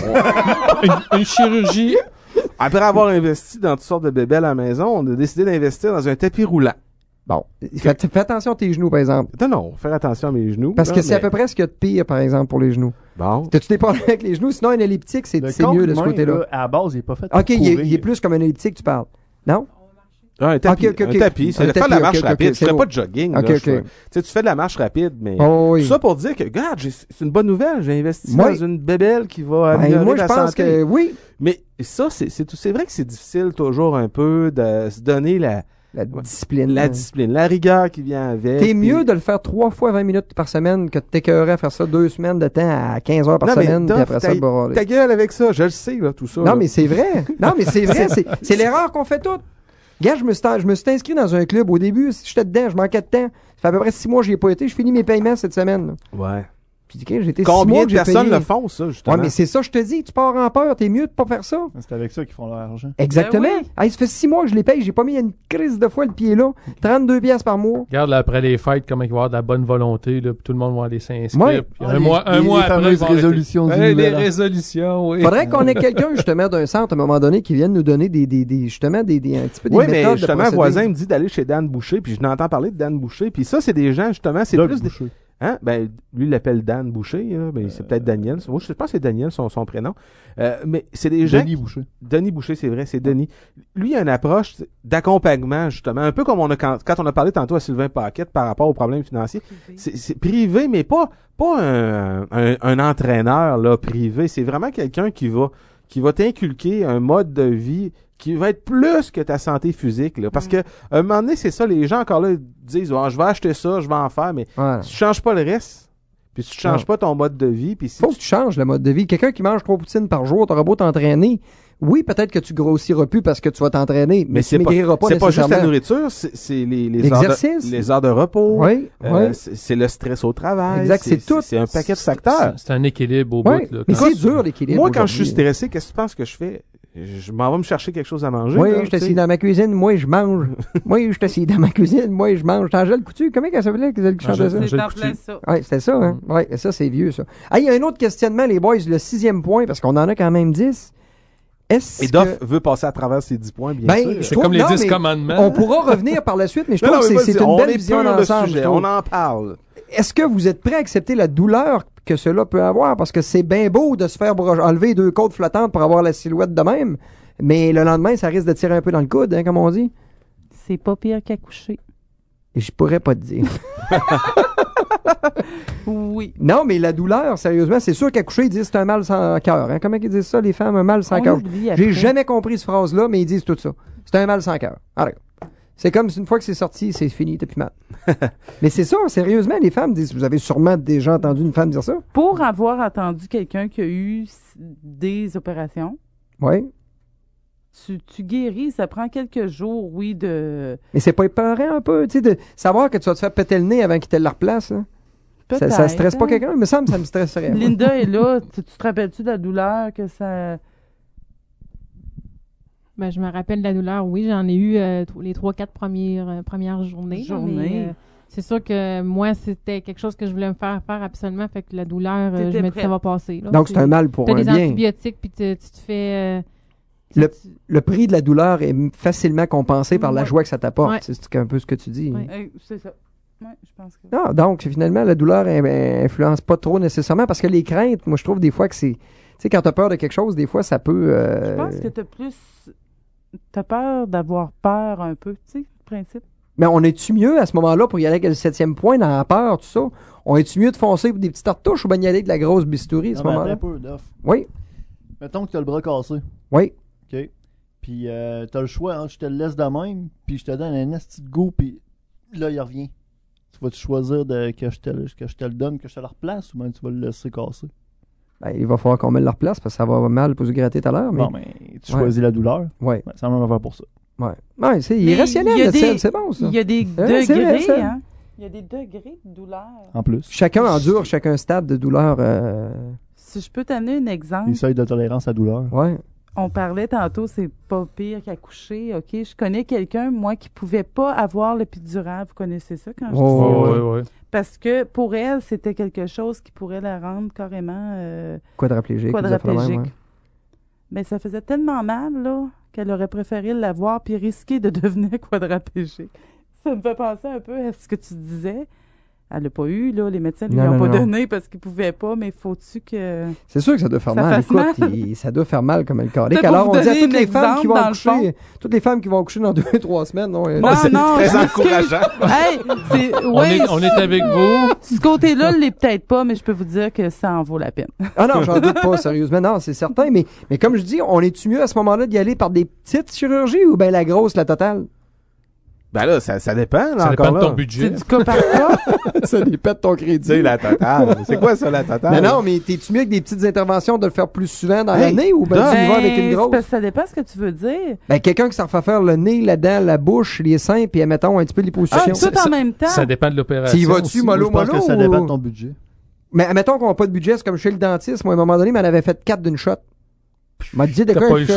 S2: Une chirurgie.
S5: Après avoir investi dans toutes sortes de bébelles à la maison, on a décidé d'investir dans un tapis roulant.
S6: Bon. Fais attention à tes genoux, par exemple.
S5: Non, faire attention à mes genoux.
S6: Parce que c'est à peu près ce qu'il y a de pire, par exemple, pour les genoux.
S5: Bon.
S6: T'as-tu des problèmes avec les genoux? Sinon, un elliptique, c'est mieux de ce côté-là.
S12: Là, à la base, il n'est pas fait
S6: OK, il est plus comme un elliptique, tu parles. Non?
S5: Un tapis. Un tapis. C'est faire de la marche rapide. Tu ferais pas de jogging. Tu fais de la marche rapide, mais tout ça pour dire que, regarde, c'est une bonne nouvelle. J'ai investi dans une bébelle qui va améliorer la santé. Moi, je pense que oui. Mais ça, c'est vrai que c'est difficile toujours un peu de se donner la discipline. La discipline, la rigueur qui vient avec.
S6: T'es mieux de le faire 3 fois 20 minutes par semaine que de t'écœurer à faire ça 2 semaines de temps à 15 heures par semaine, puis après ça,
S5: ta gueule avec ça, je le sais, là, tout ça.
S6: Non, mais c'est vrai. C'est l'erreur qu'on fait toutes. Regarde, je me suis inscrit dans un club au début, j'étais dedans, je manquais de temps. Ça fait à peu près 6 mois que j'y ai pas été, je finis mes paiements cette semaine. Là.
S5: Ouais.
S6: Puis j'étais 6
S5: combien
S6: mois
S5: de
S6: que j'ai
S5: personnes
S6: payé.
S5: le font, ça, justement?
S6: Ouais, mais c'est ça, je te dis, tu pars en peur, t'es mieux de pas faire ça.
S12: C'est avec ça qu'ils font leur argent.
S6: Exactement.
S11: Ben oui.
S6: Hey, ça fait 6 mois que je les paye, j'ai pas mis une crise de fois le pied là. 32 piastres par mois.
S2: Regarde, là, après les fêtes, comment il va y avoir de la bonne volonté, là, puis tout le monde va aller s'inscrire.
S6: Ouais.
S2: Puis un mois après,
S12: les résolutions du
S2: les résolutions, oui.
S6: Faudrait qu'on ait quelqu'un, justement, d'un centre, à un moment donné, qui vienne nous donner justement, un petit peu des méthodes.
S5: Oui, mais justement, un voisin me dit d'aller chez Dan Boucher, puis je n'entends parler de Dan Boucher, puis ça, c'est des gens, justement, c'est plus des... Hein? Ben, lui, il l'appelle Dan Boucher, là. Ben, c'est peut-être Daniel. Moi, je pense que c'est Daniel, son prénom. Mais c'est des gens.
S12: Denis Boucher.
S5: Denis Boucher, c'est vrai, c'est Denis. Lui, il a une approche d'accompagnement, justement. Un peu comme quand on a parlé tantôt à Sylvain Paquette par rapport aux problèmes financiers. C'est privé, mais pas un entraîneur, là, privé. C'est vraiment quelqu'un qui va t'inculquer un mode de vie qui va être plus que ta santé physique, là. Parce que, à un moment donné, c'est ça, les gens encore là disent, je vais acheter ça, je vais en faire, mais si tu changes pas le reste, puis si tu changes pas ton mode de vie, puis si
S6: faut que tu changes le mode de vie. Quelqu'un qui mange 3 poutines par jour, t'auras beau t'entraîner. Oui, peut-être que tu grossiras plus parce que tu vas t'entraîner, mais tu maigriras pas nécessairement.
S5: C'est pas juste la nourriture, c'est les heures de repos.
S6: Oui,
S5: c'est le stress au travail.
S6: Exact, c'est tout.
S5: C'est un paquet de facteurs.
S2: C'est un équilibre au bout, là.
S6: Mais c'est dur, l'équilibre.
S5: Moi, quand je suis stressé, qu'est-ce que tu penses que je fais? Je m'en vais me chercher quelque chose à manger.
S6: Oui, je t'assieds dans ma cuisine, moi je mange. Moi, je t'assieds dans ma cuisine, moi je mange. Angèle Coutu, comment elle s'appelait qui chantait ça?
S11: C'est en plein ça.
S6: Oui, c'était ça, hein? Oui, ça c'est vieux, ça. Ah, il y a un autre questionnement, les boys, le 6e point, parce qu'on en a quand même 10.
S5: Et Doff veut passer à travers ces 10 points, bien sûr.
S2: C'est comme les 10 commandements.
S6: On pourra revenir par la suite, mais je trouve que c'est une belle vision d'ensemble.
S5: On en parle.
S6: Est-ce que vous êtes prêt à accepter la douleur que cela peut avoir? Parce que c'est bien beau de se faire enlever 2 côtes flottantes pour avoir la silhouette de même, mais le lendemain, ça risque de tirer un peu dans le coude, hein, comme on dit.
S11: C'est pas pire qu'accoucher.
S6: Et je pourrais pas te dire.
S11: Oui.
S6: Non, mais la douleur, sérieusement, c'est sûr qu'accoucher, ils disent c'est un mal sans cœur. Hein? Comment ils disent ça, les femmes, un mal sans cœur? J'ai jamais compris cette phrase-là, mais ils disent tout ça. C'est un mal sans cœur. Ah, c'est comme une fois que c'est sorti, c'est fini, t'as plus mal. Mais c'est ça, sérieusement, les femmes disent, vous avez sûrement déjà entendu une femme dire ça?
S11: Pour avoir entendu quelqu'un qui a eu des opérations.
S6: Oui.
S11: Tu guéris, ça prend quelques jours, oui, de...
S6: Mais c'est pas épeurant un peu, tu sais, de savoir que tu vas te faire péter le nez avant qu'il te le replace, là? Ça stresse pas quelqu'un? Il me semble que ça me stresserait.
S11: Linda est là. Tu te rappelles-tu de la douleur que ça...
S13: Ben, je me rappelle de la douleur, oui. J'en ai eu les 3-4 premières journées. Mais, c'est sûr que moi, c'était quelque chose que je voulais me faire absolument. Fait que la douleur, je me dis ça va passer. Là.
S6: Donc, c'est un mal pour un bien.
S13: Tu as des antibiotiques, puis tu te fais...
S6: Le prix de la douleur est facilement compensé par la joie que ça t'apporte. Ouais. C'est un peu ce que tu dis.
S11: Ouais. C'est ça. Oui, je pense que...
S6: Ah, donc, finalement, la douleur influence pas trop nécessairement parce que les craintes, moi, je trouve des fois que c'est... Tu sais, quand tu as peur de quelque chose, des fois, ça peut...
S11: Je pense que t'as peur d'avoir peur un peu, tu sais, le principe.
S6: Mais on est-tu mieux à ce moment-là pour y aller avec le 7e point dans la peur, tout ça? On est-tu mieux de foncer pour des petites retouches ou bien y aller avec de la grosse bistouri à ce moment-là?
S12: Un peu, Duff.
S6: Oui.
S12: Mettons que tu as le bras cassé.
S6: Oui.
S12: OK. Puis tu as le choix, hein, je te le laisse de même, puis je te donne un esti de goût, puis là, il revient. Tu vas-tu choisir que je te le donne, que je te le replace, ou bien tu vas le laisser casser?
S6: Ben, il va falloir qu'on me le replace parce que ça va mal pour se gratter tout à l'heure. Mais...
S12: Non, mais tu choisis la douleur.
S6: Oui.
S12: Ben, c'est la même affaire pour ça.
S6: Oui. Ouais, c'est irrationnel, c'est bon, ça.
S11: Il y a des degrés, hein? Il y a des degrés de douleur.
S12: En plus.
S6: Chacun endure, chacun stade de douleur.
S11: Si je peux t'amener un exemple.
S12: Les seuils de tolérance à douleur.
S6: Oui.
S11: On parlait tantôt, c'est pas pire qu'accoucher, OK? Je connais quelqu'un, moi, qui pouvait pas avoir l'épidurale. Vous connaissez ça quand je dis ça?
S2: Oui.
S11: Parce que pour elle, c'était quelque chose qui pourrait la rendre carrément...
S6: quadraplégique.
S11: Mais ça faisait tellement mal, là, qu'elle aurait préféré l'avoir puis risquer de devenir quadraplégique. Ça me fait penser un peu à ce que tu disais. Elle l'a pas eu, là. Les médecins lui ont pas donné parce qu'ils pouvaient pas, mais faut-tu que...
S6: C'est sûr que ça doit faire mal. Écoute, ça doit faire mal comme le calique.
S11: Alors, on dit à toutes les femmes qui vont
S6: accoucher, dans 2-3 semaines, non?
S5: C'est très encourageant.
S11: Hey,
S2: on est avec vous.
S11: Ce côté-là, il l'est peut-être pas, mais je peux vous dire que ça en vaut la peine.
S6: Ah non, j'en doute pas, sérieusement. Non, c'est certain. Mais comme je dis, on est-tu mieux à ce moment-là d'y aller par des petites chirurgies ou bien la grosse, la totale?
S5: Ben là, ça dépend. Là,
S2: ça
S5: encore
S2: dépend de ton budget.
S11: C'est du cas par cas.
S6: Ça dépend de ton crédit.
S5: C'est la totale. C'est quoi ça, la totale?
S6: Mais non, mais t'es-tu mieux avec des petites interventions de le faire plus souvent dans l'année ou ben tu y vas avec une grosse?
S11: Ça dépend ce que tu veux dire.
S6: Ben, quelqu'un qui s'en fait faire le nez, la dent, la bouche, les seins, puis mettons un petit peu l'hyposition.
S11: Tout en même temps.
S2: Ça dépend de l'opération.
S6: Tu vas-tu mollo?
S12: Je pense que ça dépend de ton budget.
S6: Mais mettons qu'on n'a pas de budget, c'est comme chez le dentiste. Moi, à un moment donné, il m'en avait fait 4 d'une shot. M'a dit de quoi?
S2: T'as pas eu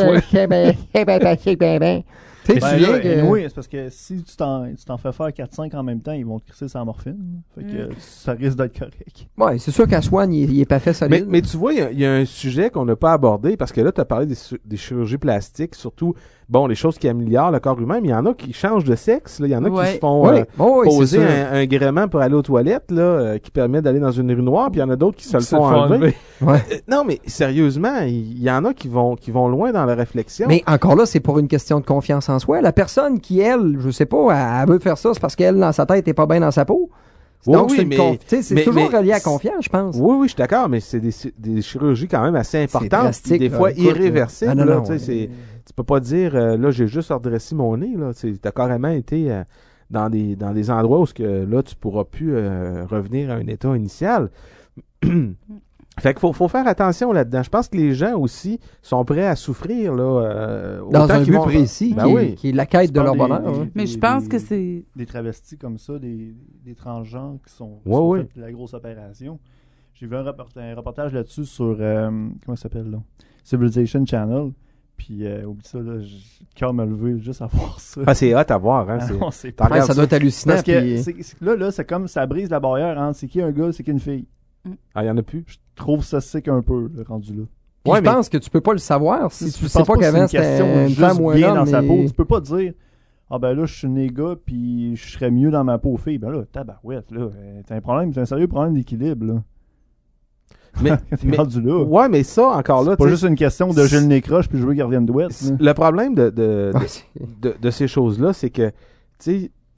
S2: le choix.
S12: Oui, c'est parce que si tu t'en fais faire 4-5 en même temps, ils vont te crisser sa morphine. Fait que ça risque d'être correct.
S6: Ouais, c'est sûr qu'à soigne, il est pas fait solide.
S5: Mais tu vois, il y a un sujet qu'on n'a pas abordé parce que là, tu as parlé des chirurgies plastiques, surtout, bon, les choses qui améliorent le corps humain, mais il y en a qui changent de sexe. Il y en a qui se font poser un gréement pour aller aux toilettes là, qui permet d'aller dans une urinoir, puis il y en a d'autres qui se le font enlever. Non, mais sérieusement, il y en a qui vont loin dans la réflexion.
S6: Mais encore là, c'est pour une question de confiance en soi. La personne qui, elle, je sais pas, elle veut faire ça, c'est parce qu'elle, dans sa tête, n'est pas bien dans sa peau. Donc, c'est toujours relié à confiance, je pense.
S5: Oui, je suis d'accord, mais c'est des chirurgies quand même assez importantes, drastique, des fois irréversibles. Tu peux pas dire, là, j'ai juste redressé mon nez. Tu as carrément été dans des endroits où là, tu pourras plus revenir à un état initial. Fait qu'il faut faire attention là-dedans. Je pense que les gens aussi sont prêts à souffrir là,
S6: dans un but précis, qui est la quête de leur bonheur.
S11: Mais je pense que c'est...
S12: Des travestis comme ça, des transgenres qui sont fait de la grosse opération. J'ai vu un reportage là-dessus sur... comment ça s'appelle, là? Civilization Channel. Puis, oublie ça, là, j'ai le cœur me lever juste à voir ça.
S5: Ah, c'est hot à voir, hein?
S6: Ça doit être hallucinant.
S12: Parce que là, c'est comme ça brise la barrière entre c'est qui un gars, c'est qui une fille.
S5: Ah, il y en a plus?
S12: Je trouve ça sick un peu, le rendu là.
S6: Puis je pense que tu peux pas le savoir si tu sais pas qu'avant c'était une femme ou un homme.
S12: Dans sa peau. Tu peux pas dire, ah ben là, je suis né gars, puis je serais mieux dans ma peau fille. Ben là, tabarouette, là, t'as un sérieux problème d'équilibre, là.
S5: Mais
S12: rendu là.
S5: Ouais, mais ça, encore là.
S12: C'est pas juste une question de j'ai le nez croche, puis je veux qu'il revienne douette.
S5: Le problème de ces choses-là, c'est que, tu sais,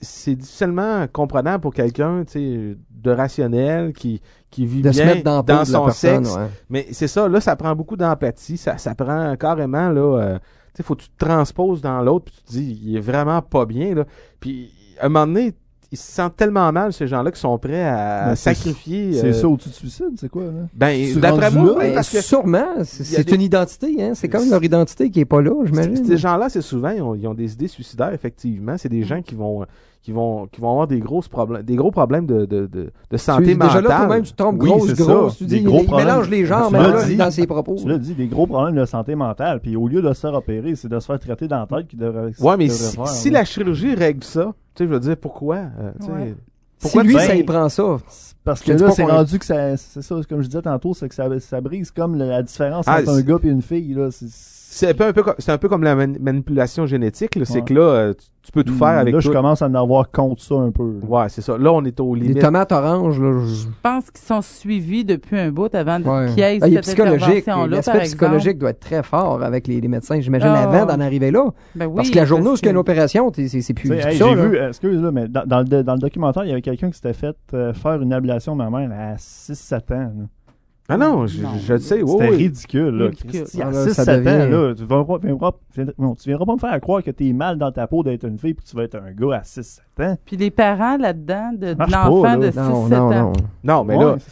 S5: c'est difficilement comprenable pour quelqu'un, tu sais, de rationnel qui vit
S6: de
S5: bien
S6: se mettre dans
S5: son
S6: personne,
S5: sexe.
S6: ouais.
S5: Mais c'est ça, là, ça prend beaucoup d'empathie. Ça prend carrément, là, tu sais, faut que tu te transposes dans l'autre, puis tu te dis, il est vraiment pas bien, là. Puis, à un moment donné, ils se sentent tellement mal, ces gens-là, qui sont prêts à sacrifier.
S12: C'est ça au-dessus de suicide, c'est quoi, là?
S5: Ben, d'après moi,
S6: oui, parce que sûrement, c'est une identité, hein. C'est comme leur identité qui est pas là, j'imagine.
S5: Ces gens-là, c'est souvent, ils ont des idées suicidaires, effectivement. C'est des gens qui vont avoir des gros problèmes de santé mentale.
S6: Déjà là, toi-même, tu tombes grosse. Tu dis, il mélange les genres, même là, dans ses propos.
S12: Tu l'as dit, des gros problèmes de santé mentale. Puis au lieu de se faire opérer, c'est de se faire traiter dans la tête qui devrait.
S5: Ouais, mais si la chirurgie règle ça, tu sais, je veux dire, pourquoi?
S6: Pourquoi lui, ça y prend ça?
S12: Parce que là, c'est rendu que ça, c'est ça, comme je disais tantôt, c'est que ça brise comme la différence entre un gars et une fille, là.
S5: C'est un peu comme la manipulation génétique, là. C'est que là, tu peux tout faire avec
S12: là,
S5: tout.
S12: Je commence à en avoir contre ça un peu. Là.
S5: Ouais, c'est ça. Là, on est aux limites.
S6: Les tomates oranges, là.
S11: Je pense qu'ils sont suivis depuis un bout avant qu'il y ait cette
S6: intervention-là. L'aspect psychologique doit être très fort avec les médecins, j'imagine, avant d'en arriver là.
S11: Ben oui,
S6: parce que la journée où il y a une opération, c'est plus ça.
S12: J'ai vu, excuse-moi, mais dans le documentaire, il y avait quelqu'un qui s'était fait faire une ablation mammaire à 6-7 ans. Là.
S5: Ah non, je le sais.
S12: C'était ridicule. Là. À 6-7 ans, là, tu viendras pas me faire croire que t'es mal dans ta peau d'être une fille puis tu vas être un gars à 6-7 ans.
S11: Puis les parents là-dedans de l'enfant de 6-7 ans.
S5: Non, mais là...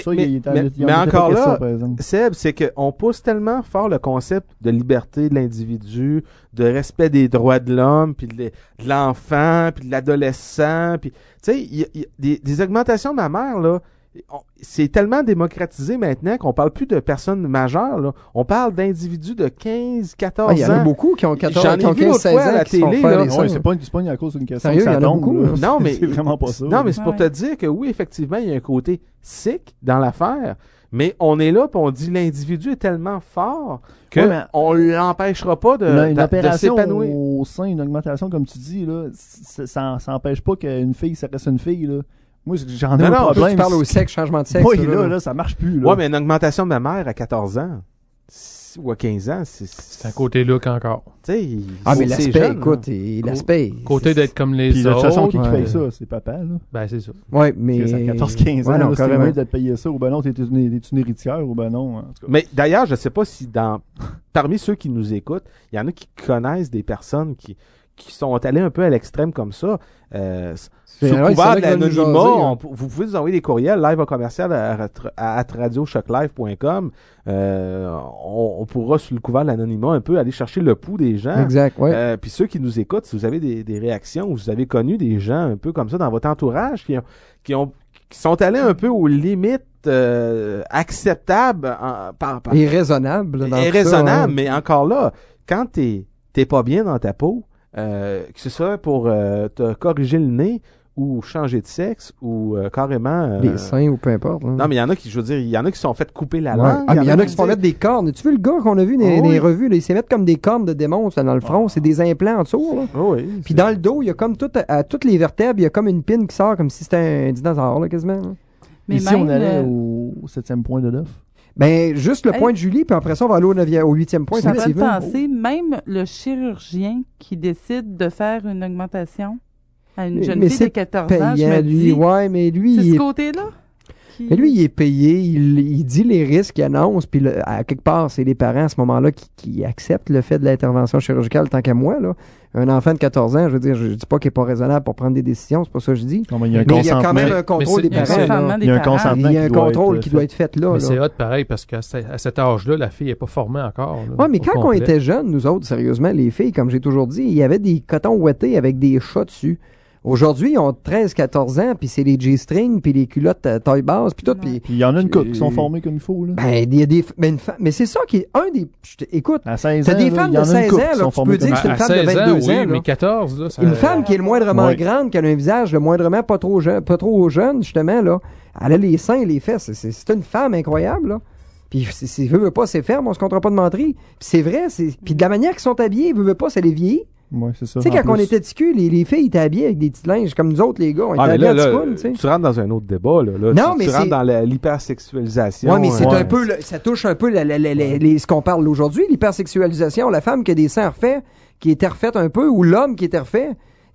S5: Mais encore là, Seb, c'est qu'on pousse tellement fort le concept de liberté de l'individu, de respect des droits de l'homme, puis de l'enfant, puis de l'adolescent. Puis, tu sais, il y a des augmentations mammaires, là. C'est tellement démocratisé maintenant qu'on parle plus de personnes majeures, là. On parle d'individus de 15, 14 ans.
S6: Il y en a beaucoup qui ont 14,
S5: J'en ai vu l'autre fois à la télé, là.
S12: C'est pas à cause d'une question
S6: sérieux,
S12: que ça tombe.
S6: Beaucoup,
S5: non, mais
S12: c'est vraiment pas ça.
S5: Non, mais c'est pour te dire que oui, effectivement, il y a un côté sick dans l'affaire, mais on est là puis on dit l'individu est tellement fort que on l'empêchera pas de s'épanouir.
S12: Au sein, une augmentation, comme tu dis, là, ça n'empêche pas qu'une fille, ça reste une fille, là. Moi, j'en ai un problème.
S6: Tu parles au sexe, changement de sexe.
S12: Oui, là, ça marche plus. Là.
S5: Ouais, mais une augmentation de ma mère à 14 ans ou à 15 ans, c'est
S2: un côté look encore.
S5: Tu sais,
S6: mais l'aspect, écoute, l'aspect.
S2: Côté d'être comme les autres.
S12: De toute façon, qui fait ça, c'est papa, là.
S2: Ben, c'est ça.
S6: Ouais, mais.
S12: À 14-15 ans, là, c'est mieux d'être payé ça, ou ben non, t'es une héritière, ou ben non. En tout cas.
S5: Mais d'ailleurs, je sais pas si parmi ceux qui nous écoutent, il y en a qui connaissent des personnes qui sont allées un peu à l'extrême comme ça. Sous couvert de l'anonymat, vous pouvez nous envoyer des courriels live au commercial à radioshoclive.com. On pourra, sous le couvert de l'anonymat, un peu aller chercher le pouls des gens.
S6: Exact, ouais.
S5: Puis ceux qui nous écoutent, si vous avez des réactions, ou vous avez connu des gens un peu comme ça dans votre entourage qui sont allés un peu aux limites acceptables
S6: et raisonnables.
S5: Et raisonnables, mais encore là, quand t'es pas bien dans ta peau, que ce soit pour te corriger le nez ou changer de sexe ou carrément
S6: les seins ou peu importe.
S5: Non, mais il y en a qui, je veux dire, il y en a qui se sont fait couper la langue.
S6: Ah, mais il y en a qui se font mettre des cornes. Tu veux le gars qu'on a vu dans les revues, là, il s'est mettre comme des cornes de démon dans le front, c'est des implants en dessous, là.
S5: Oui.
S6: Puis dans le dos, il y a comme à toutes les vertèbres, il y a comme une pine qui sort comme si c'était un dinosaure, là, quasiment. Là.
S12: Mais ici, on allait au 7e point de l'œuf.
S6: Ben, juste le point de Julie, puis après ça, on va aller au 8e point.
S11: Ça me fait penser, même le chirurgien qui décide de faire une augmentation à une jeune fille de 14 ans, je me dis,
S6: ouais, mais lui,
S11: c'est ce côté-là.
S6: Mais lui, il est payé, il dit les risques qu'il annonce, puis à quelque part, c'est les parents à ce moment-là qui acceptent le fait de l'intervention chirurgicale, tant qu'à moi, là. Un enfant de 14 ans, je veux dire, je dis pas qu'il n'est pas raisonnable pour prendre des décisions, c'est pas ça que je dis.
S12: Non, mais il y a
S6: quand même un contrôle des parents.
S12: Il y a un consentement.
S6: Il y a un contrôle qui doit être fait là.
S2: Mais c'est hot pareil, parce qu'à cet âge-là, la fille n'est pas formée encore.
S6: Oui, mais quand on était jeunes, nous autres, sérieusement, les filles, comme j'ai toujours dit, il y avait des cotons ouettés avec des chats dessus. Aujourd'hui, ils ont 13-14 ans, puis c'est les G-strings, puis les culottes taille basse, puis tout. Puis
S12: il y en a une couple qui sont formées comme il faut. Là.
S6: Ben, il y a des... mais c'est ça qui est un des... Écoute, t'as des femmes de 16 ans, là, tu peux dire que c'est une femme de 22 ans.
S2: Mais 14, là,
S6: une femme qui est le moindrement grande, qui a un visage le moindrement pas trop jeune, justement, là. Elle a les seins et les fesses. C'est une femme incroyable, là. Puis si veut pas, c'est ferme, on se comptera pas de menterie. Puis c'est vrai, puis de la manière qu'ils sont habillés, veut pas, ça les vieillit.
S12: Ouais, c'est ça.
S6: Tu sais, quand on était petits culs, les filles étaient habillées avec des petits linges, comme nous autres, les gars. On était habillés en petits poules, tu sais.
S5: Tu rentres dans un autre débat, là.
S6: Non, mais
S5: tu rentres dans l'hypersexualisation.
S6: Ouais, mais c'est un peu, ça touche un peu ce qu'on parle aujourd'hui, l'hypersexualisation. La femme qui a des seins refaits, qui était refaite un peu, ou l'homme qui était refait.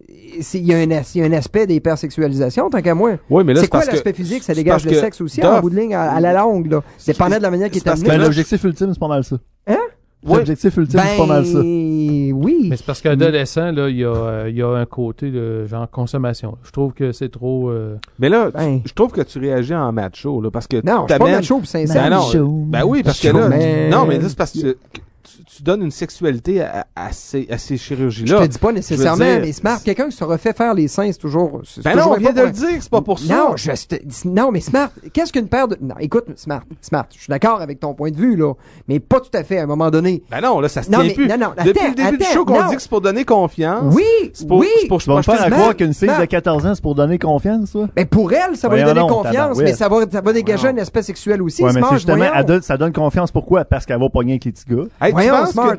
S6: il y a un aspect d'hypersexualisation, tant qu'à moi.
S5: Oui, mais là,
S6: c'est quoi l'aspect physique? Ça dégage le sexe aussi, en bout de ligne, à la longue, là. Dépendant de la manière qui est amenée.
S12: L'objectif ultime, c'est pas mal ça.
S6: Hein?
S12: L'objectif ultime, c'est pas mal ça.
S6: Oui.
S2: Mais c'est parce qu'adolescent, là, il y a un côté de genre consommation. Je trouve que c'est trop...
S5: Mais là, je trouve que tu réagis en macho, là, parce que
S6: non, je suis pas macho, puis sincère.
S5: Ben oui, parce que là... Non, mais là, c'est parce que tu donnes une sexualité à ces chirurgies-là.
S6: Je te dis pas nécessairement, mais Smart, quelqu'un qui se refait faire les seins, c'est toujours...
S5: Ben non, on vient de le dire, c'est pas pour ça.
S6: Non, mais Smart, qu'est-ce qu'une paire de... Non, écoute, Smart, je suis d'accord avec ton point de vue, là, mais pas tout à fait, à un moment donné.
S5: Ben non, là, ça se tient plus. Depuis le début du show qu'on dit que c'est pour donner confiance.
S6: Oui,
S12: Tu vas me faire croire qu'une fille de 14 ans, c'est pour donner confiance, ça?
S6: Ben pour elle, ça va lui donner confiance, mais ça va dégager un aspect sexuel aussi.
S12: Ouais, mais justement, ça donne confiance, pourquoi? Parce qu'elle va pogner avec les petits gars.
S6: Voyons, Smart,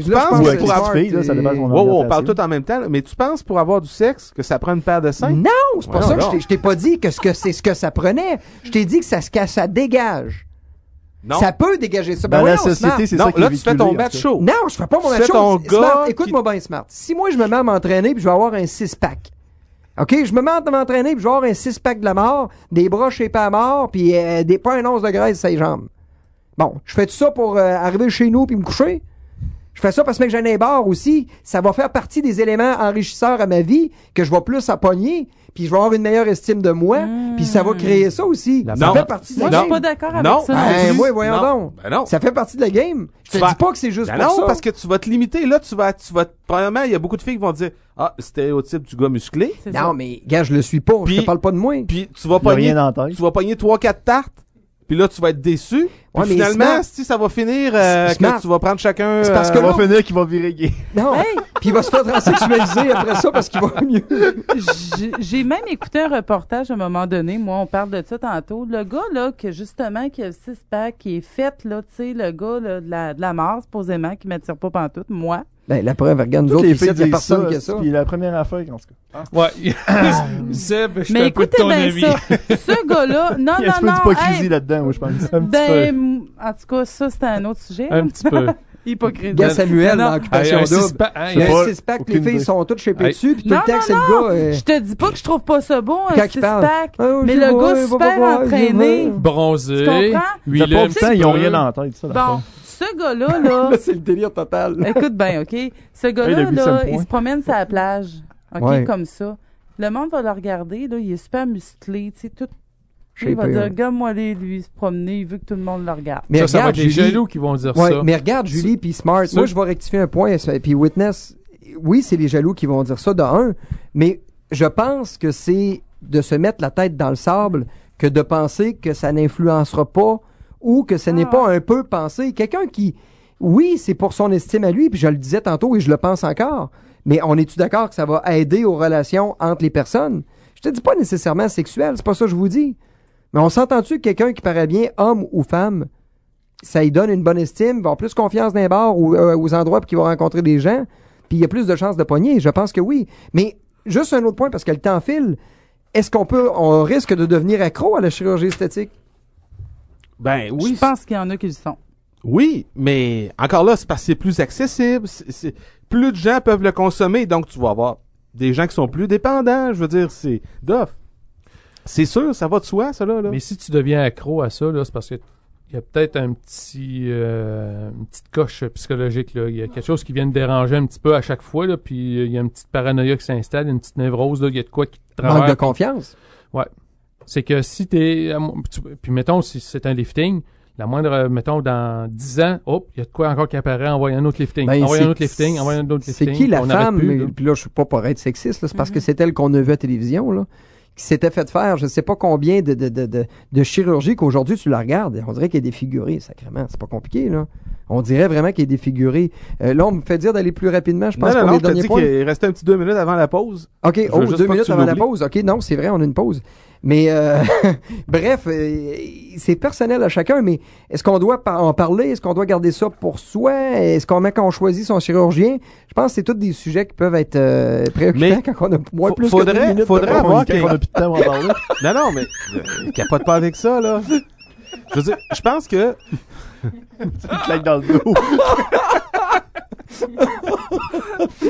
S5: on parle tout en même temps, mais tu penses pour avoir du sexe que ça prend une paire de seins?
S6: Non, c'est pas ça. Je t'ai pas dit que c'est ce que ça prenait. Je t'ai dit que ça dégage.
S5: Non.
S6: Ça peut dégager ça.
S12: Dans la société, c'est ça qui est
S5: là, tu fais ton match show.
S6: Non, je fais pas mon match show. Smart, écoute-moi bien, Smart. Si moi, je me mets à m'entraîner puis je vais avoir un 6-pack. OK, je me mets à m'entraîner puis je vais avoir un 6-pack de la mort, des bras shapés à mort puis pas un once de graisse sur les jambes. Bon, je fais tout ça pour arriver chez nous puis me coucher. Je fais ça parce que j'ai un bar aussi. Ça va faire partie des éléments enrichisseurs à ma vie que je vais plus à pogner, puis je vais avoir une meilleure estime de moi, puis ça va créer ça aussi. Ça fait partie de la game.
S11: Moi, je suis pas d'accord avec ça.
S6: Moi, voyons donc. Ça fait partie de la game. Je te dis pas que c'est juste pour ça.
S5: Non, parce que tu vas te limiter. Là, tu vas premièrement, il y a beaucoup de filles qui vont dire stéréotype du gars musclé.
S6: Non, mais gars, je le suis pas. Je te parle pas de moi.
S5: Puis tu vas pogner 3-4 tartes. Puis là, tu vas être déçu. Puis finalement, si ça va finir que tu vas prendre chacun...
S12: C'est parce que va finir qu'il va virer gay.
S6: Non, puis il va se faire transsexualiser après ça parce qu'il va mieux.
S11: J'ai même écouté un reportage à un moment donné. Moi, on parle de ça tantôt. Le gars, là, qui a le 6-pack, qui est fait, là, tu sais, le gars là, de la mort, supposément, qui ne m'attire pas pantoute, moi.
S6: Ben, la preuve, regarde, nous autres, ici, il y a personne qui a ça.
S12: Puis la première affaire, en tout cas.
S2: Ouais. Seb, je
S11: mais écoutez bien ça. Ce gars-là, non.
S12: Il y a un petit peu d'hypocrisie là-dedans, moi, je pense.
S11: En tout cas, ça, c'était un autre sujet.
S2: Un petit peu.
S11: Hypocrisie.
S6: Gars Samuel, dans Occupation Double. Il y a un 6-pack, les filles sont toutes shapées dessus, puis tout le temps, c'est le gars...
S11: Je te dis pas que je trouve pas ça bon, un 6-pack, mais le gars super entraîné.
S2: Bronzé.
S11: Tu comprends?
S12: Ils ont rien en tête, ça.
S11: Bon. Ce gars-là, là...
S6: c'est le délire total.
S11: Écoute bien, OK? Ce gars-là, là, il se promène sur la plage, OK, comme ça. Le monde va le regarder, là, il est super musclé, tu sais, tout... Il va dire, regarde-moi lui se promener, il veut que tout le monde le regarde.
S2: Mais ça va être les jaloux qui vont dire ça.
S6: Mais regarde, Julie puis Smart, moi, je vais rectifier un point, puis Witness, oui, c'est les jaloux qui vont dire ça, de un, mais je pense que c'est de se mettre la tête dans le sable que de penser que ça n'influencera pas ou que ce n'est pas un peu pensé. Quelqu'un qui, oui, c'est pour son estime à lui, puis je le disais tantôt et je le pense encore, mais on est-tu d'accord que ça va aider aux relations entre les personnes? Je te dis pas nécessairement sexuel, c'est pas ça que je vous dis. Mais on s'entend-tu que quelqu'un qui paraît bien, homme ou femme, ça lui donne une bonne estime, va avoir plus confiance dans les bars ou aux endroits puis qu'il va rencontrer des gens, puis il y a plus de chances de pogner? Je pense que oui. Mais juste un autre point, parce que le temps file, est-ce on risque de devenir accro à la chirurgie esthétique?
S5: Ben oui.
S11: Je pense qu'il y en a qui le sont.
S5: Oui, mais encore là, c'est parce que c'est plus accessible. Plus de gens peuvent le consommer, donc tu vas avoir des gens qui sont plus dépendants. Je veux dire, c'est d'offre. C'est sûr, ça va de soi, ça là.
S2: Mais si tu deviens accro à ça, là, c'est parce que il y a peut-être une petite coche psychologique, là. Il y a quelque chose qui vient te déranger un petit peu à chaque fois, là, puis il y a une petite paranoïa qui s'installe, une petite névrose, là, il y a de quoi qui te travaille.
S6: Manque de confiance.
S2: Ouais. C'est que si t'es... Puis mettons, si c'est un lifting, la moindre, mettons, dans 10 ans, il y a de quoi encore qui apparaît, envoyer un autre lifting, envoyer un autre lifting.
S6: C'est qui la femme, puis là, je suis pas pour être sexiste, là, c'est parce que c'est elle qu'on a vu à la télévision, là, qui s'était fait faire, je ne sais pas combien de chirurgie qu'aujourd'hui tu la regardes, on dirait qu'elle est défigurée, sacrément, c'est pas compliqué, là. On dirait vraiment qu'elle est défigurée. Là, on me fait dire d'aller plus rapidement, je pense, pour les derniers points.
S5: Il restait un petit 2 minutes avant la pause.
S6: OK, 2 minutes avant la pause. OK, non, c'est vrai, on a une pause. Mais bref, c'est personnel à chacun, mais est-ce qu'on doit en parler? Est-ce qu'on doit garder ça pour soi? Est-ce quand on choisit son chirurgien? Je pense que c'est tous des sujets qui peuvent être préoccupants quand on a moins plus que 2 minutes.
S5: Faudrait avoir
S12: qu'on a plus de temps à en parler.
S5: Non, mais capote pas avec ça, là. Je veux dire, je pense que...
S12: Tu me claques dans le dos.
S6: J'ai senti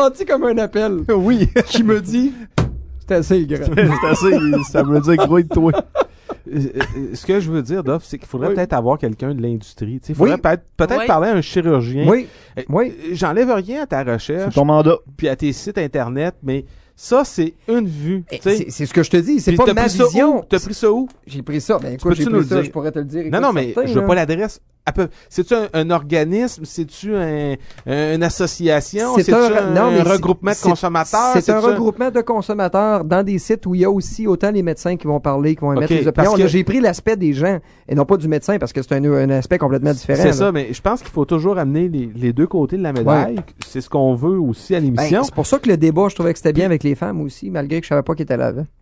S6: senti comme un appel.
S5: Oui.
S6: Qui me dit, c'est assez grand.
S5: C'est assez, ça veut dire gros de toi. Ce que je veux dire, Doff, c'est qu'il faudrait peut-être avoir quelqu'un de l'industrie. Il faudrait peut-être parler à un chirurgien.
S6: Oui.
S5: J'enlève rien à ta recherche.
S12: C'est ton mandat.
S5: Puis à tes sites Internet, mais ça, c'est une vue.
S6: C'est ce que je te dis. C'est pas ma vision.
S5: T'as pris ça où?
S6: J'ai pris ça. Ben écoute, j'ai pris ça, je pourrais te le dire.
S5: Non, mais je veux pas l'adresse. C'est-tu un organisme? C'est-tu une association? C'est-tu un regroupement de consommateurs?
S6: C'est un regroupement de consommateurs dans des sites où il y a aussi autant les médecins qui vont parler, qui vont émettre les opinions. Là, j'ai pris l'aspect des gens et non pas du médecin parce que c'est un aspect complètement différent.
S5: C'est ça, mais je pense qu'il faut toujours amener les deux côtés de la médaille. Ouais. C'est ce qu'on veut aussi à l'émission.
S6: Ben, c'est pour ça que le débat, je trouvais que c'était bien avec les femmes aussi, malgré que je savais pas qui était là avant.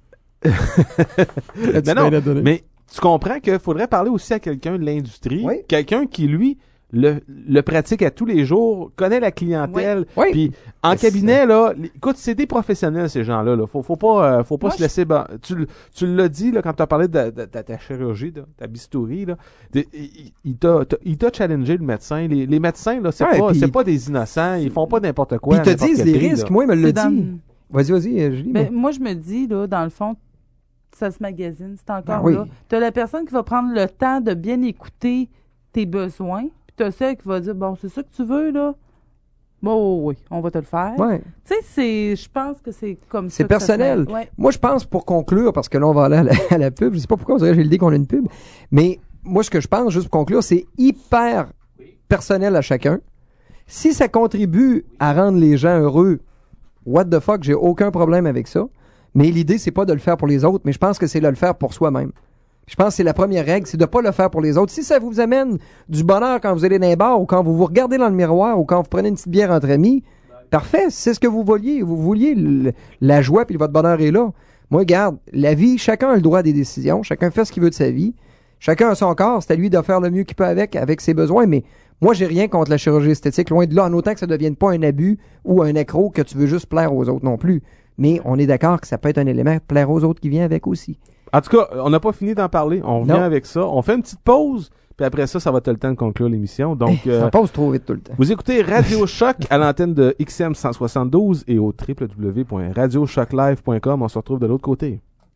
S5: Mais tu comprends qu'il faudrait parler aussi à quelqu'un de l'industrie, quelqu'un qui, lui, le pratique à tous les jours, connaît la clientèle. Puis en cabinet, là, écoute, c'est des professionnels, ces gens-là. Là. Faut pas se laisser... Tu l'as dit là, quand tu as parlé de ta chirurgie, de ta bistouri, là, il t'a challengé le médecin. Les médecins, là, c'est pas des innocents, ils font pas n'importe quoi.
S6: Puis ils te disent les risques. Moi, il me l'a dit. Vas-y, Julie.
S11: Ben, moi, je me dis, là, dans le fond, ça se magazine, c'est encore là. Tu as la personne qui va prendre le temps de bien écouter tes besoins, puis tu as celle qui va dire, bon, c'est ça que tu veux, là? Bon, oui, on va te le faire.
S6: Ouais.
S11: Tu sais, je pense que c'est comme ça.
S6: C'est personnel. Moi, je pense, pour conclure, parce que là, on va aller à la pub, je sais pas pourquoi, j'ai l'idée qu'on a une pub, mais moi, ce que je pense, juste pour conclure, c'est hyper personnel à chacun. Si ça contribue à rendre les gens heureux, what the fuck, j'ai aucun problème avec ça. Mais l'idée, c'est pas de le faire pour les autres, mais je pense que c'est de le faire pour soi-même. Je pense que c'est la première règle, c'est de pas le faire pour les autres. Si ça vous amène du bonheur quand vous allez dans un bar ou quand vous vous regardez dans le miroir ou quand vous prenez une petite bière entre amis, parfait, c'est ce que vous vouliez. Vous vouliez la joie puis votre bonheur est là. Moi, regarde, la vie, chacun a le droit à des décisions, chacun fait ce qu'il veut de sa vie, chacun a son corps, c'est à lui de faire le mieux qu'il peut avec ses besoins, mais moi, j'ai rien contre la chirurgie esthétique, loin de là, en autant que ça ne devienne pas un abus ou un accro que tu veux juste plaire aux autres non plus. Mais on est d'accord que ça peut être un élément de plaire aux autres qui vient avec aussi.
S5: En tout cas, on n'a pas fini d'en parler. On revient avec ça. On fait une petite pause, puis après ça, ça va être le temps de conclure l'émission. Donc,
S6: ça pause trop vite tout le temps.
S5: Vous écoutez Radio Choc à l'antenne de XM 172 et au www.radiochoclive.com. On se retrouve de l'autre côté.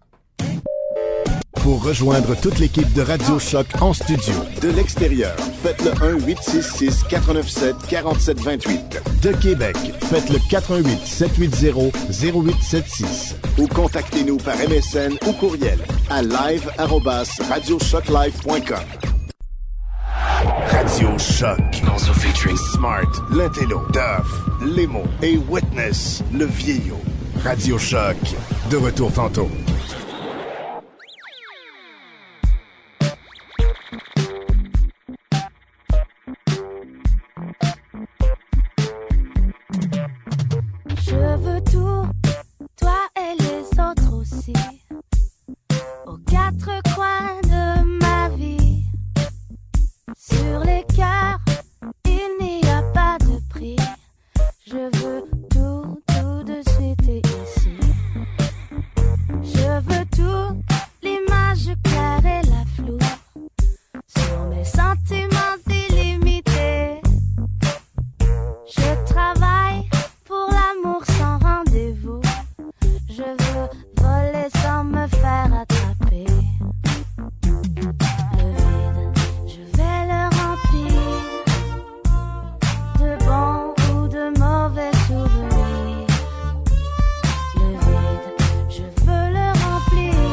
S1: Pour rejoindre toute l'équipe de Radio Choc en studio, de l'extérieur, faites le 1-866-497-4728. De Québec, faites le 418-780-0876. Ou contactez-nous par MSN ou courriel à live@radiochoclive.com. Radio Choc. Also featuring Smart, L'Intello, Duff, Lemo et Witness, le vieillot. Radio Choc. De retour tantôt.
S14: Je veux tout, toi et les autres aussi, aux quatre coins de ma vie. Sur les cœurs, il n'y a pas de prix. Je veux tout, tout de suite et ici. Je veux tout, l'image claire et la floue, sur mes sentiments illimités. Je travaille pour l'amour sans rendez-vous. Je veux voler sans me faire attraper. Le vide, je vais le remplir de bons ou de mauvais souvenirs. Le vide, je veux le remplir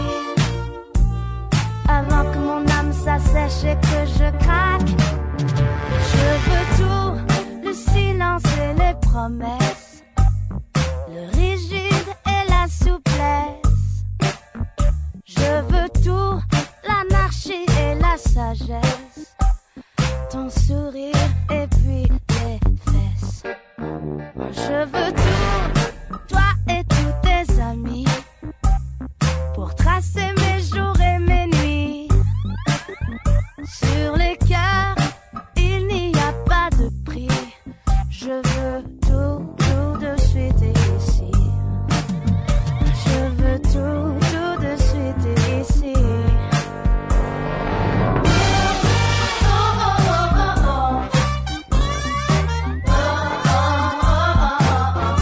S14: avant que mon âme s'assèche et que je craque. Je veux tout, le silence et les promesses, le rigide et la souplesse. Je veux tout, l'anarchie et la sagesse, ton sourire et puis les fesses. Je veux tout, toi et tous tes amis, pour tracer mes jours et mes nuits. Sur les cœurs, il n'y a pas de prix. Je veux tout, tout de suite et ici. Je veux tout, tout de suite et ici. Oh, oh, oh, oh, oh. Oh, oh, oh, oh, oh.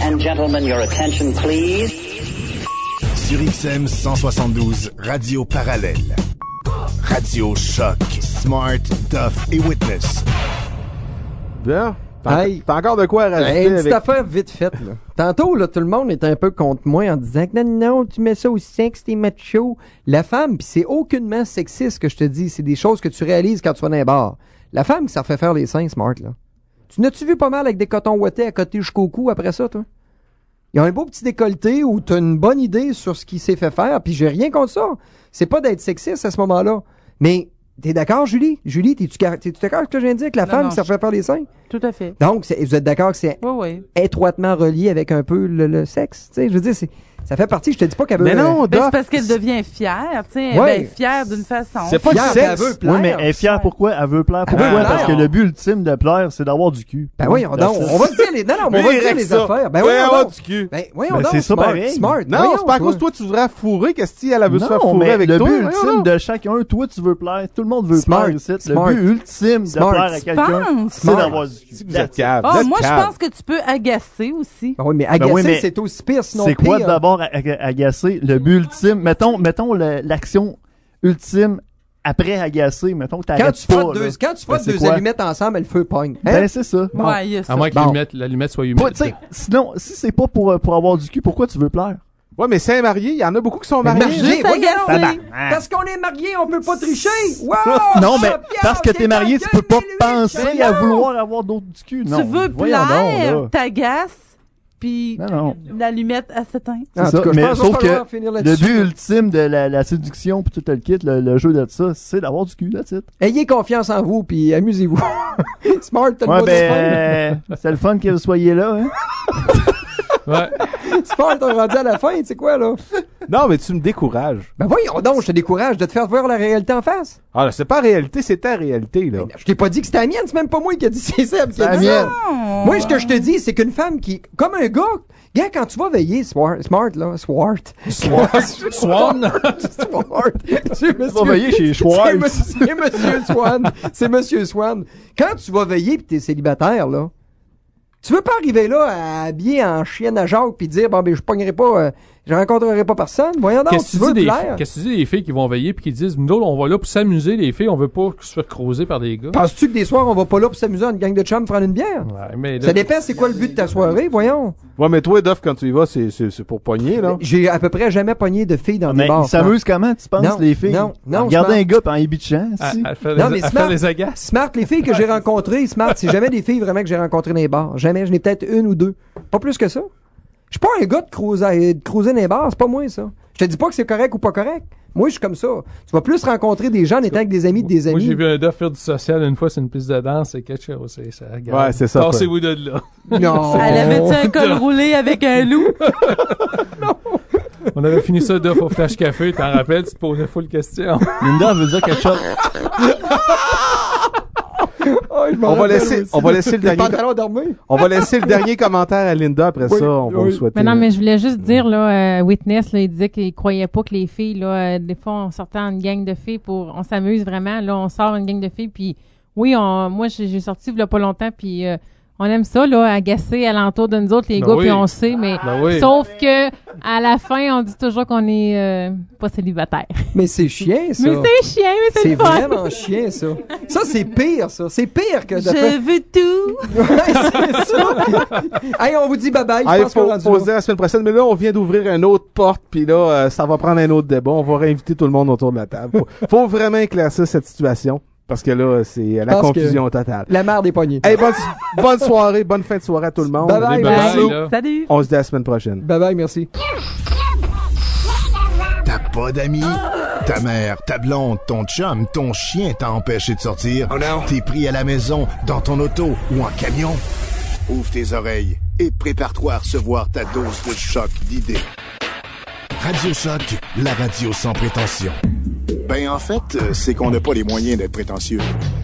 S10: and gentlemen, your attention, please.
S1: Sur XM 172, Radio Parallèle. Radio Choc, Smart, Tough et Witness.
S5: Bien. T'as encore de quoi rajouter
S6: une petite affaire vite faite, là. Tantôt, là, tout le monde est un peu contre moi en disant que non, tu mets ça au sexe, t'es macho. La femme, pis c'est aucunement sexiste que je te dis, c'est des choses que tu réalises quand tu vas dans les bars. La femme qui s'en fait faire les seins, Smart, là. Tu n'as-tu vu pas mal avec des cotons ouatés à côté jusqu'au cou après ça, toi? Il y a un beau petit décolleté où t'as une bonne idée sur ce qu'il s'est fait faire, puis j'ai rien contre ça. C'est pas d'être sexiste à ce moment-là. Mais, t'es d'accord, Julie? Julie, t'es-tu d'accord avec ce que je viens de dire, que la femme qui s'en fait faire les seins?
S11: Tout à fait.
S6: Donc, vous êtes d'accord que c'est étroitement relié avec un peu le sexe? Tu sais, je veux dire, ça fait partie, je te dis pas qu'elle veut...
S11: Mais non, c'est parce qu'elle devient fière, tu sais, elle est fière d'une façon.
S12: C'est pas fière qu'elle veut plaire. Oui, mais elle est fière pourquoi? Elle veut plaire. Pourquoi? Parce que le but ultime de plaire, c'est d'avoir du cul.
S6: Ben oui, on va se dire les... Non, on va se dire les affaires. Ben oui,
S5: avoir du cul.
S6: Ben oui, on
S12: c'est ça pareil.
S6: Smart.
S5: Non, c'est pas à cause toi, tu voudrais fourrer, qu'est-ce qu'elle veut se faire fourrer avec toi?
S12: Le but ultime de chacun, toi, tu veux plaire, tout le monde veut plaire ici. Le but ultime de plaire à quelqu'un, c'est d'avoir du cul.
S11: Moi, je pense que tu peux agacer aussi.
S6: Oui, mais agacer, c'est aussi pire, sinon
S12: c'est quoi d'abord agacer? Le but ultime, mettons l'action ultime après agacer, mettons que t'arrêtes pas.
S6: Quand tu frottes deux allumettes ensemble, le feu pogne.
S12: Ben, c'est ça.
S11: Bon. Ouais,
S2: à moins que l'allumette soit humide.
S12: Sinon, si c'est pas pour avoir du cul, pourquoi tu veux plaire?
S5: Ouais, mais c'est marié, il y en a beaucoup qui sont mariés.
S6: Parce qu'on est marié, on peut pas tricher. Wow!
S12: Non, mais parce que t'es marié, tu peux pas penser à vouloir avoir d'autres du cul.
S11: Tu veux plaire, t'agaces. Puis l'allumette à s'éteindre.
S12: Sauf que le but ultime de la séduction puis tout le kit, le jeu de ça, c'est d'avoir du cul, là, titre.
S6: Ayez confiance en vous puis amusez-vous. Smart, t'as le mot de fin.
S12: C'est le fun que vous soyez là, hein.
S6: Ouais. Smart, on est rendu à la fin, tu sais quoi, là?
S5: Non, mais tu me décourages.
S6: Ben voyons donc, je te décourage de te faire voir la réalité en face.
S5: Ah, là, c'est pas la réalité, c'est ta réalité, là.
S6: Mais je t'ai pas dit que c'était la mienne, c'est même pas moi qui a dit c'est Seb qui a dit ça. Moi, ce que je te dis, c'est qu'une femme qui, comme un gars, quand tu vas veiller, Smart, là, Swan.
S12: Tu vas veiller chez Schwartz.
S6: C'est Monsieur Swan. Quand tu vas veiller pis t'es célibataire, là, tu veux pas arriver là à habiller en chienne à Jacques pis dire, bon, ben, je pognerai pas, je rencontrerai pas personne. Voyons donc, tu veux plaire.
S2: Qu'est-ce que tu dis des filles qui vont veiller pis qui disent, nous, on va là pour s'amuser, les filles, on veut pas se faire creuser par des gars.
S6: Penses-tu que des soirs, on va pas là pour s'amuser en une gang de chums prendre une bière?
S2: Ouais, mais là,
S6: ça dépend, c'est quoi le but de ta soirée, voyons.
S5: Ouais, mais toi, Duff, quand tu y vas, c'est pour pogner, là.
S6: J'ai à peu près jamais pogné de filles dans des bars.
S12: Ils s'amusent comment, tu penses, les filles?
S6: Non.
S12: Regarde un gars pis en ébitchant,
S2: faire les agaces.
S6: Smart, les filles que j'ai rencontrées, Smart, c'est jamais des filles vraiment que j'ai rencontrées dans les bars. Jamais. Je n'ai peut-être une ou deux. Pas plus que ça. Je suis pas un gars de cruiser dans les bars, c'est pas moi, ça. Je te dis pas que c'est correct ou pas correct. Moi, je suis comme ça. Tu vas plus rencontrer des gens en étant avec des amis de des amis.
S2: Moi, j'ai vu un Duff faire du social une fois sur une piste de danse, c'est quelque chose.
S5: Ouais, c'est ça.
S2: Passez-vous de là.
S6: Non.
S11: Elle avait-tu un col roulé avec un loup?
S2: Non. On avait fini ça, Duff, au Flash Café. T'en rappelles, tu te posais full question.
S12: Linda veut dire quelque chose.
S5: On va laisser le dernier commentaire à Linda après ça, on va vous souhaiter.
S13: Mais non, mais je voulais juste dire là, Witness là, il disait qu'il croyait pas que les filles là, des fois on sortait en gang de filles on s'amuse vraiment, là on sort une gang de filles puis oui, moi j'ai sorti il y a pas longtemps puis on aime ça, là, agacer alentour de nous autres, les gars, puis on sait, mais sauf que à la fin, on dit toujours qu'on est pas célibataire.
S6: Mais c'est chiant, ça.
S13: Mais c'est chiant, mais c'est fun.
S6: C'est vraiment chiant, ça. Ça, c'est pire, ça. C'est pire que de
S11: Je veux tout.
S6: Ouais, c'est ça. Hey, on vous dit bye-bye.
S5: Il faut se dire la semaine prochaine, mais là, on vient d'ouvrir une autre porte, puis là, ça va prendre un autre débat. On va réinviter tout le monde autour de la table. Faut vraiment éclaircir cette situation. Parce que là, c'est la confusion totale.
S6: La merde est pognée.
S5: Hey, bonne soirée, bonne fin de soirée à tout le monde.
S6: Bye bye.
S11: Salut.
S5: On se dit à la semaine prochaine.
S6: Bye bye, merci.
S1: T'as pas d'amis? Ta mère, ta blonde, ton chum, ton chien t'a empêché de sortir?
S9: Oh non.
S1: T'es pris à la maison, dans ton auto ou en camion? Ouvre tes oreilles et prépare-toi à recevoir ta dose de choc d'idées. Radio Choc, la radio sans prétention. Ben, en fait, c'est qu'on n'a pas les moyens d'être prétentieux.